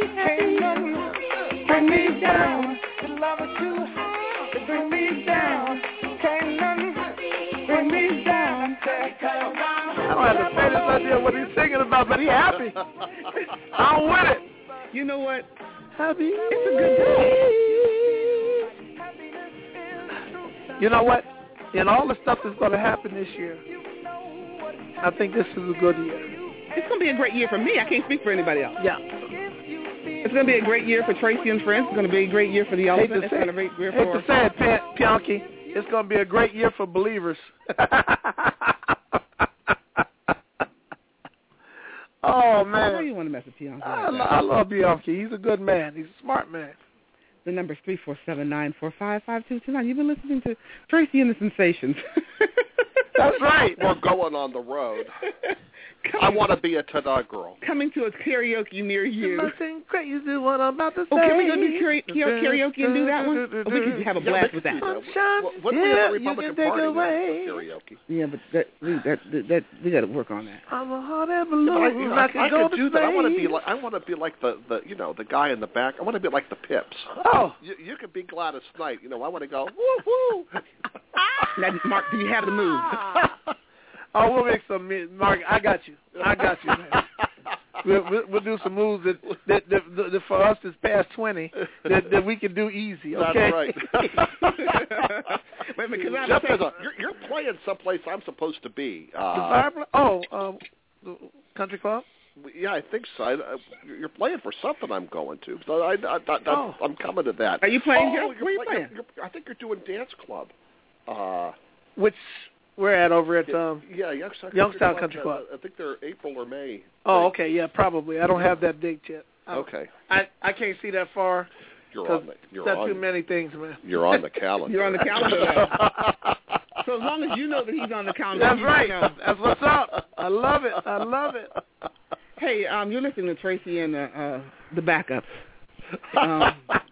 bring me down. The love is too high to bring me down. Can't none bring me down. I don't have the faintest idea what he's singing about, but he's happy. I'm with it. You know what? Happy. It's a good day. You know what? In all the stuff that's going to happen this year, I think this is a good year. It's going to be a great year for me. I can't speak for anybody else. Yeah. It's going to be a great year for Tracy and Friends. It's going to be a great year for the elephant. It's going to be a great year for... Hate to say it, P- Pianki. It's going to be a great year for believers. Oh, man. Why do you want to mess with Bianchi? I, like I love Bianchi. He's a good man. He's a smart man. The number is three four seven, nine four five, five two two nine. You've been listening to Tracy and the Sensations. That's right. We're going on the road. I want to be a ta-da girl. Coming to a karaoke near you. Nothing crazy what I'm about to say. Oh, can we go do karaoke, karaoke and do that one? Or we can have a blast yeah, with that. Sunshine, what, what yeah, we have the Republican Party away. Karaoke? Yeah, but that we that that, that we got to work on that. I'm a hot air balloon. Yeah, I, you know, I, I, I go could do that. I want to be like I want to be like the, the you know the guy in the back. I want to be like the Pips. Oh, you, you could be Gladys Knight. You know, I want to go woo woo. Now, Mark, do you have the move? Oh, we'll make some, Mark. I got you. I got you, man. We'll, we'll, we'll do some moves that, that, that, that, that for us is past twenty that, that we can do easy. Okay. That's right. Wait a minute, because Jeff, a, you're, you're playing someplace I'm supposed to be. Uh, the fireplace? Oh, um, the country club. Yeah, I think so. I, you're playing for something I'm going to. So I, I, I, oh. I'm coming to that. Are you playing? Oh, Where are you playing? You're, you're, I think you're doing dance club. Uh, Which we're at over at um, yeah, Youngstown, Youngstown Country Club. Uh, I think they're April or May. Oh, okay, yeah, probably. I don't have that date yet. I, okay. I I can't see that far. You're on the. You're That's on. too many things, man. You're on the calendar. You're on the calendar now. So as long as you know that he's on the calendar, That's you right. know. That's what's up. I love it. I love it. Hey, um, you're listening to Tracy and uh, uh, the backup, um,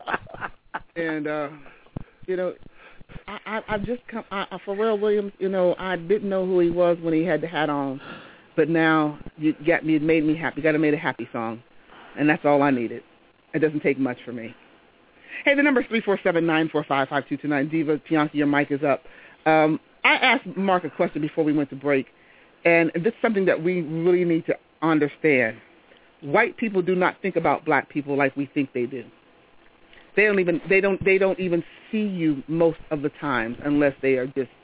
and uh, you know, I, I, I just come. I, I, Pharrell Williams, you know, I didn't know who he was when he had the hat on, but now you got me. It made me happy. You got to make a happy song, and that's all I needed. It doesn't take much for me. Hey, the number is three four seven nine four five five two two nine. Diva Bianchi, your mic is up. Um, I asked Mark a question before we went to break, and this is something that we really need to understand. White people do not think about black people like we think they do. They don't even they don't they don't even see you most of the times unless they are just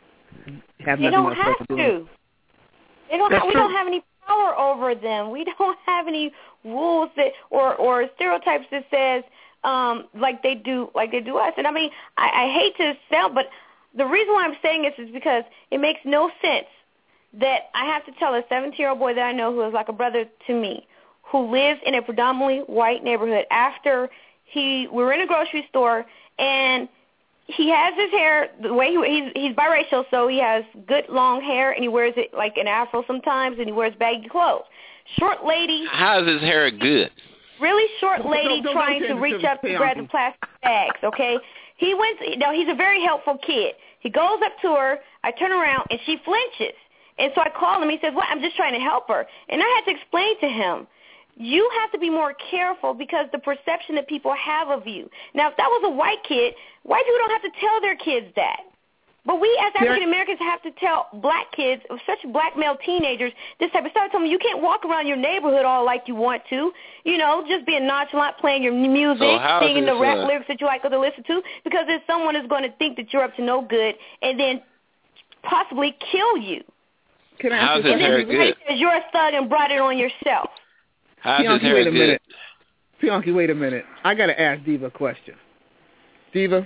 have They nothing don't else have to do. to. They don't. That's Have, we true. don't have any power over them. We don't have any rules that or or stereotypes that says um, like they do like they do us. And I mean, I, I hate to sound, but the reason why I'm saying this is because it makes no sense that I have to tell a seventeen-year-old boy that I know who is like a brother to me, who lives in a predominantly white neighborhood, after he we were in a grocery store and he has his hair the way he he's he's biracial, so he has good long hair and he wears it like an afro sometimes, and he wears baggy clothes. Short lady. How's his hair good? Really short lady Don't- don't- trying don't to change reach the up to payoff. grab the plastic bags. Okay, he went. No, he's a very helpful kid. He goes up to her. I turn around and she flinches. And so I call him. He says, "What? I'm just trying to help her." And I had to explain to him, you have to be more careful because the perception that people have of you. Now, if that was a white kid, white people don't have to tell their kids that. But we as African Americans have to tell black kids, especially black male teenagers, this type of stuff. Tell them you can't walk around your neighborhood all like you want to. You know, just being nonchalant, playing your music, So how's singing the this, rap uh, lyrics that you like to listen to, because then someone is going to think that you're up to no good and then possibly kill you. Can I How's ask his you hair Because good? you're a thug and brought it on yourself. How's his Bianchi, hair wait a good? minute. Bianchi, wait a minute. I got to ask Diva a question. Diva,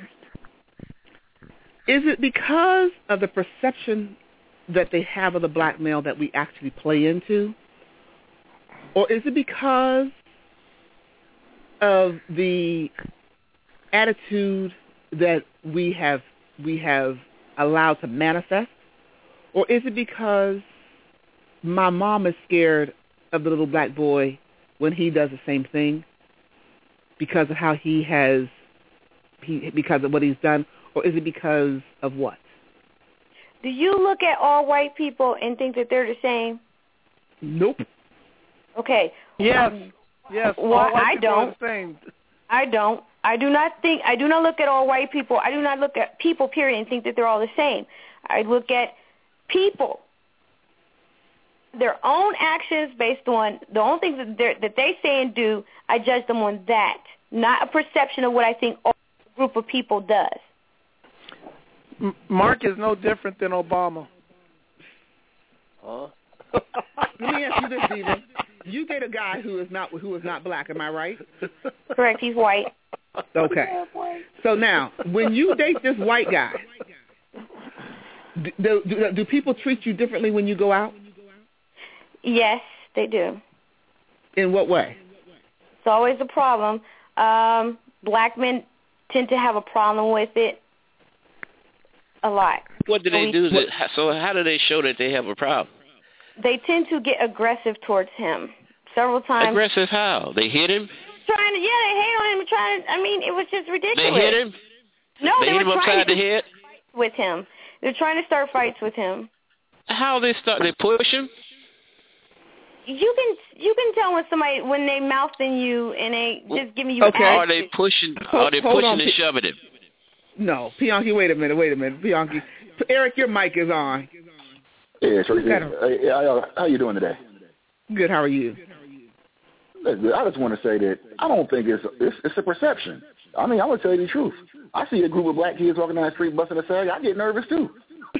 is it because of the perception that they have of the black male that we actually play into? Or is it because of the attitude that we have we have allowed to manifest? Or is it because my mom is scared of the little black boy when he does the same thing because of how he has, he because of what he's done? Or is it because of what? Do you look at all white people and think that they're the same? Nope. Okay. Yes. Yes. Well, all white I people are don't. the same. I don't. I do not think, I do not look at all white people. I do not look at people, period, and think that they're all the same. I look at people, their own actions based on the own things that, they're, that they say and do. I judge them on that, not a perception of what I think a group of people does. M- Mark is no different than Obama. Huh? Let me ask you this, Diva. You date a guy who is not who is not black, am I right? Correct, he's white. Okay. So now, when you date this white guy, do, do, do people treat you differently when you go out? Yes, they do. In what way? It's always a problem. Um, black men tend to have a problem with it a lot. What do they We- do? That, so how do they show that they have a problem? They tend to get aggressive towards him several times. Aggressive how? They hit him? Trying to, yeah, they hate on him. Trying to, I mean, it was just ridiculous. They hit him? No, they they, hit were him trying upside to the head? fight with him. They're trying to start fights with him. How they start? They push him? You can you can tell when somebody when they mouthing you and they just giving you. Okay. Are they pushing? Are they Hold pushing on, and P- shoving him? No, Bianchi, wait a minute, wait a minute, Bianchi. Eric, your mic is on. Yeah, Tracy. Got him. Hey, how, how you doing today? Good. How are you? Listen, I just want to say that I don't think it's it's, it's a perception. I mean, I'm gonna tell you the truth. I see a group of black kids walking down the street busting a sag. I get nervous too.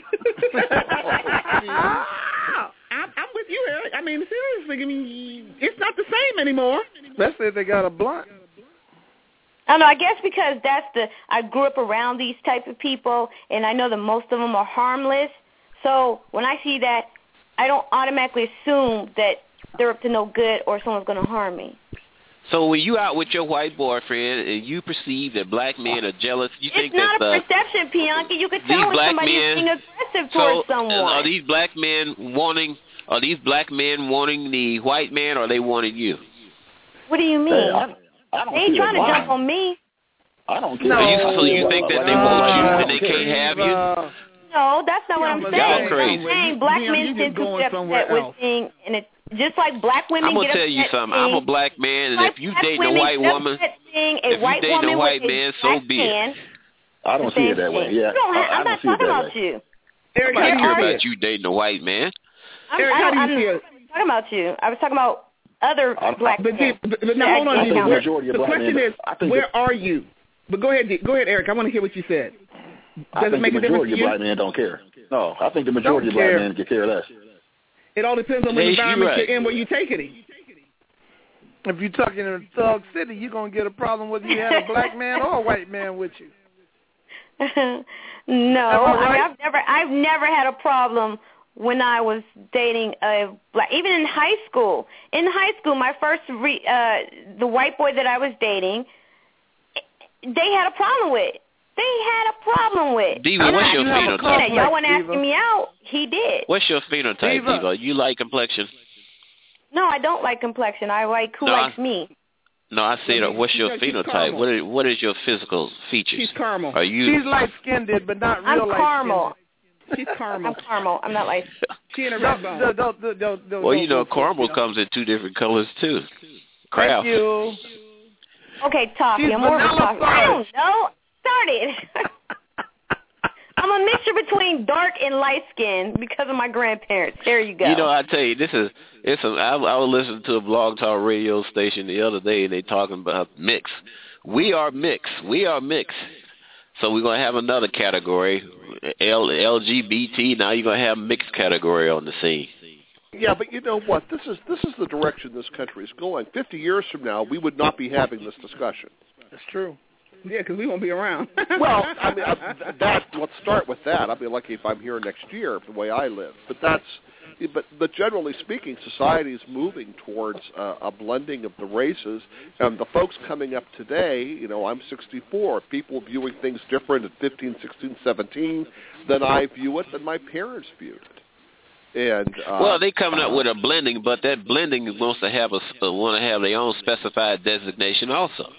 Ah, I'm, I'm with you, Eric. I mean, seriously, I mean, it's not the same anymore. Especially if they got a blunt. I don't know. I guess because that's the I grew up around these type of people, and I know that most of them are harmless. So when I see that, I don't automatically assume that they're up to no good or someone's going to harm me. So when you out with your white boyfriend and you perceive that black men are jealous, you think It's not that a the, perception, Bianchi. You can these tell when black somebody men, is being aggressive so towards someone. are these black men wanting? Are these black men wanting the white man, or are they wanting you? What do you mean? Hey, I, I don't they ain't see trying that to line. jump on me. I don't care. No, you, so you Uh, think that uh, they uh, want you I and they don't can't care. have you? No, that's not what I'm Y'all saying. crazy. I'm saying black Leon, men you tend just to going get somewhere upset with else. things, and it just like black women I'm gonna get tell you upset something. I'm a things, black man, and like if you black dating a women white get woman, upset thing, a if you white dating a woman white with man, a so black be it. man, I don't see it that way. Yeah, you don't have, I, I I'm don't not see it talking that about way. you. Eric, I how don't do care you see about it? you dating a white man. I'm, Eric, I how don't, do you I'm see it? not talking about you. I was talking about other I- black But, men. but, but now hold on, I think G. the Where, majority of the black question men- is, I think where the- are you? But go ahead, G. Go ahead, Eric. I want to hear what you said. I Does it think make the a difference majority to of you? black men don't care. No, I think the majority Don't of black care. men could care less. It all depends on what Yes, environment you're right. you're in, where you take it in. If you're talking in Thug City, you're going to get a problem whether you have a black man or a white man with you. No, Am I I mean, right? I've never, I've never had a problem when I was dating a black. Even in high school, in high school, my first, re, uh, the white boy that I was dating, they had a problem with. They had a problem with. Diva, And what's I- your you have a phenotype? complex, Y'all want to ask Diva. me out? He did. What's your phenotype, Diva. Diva? You like complexion? No, I don't like complexion. I like who No, likes I- me. No, I said, uh, what's your She's- she's phenotype? caramel. What is, what is your physical features? She's caramel. Are you? She's light-skinned, but not real I'm light-skinned. caramel. She's caramel. I'm caramel. I'm not like. She in a Don't, red bone. don't, don't, don't, don't, don't, well, you know, don't- caramel don't- comes in two different colors too. Thank Craft. you. Okay, toffee. She's I'm more of a vanilla toffee. I don't fudge. know. Started. I'm a mixture between dark and light skin because of my grandparents. There you go. You know, I tell you, this is it's. A, I, I was listening to a blog talk radio station the other day, and they talking about mix. We are mix. We are mix. So we're gonna have another category, L, L G B T. Now you're gonna have mixed category on the scene. Yeah, but you know what? This is this is the direction this country is going. Fifty years from now, we would not be having this discussion. That's true. Yeah, because we won't be around. Well, I mean, uh, that. Let's start with that. I'll be lucky if I'm here next year, the way I live. But that's. But but generally speaking, society is moving towards uh, a blending of the races, and the folks coming up today. You know, I'm sixty-four. People viewing things different at fifteen, sixteen, seventeen than I view it, than my parents viewed it. And uh, Well, they coming up with a blending, but that blending wants to have a uh, want to have their own specified designation also.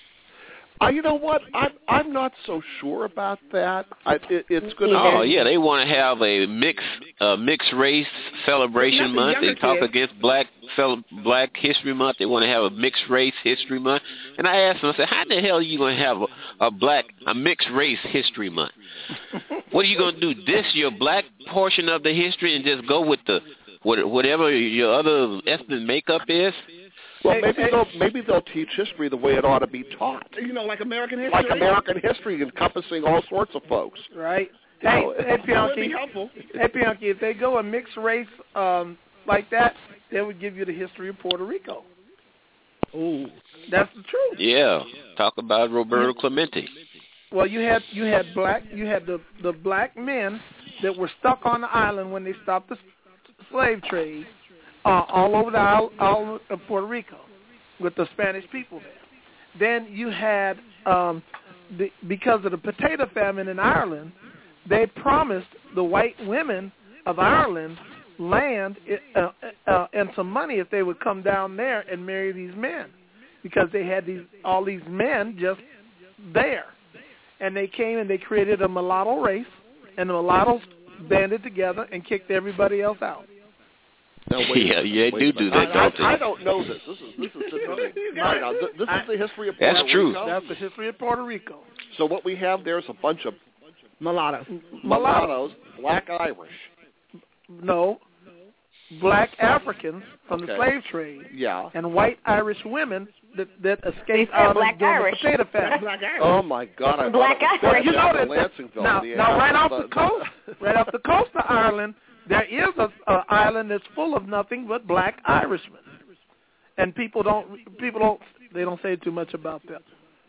Uh, you know what? I'm I'm not so sure about that. I, it, it's going to. Oh yeah, they want to have a mixed uh, mixed race celebration Not the month. They younger talk kids. against Black cel- Black History Month. They want to have a mixed race history month. And I asked them, I said, how the hell are you going to have a, a black a mixed race history month? What are you going to do? Diss your black portion of the history and just go with the what, whatever your other ethnic makeup is? Well, maybe they'll maybe they'll teach history the way it ought to be taught, You know, like American history. like American history, encompassing all sorts of folks. Right? You Hey, know, hey, That would be Bianchi. helpful. Hey, Bianchi, if they go a mixed race um, like that, they would give you the history of Puerto Rico. Ooh. That's the truth. Yeah, talk about Roberto Clemente. Well, you had you had black you had the the black men that were stuck on the island when they stopped the s- slave trade uh, all over the isle, all of Puerto Rico with the Spanish people there. Then you had um, the, because of the potato famine in Ireland, they promised the white women of Ireland land uh, uh, and some money if they would come down there and marry these men, because they had these all these men just there. And they came and they created a mulatto race, and the mulattoes banded together and kicked everybody else out. Now, wait, Yeah, yeah, they wait do a do minute. that, I, don't they? I, I don't know this. This is this is interesting. Right now, th- this is the history of Puerto That's true. Rico. That's the history of Puerto Rico. So what we have there is a bunch of Mulattoes. mulattoes, black Irish. No, black Africans from the Okay. slave trade Yeah. and white Irish women that, that They escaped said out black of during the Irish. potato famine. Black Irish. Oh my God! I Black thought it was Irish. You know down that to Lansingville, now, Indiana. now right off But- the coast, right off the coast of Ireland, there is a, a island that's full of nothing but black Irishmen, and people don't people don't they don't say too much about that.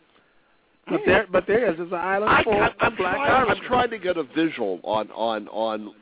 But there, but there is. It's an island I, full I, of I'm, black trying, Irishmen. I'm trying to get a visual on on on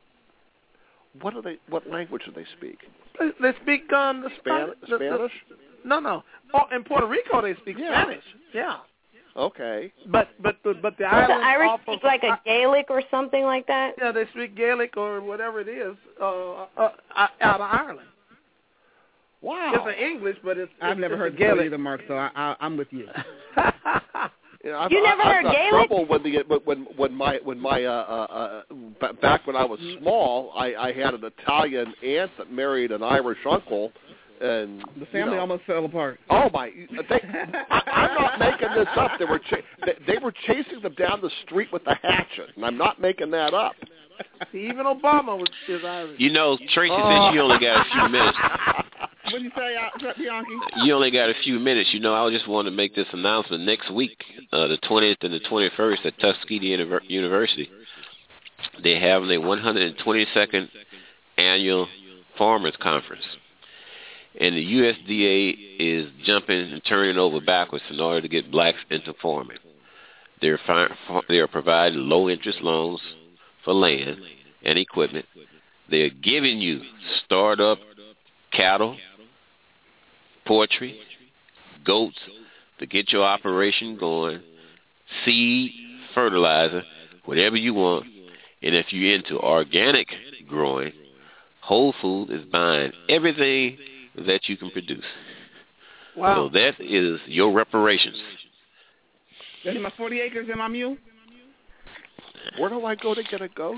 what do they what language do they speak? They, they speak um, the Span- the- the- Spanish? No, no. Oh, in Puerto Rico, they speak Yeah. Spanish. Yeah. Okay. But but the, but the Does island the Irish off of, speak like a Gaelic or something like that? Yeah, they speak Gaelic or whatever it is uh, uh, out of Ireland. Wow. It's an English, but it's, I've it's never it's heard a Gaelic. either, Mark. So I, I, I'm with you. You, know, I've, You never I, I've heard got Gaelic? trouble when the when when my when my uh, uh, uh b- back when I was small, I, I had an Italian aunt that married an Irish uncle, and The family you know, almost fell apart. Oh my! They, I, I'm not making this up. They were ch- they, they were chasing them down the street with a hatchet, and I'm not making that up. Even Obama was is Irish. You know, Tracy Oh. said you only got a few minutes. What did you say, uh, Bianchi? You only got a few minutes. You know, I just want to make this announcement next week, uh, the twentieth and the twenty-first at Tuskegee Univer- University. They're having a one hundred twenty-second annual Farmers Conference. And the U S D A is jumping and turning over backwards in order to get blacks into farming. They're, fi- they are providing low-interest loans for land and equipment. They're giving you startup cattle, poultry, goats to get your operation going, seed, fertilizer, whatever you want. And if you're into organic growing, Whole Foods is buying everything that you can produce. Wow. So that is your reparations. That's my forty acres and my mule. Where do I go to get a goat?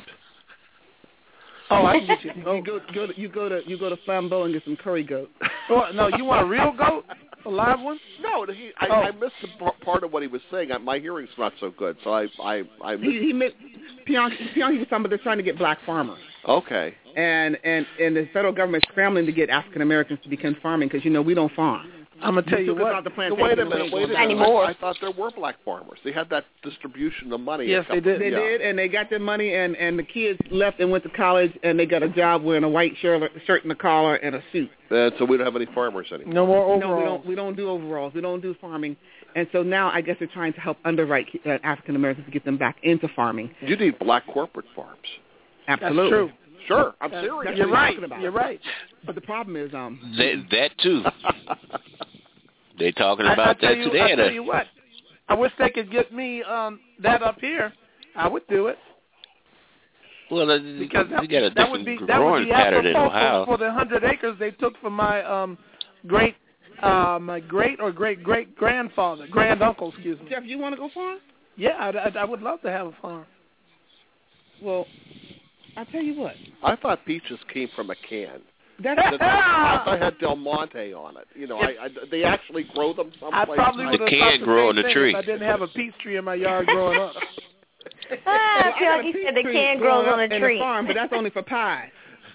Oh, I can get you. You go, go to, you go to you go to Flambeau and get some curry goat. Oh, no, you want a real goat, a live one? No, he, I, Oh. I missed the p- part of what he was saying. I, my hearing's not so good, so I I I missed. He, he meant Bianchi, Bianchi was talking about they're trying to get black farmers, Okay. and and and the federal government's scrambling to get African Americans to begin farming because you know we don't farm. I'm gonna tell you took us what. out the So plantation wait a and minute. we Wait a ain't minute. going Anymore. I, I thought there were black farmers. They had that distribution of money. Yes, a they couple- did. They yeah. did, and they got their money, and and the kids left and went to college, and they got a job wearing a white shirt, shirt and a collar and a suit. And so we don't have any farmers anymore. No more overalls. No, we don't. We don't do overalls. We don't do farming, and so now I guess they're trying to help underwrite uh, African Americans to get them back into farming. You need black corporate farms. Absolutely. That's true. Sure, I'm That's- serious. That's You're what we're right. talking about. You're right. But the problem is, um, That, that too. They talking I, I about tell that you, today. I at tell a- you what. I wish they could get me um, that up here. I would do it Well, uh, because that, you got a that would different be that would growing be pattern in apropos Ohio. for, for the hundred acres they took from my um, great uh, my great or great great grandfather, grand uncle, excuse me. Jeff, you want to go farm? Yeah, I, I, I would love to have a farm. Well, I tell you what. I thought peaches came from a can. That's That- I thought I had Del Monte on it. You know, I, I, they actually grow them I someplace. probably The would have can thought the grow same on the thing tree. if I didn't have a peach tree in my yard growing up. Ah, I got a Bianchi peach said the tree can growing grows on up a in tree. the farm, but that's only for pie.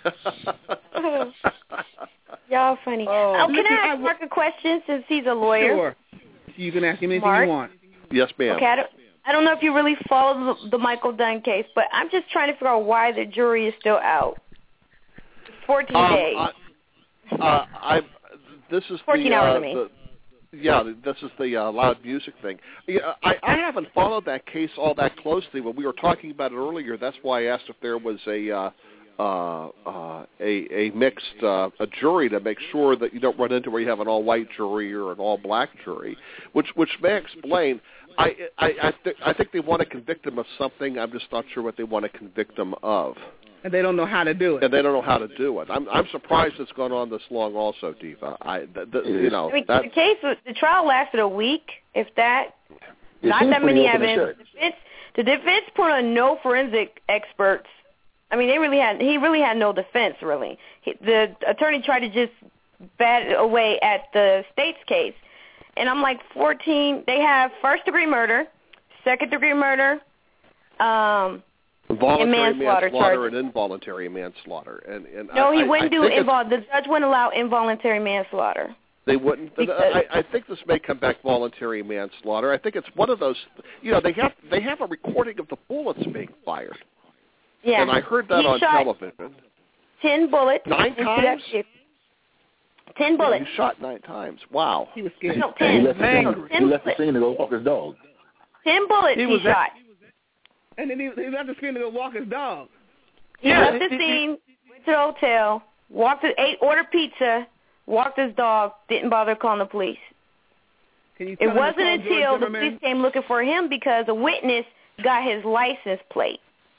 Y'all funny. Oh. Oh, can Listen, I I ask w- Mark a question since he's a lawyer? Sure. You can ask him anything Mark? you want. Yes, ma'am. Okay, I don't, I don't know if you really follow the, the Michael Dunn case, but I'm just trying to figure out why the jury is still out. fourteen Um, days. I, uh, I, this is fourteen the, hours, uh, I mean. the yeah, this is the uh, loud music thing. Yeah, I, I haven't followed that case all that closely. When we were talking about it earlier, that's why I asked if there was a uh, uh, uh, a, a mixed uh, a jury to make sure that you don't run into where you have an all-white jury or an all-black jury, which which may explain. I I I, th- I think they want to convict him of something. I'm just not sure what they want to convict him of. And they don't know how to do it. And they don't know how to do it. I'm I'm surprised it's gone on this long. Also, Diva, I th- th- you know I mean, that the case, was, the trial lasted a week, if that. It Not seems that pretty many open and evidence. shut. The defense, the defense put on no forensic experts. I mean, they really had. He really had no defense. Really, he, the attorney tried to just bat it away at the state's case, and I'm like, fourteen. They have first degree murder, second degree murder. Um, voluntary and manslaughter manslaughter charges. and involuntary manslaughter. And and no, I, he I- wouldn't I do think it's- invol. The judge wouldn't allow involuntary manslaughter. They wouldn't. Because- I, I think this may come back voluntary manslaughter. I think it's one of those. You know, they have they have a recording of the bullets being fired. Yeah, And I heard that he on shot television. Ten bullets. Nine into times? that ship. Ten bullets. He shot nine times. Wow. He was scared. No, And he ten. left the scene. Ten He left the bullets. scene to go walk his dog. Ten bullets He he, was shot. And then he, he left the screen to go walk his dog. He Yeah, left the he- he- scene, went to the hotel, walked to ate, ordered pizza, walked his dog, didn't bother calling the police. Can you tell It him to wasn't call until George the Zimmerman? police came looking for him because a witness got his license plate.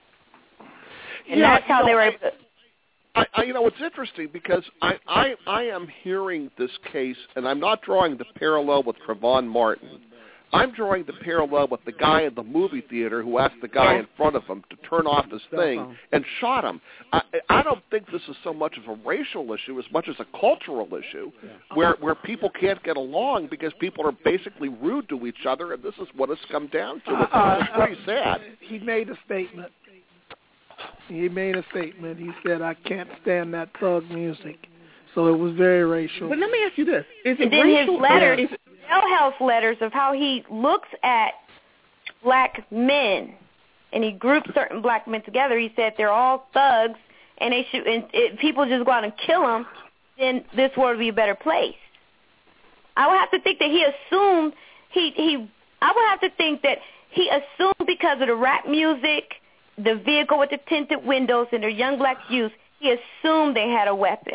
And Yeah, that's how you know, they were I- able to... I, I, you know, it's interesting because I, I, I am hearing this case, and I'm not drawing the parallel with Trayvon Martin. I'm drawing the parallel with the guy in the movie theater who asked the guy Yeah. in front of him to turn off his Cell thing phone. and shot him. I, I don't think this is so much of a racial issue as much as a cultural issue where, where people can't get along because people are basically rude to each other, and this is what it's come down to. It's, Uh, it's pretty sad. He made a statement. He made a statement. He said, I can't stand that thug music. So it was very racial. But let me ask you this: Is it And then his racial? letters, Is- jailhouse letters of how he looks at black men, and he groups certain black men together. He said they're all thugs, and they should. And if people just go out and kill them, then this world would be a better place. I would have to think that he assumed he he. I would have to think that he assumed because of the rap music, the vehicle with the tinted windows, and their young black youth, he assumed they had a weapon.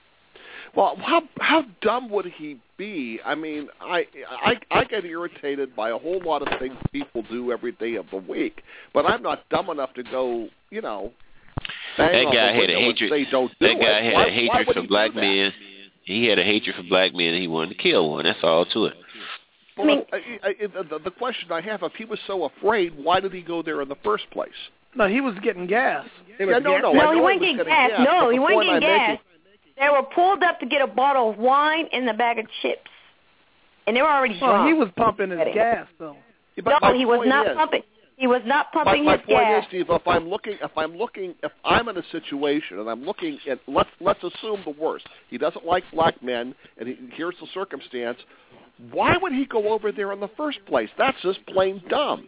Well, how how dumb would he be? I mean, I, I I get irritated by a whole lot of things people do every day of the week, but I'm not dumb enough to go, you know, bang That on guy the had a window and hatred. say don't do That guy it. had Why- a why hatred would for he do black that? men. He had a hatred for black men, and he wanted to kill one. That's all to it. Well, I mean, I, I, the, the question I have, if he was so afraid, why did he go there in the first place? No, he was getting gas. Yeah, no, no, I no, know he wasn't getting gas. No, but he the wasn't point getting I'm gas. making- They were pulled up to get a bottle of wine and a bag of chips, and they were already Well, drunk. he was pumping his gas, though. Yeah, but no, my he was point not is- pumping. He was not My, pumping my his point gas. is, Steve, if I'm looking, if I'm looking, if I'm in a situation and I'm looking at, let's let's assume the worst. He doesn't like black men, and he, here's the circumstance. Why would he go over there in the first place? That's just plain dumb.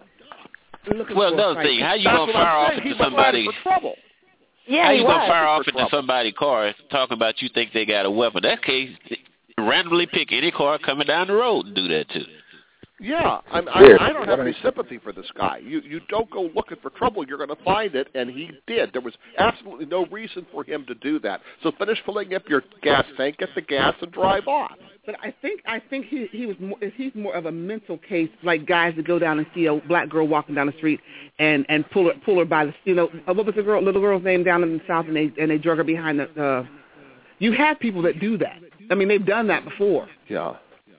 Well, another thing, how you That's gonna what fire I'm off saying. He into was somebody? fighting for trouble. Yeah, how he you gonna was. fire off For into trouble. somebody's car talking about you think they got a weapon? That case, randomly pick any car coming down the road and do that too. Yeah, I'm, Yeah, I, I don't have what any I- sympathy for this guy. You you don't go looking for trouble, you're going to find it, and he did. There was absolutely no reason for him to do that. So finish filling up your gas tank, get the gas, and drive off. But I think I think he he was more, he's more of a mental case, like guys that go down and see a black girl walking down the street and and pull her pull her by the you know uh, what was the girl little girl's name down in the south and they and they drug her behind the. Uh, you have people that do that. I mean, they've done that before. Yeah.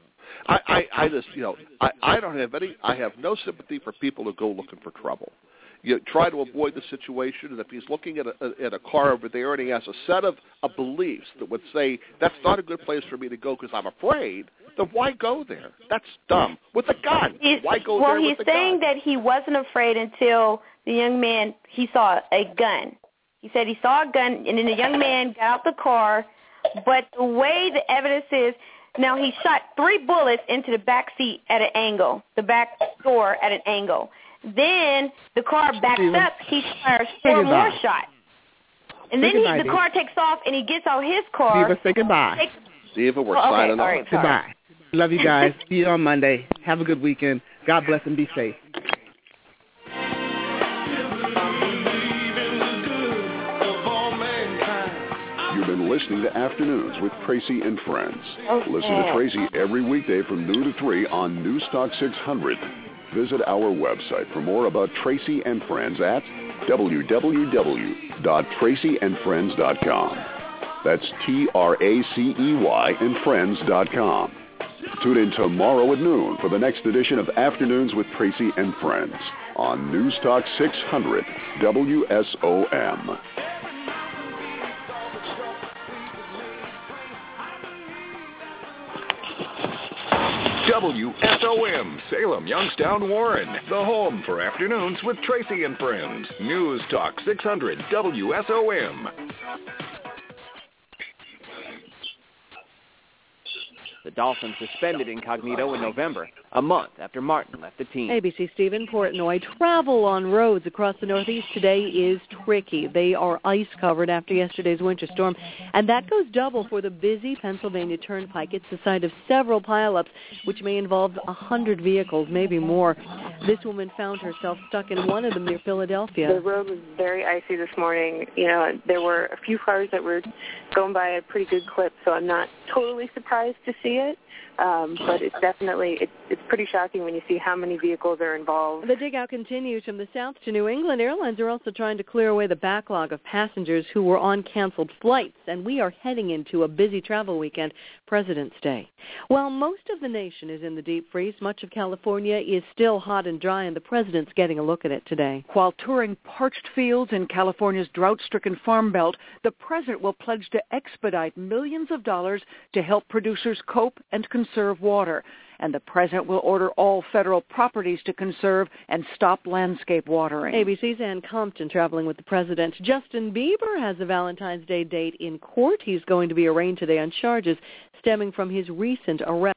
I, I, I just, you know, I, I don't have any, I have no sympathy for people who go looking for trouble. You try to avoid the situation, and if he's looking at a, at a car over there and he has a set of, of beliefs that would say, that's not a good place for me to go because I'm afraid, then why go there? That's dumb. With a gun. He's, Why go well, there he's with a saying gun? that he wasn't afraid until the young man, he saw a gun. He said he saw a gun, and then the young man got out the car, but the way the evidence is, now he shot three bullets into the back seat at an angle, the back door at an angle. Then the car backs Steven, up, he fires say four goodbye. more shots. And Say then he, goodbye, the Dave. car takes off, and he gets out his car. Diva, say goodbye. takes- Diva, we're Oh, okay, signing all off. right, sorry. Goodbye. Love you guys. See you on Monday. Have a good weekend. God bless and be safe. You've been listening to Afternoons with Tracy and Friends. Okay. Listen to Tracy every weekday from noon to three on News Talk six hundred. Visit our website for more about Tracy and Friends at w w w dot tracy and friends dot com. That's T R A C E Y and friends dot com. Tune in tomorrow at noon for the next edition of Afternoons with Tracy and Friends on News Talk six hundred W S O M. W S O M, Salem, Youngstown, Warren. The home for Afternoons with Tracy and Friends. News Talk six hundred W S O M. The Dolphins suspended Incognito in November. a month after Martin left the team. A B C Stephen Portnoy. Travel on roads across the Northeast today is tricky. They are ice-covered after yesterday's winter storm, and that goes double for the busy Pennsylvania Turnpike. It's the site of several pileups, which may involve one hundred vehicles, maybe more. This woman found herself stuck in one of them near Philadelphia. The road was very icy this morning. You know, there were a few cars that were going by a pretty good clip, so I'm not totally surprised to see it. Um, but it's definitely, it's, it's pretty shocking when you see how many vehicles are involved. The dig-out continues from the south to New England. Airlines are also trying to clear away the backlog of passengers who were on canceled flights, and we are heading into a busy travel weekend, President's Day. While most of the nation is in the deep freeze, much of California is still hot and dry, and the president's getting a look at it today. While touring parched fields in California's drought-stricken farm belt, the president will pledge to expedite millions of dollars to help producers cope and conserve water. And the president will order all federal properties to conserve and stop landscape watering. A B C's Ann Compton traveling with the president. Justin Bieber has a Valentine's Day date in court. He's going to be arraigned today on charges stemming from his recent arrest.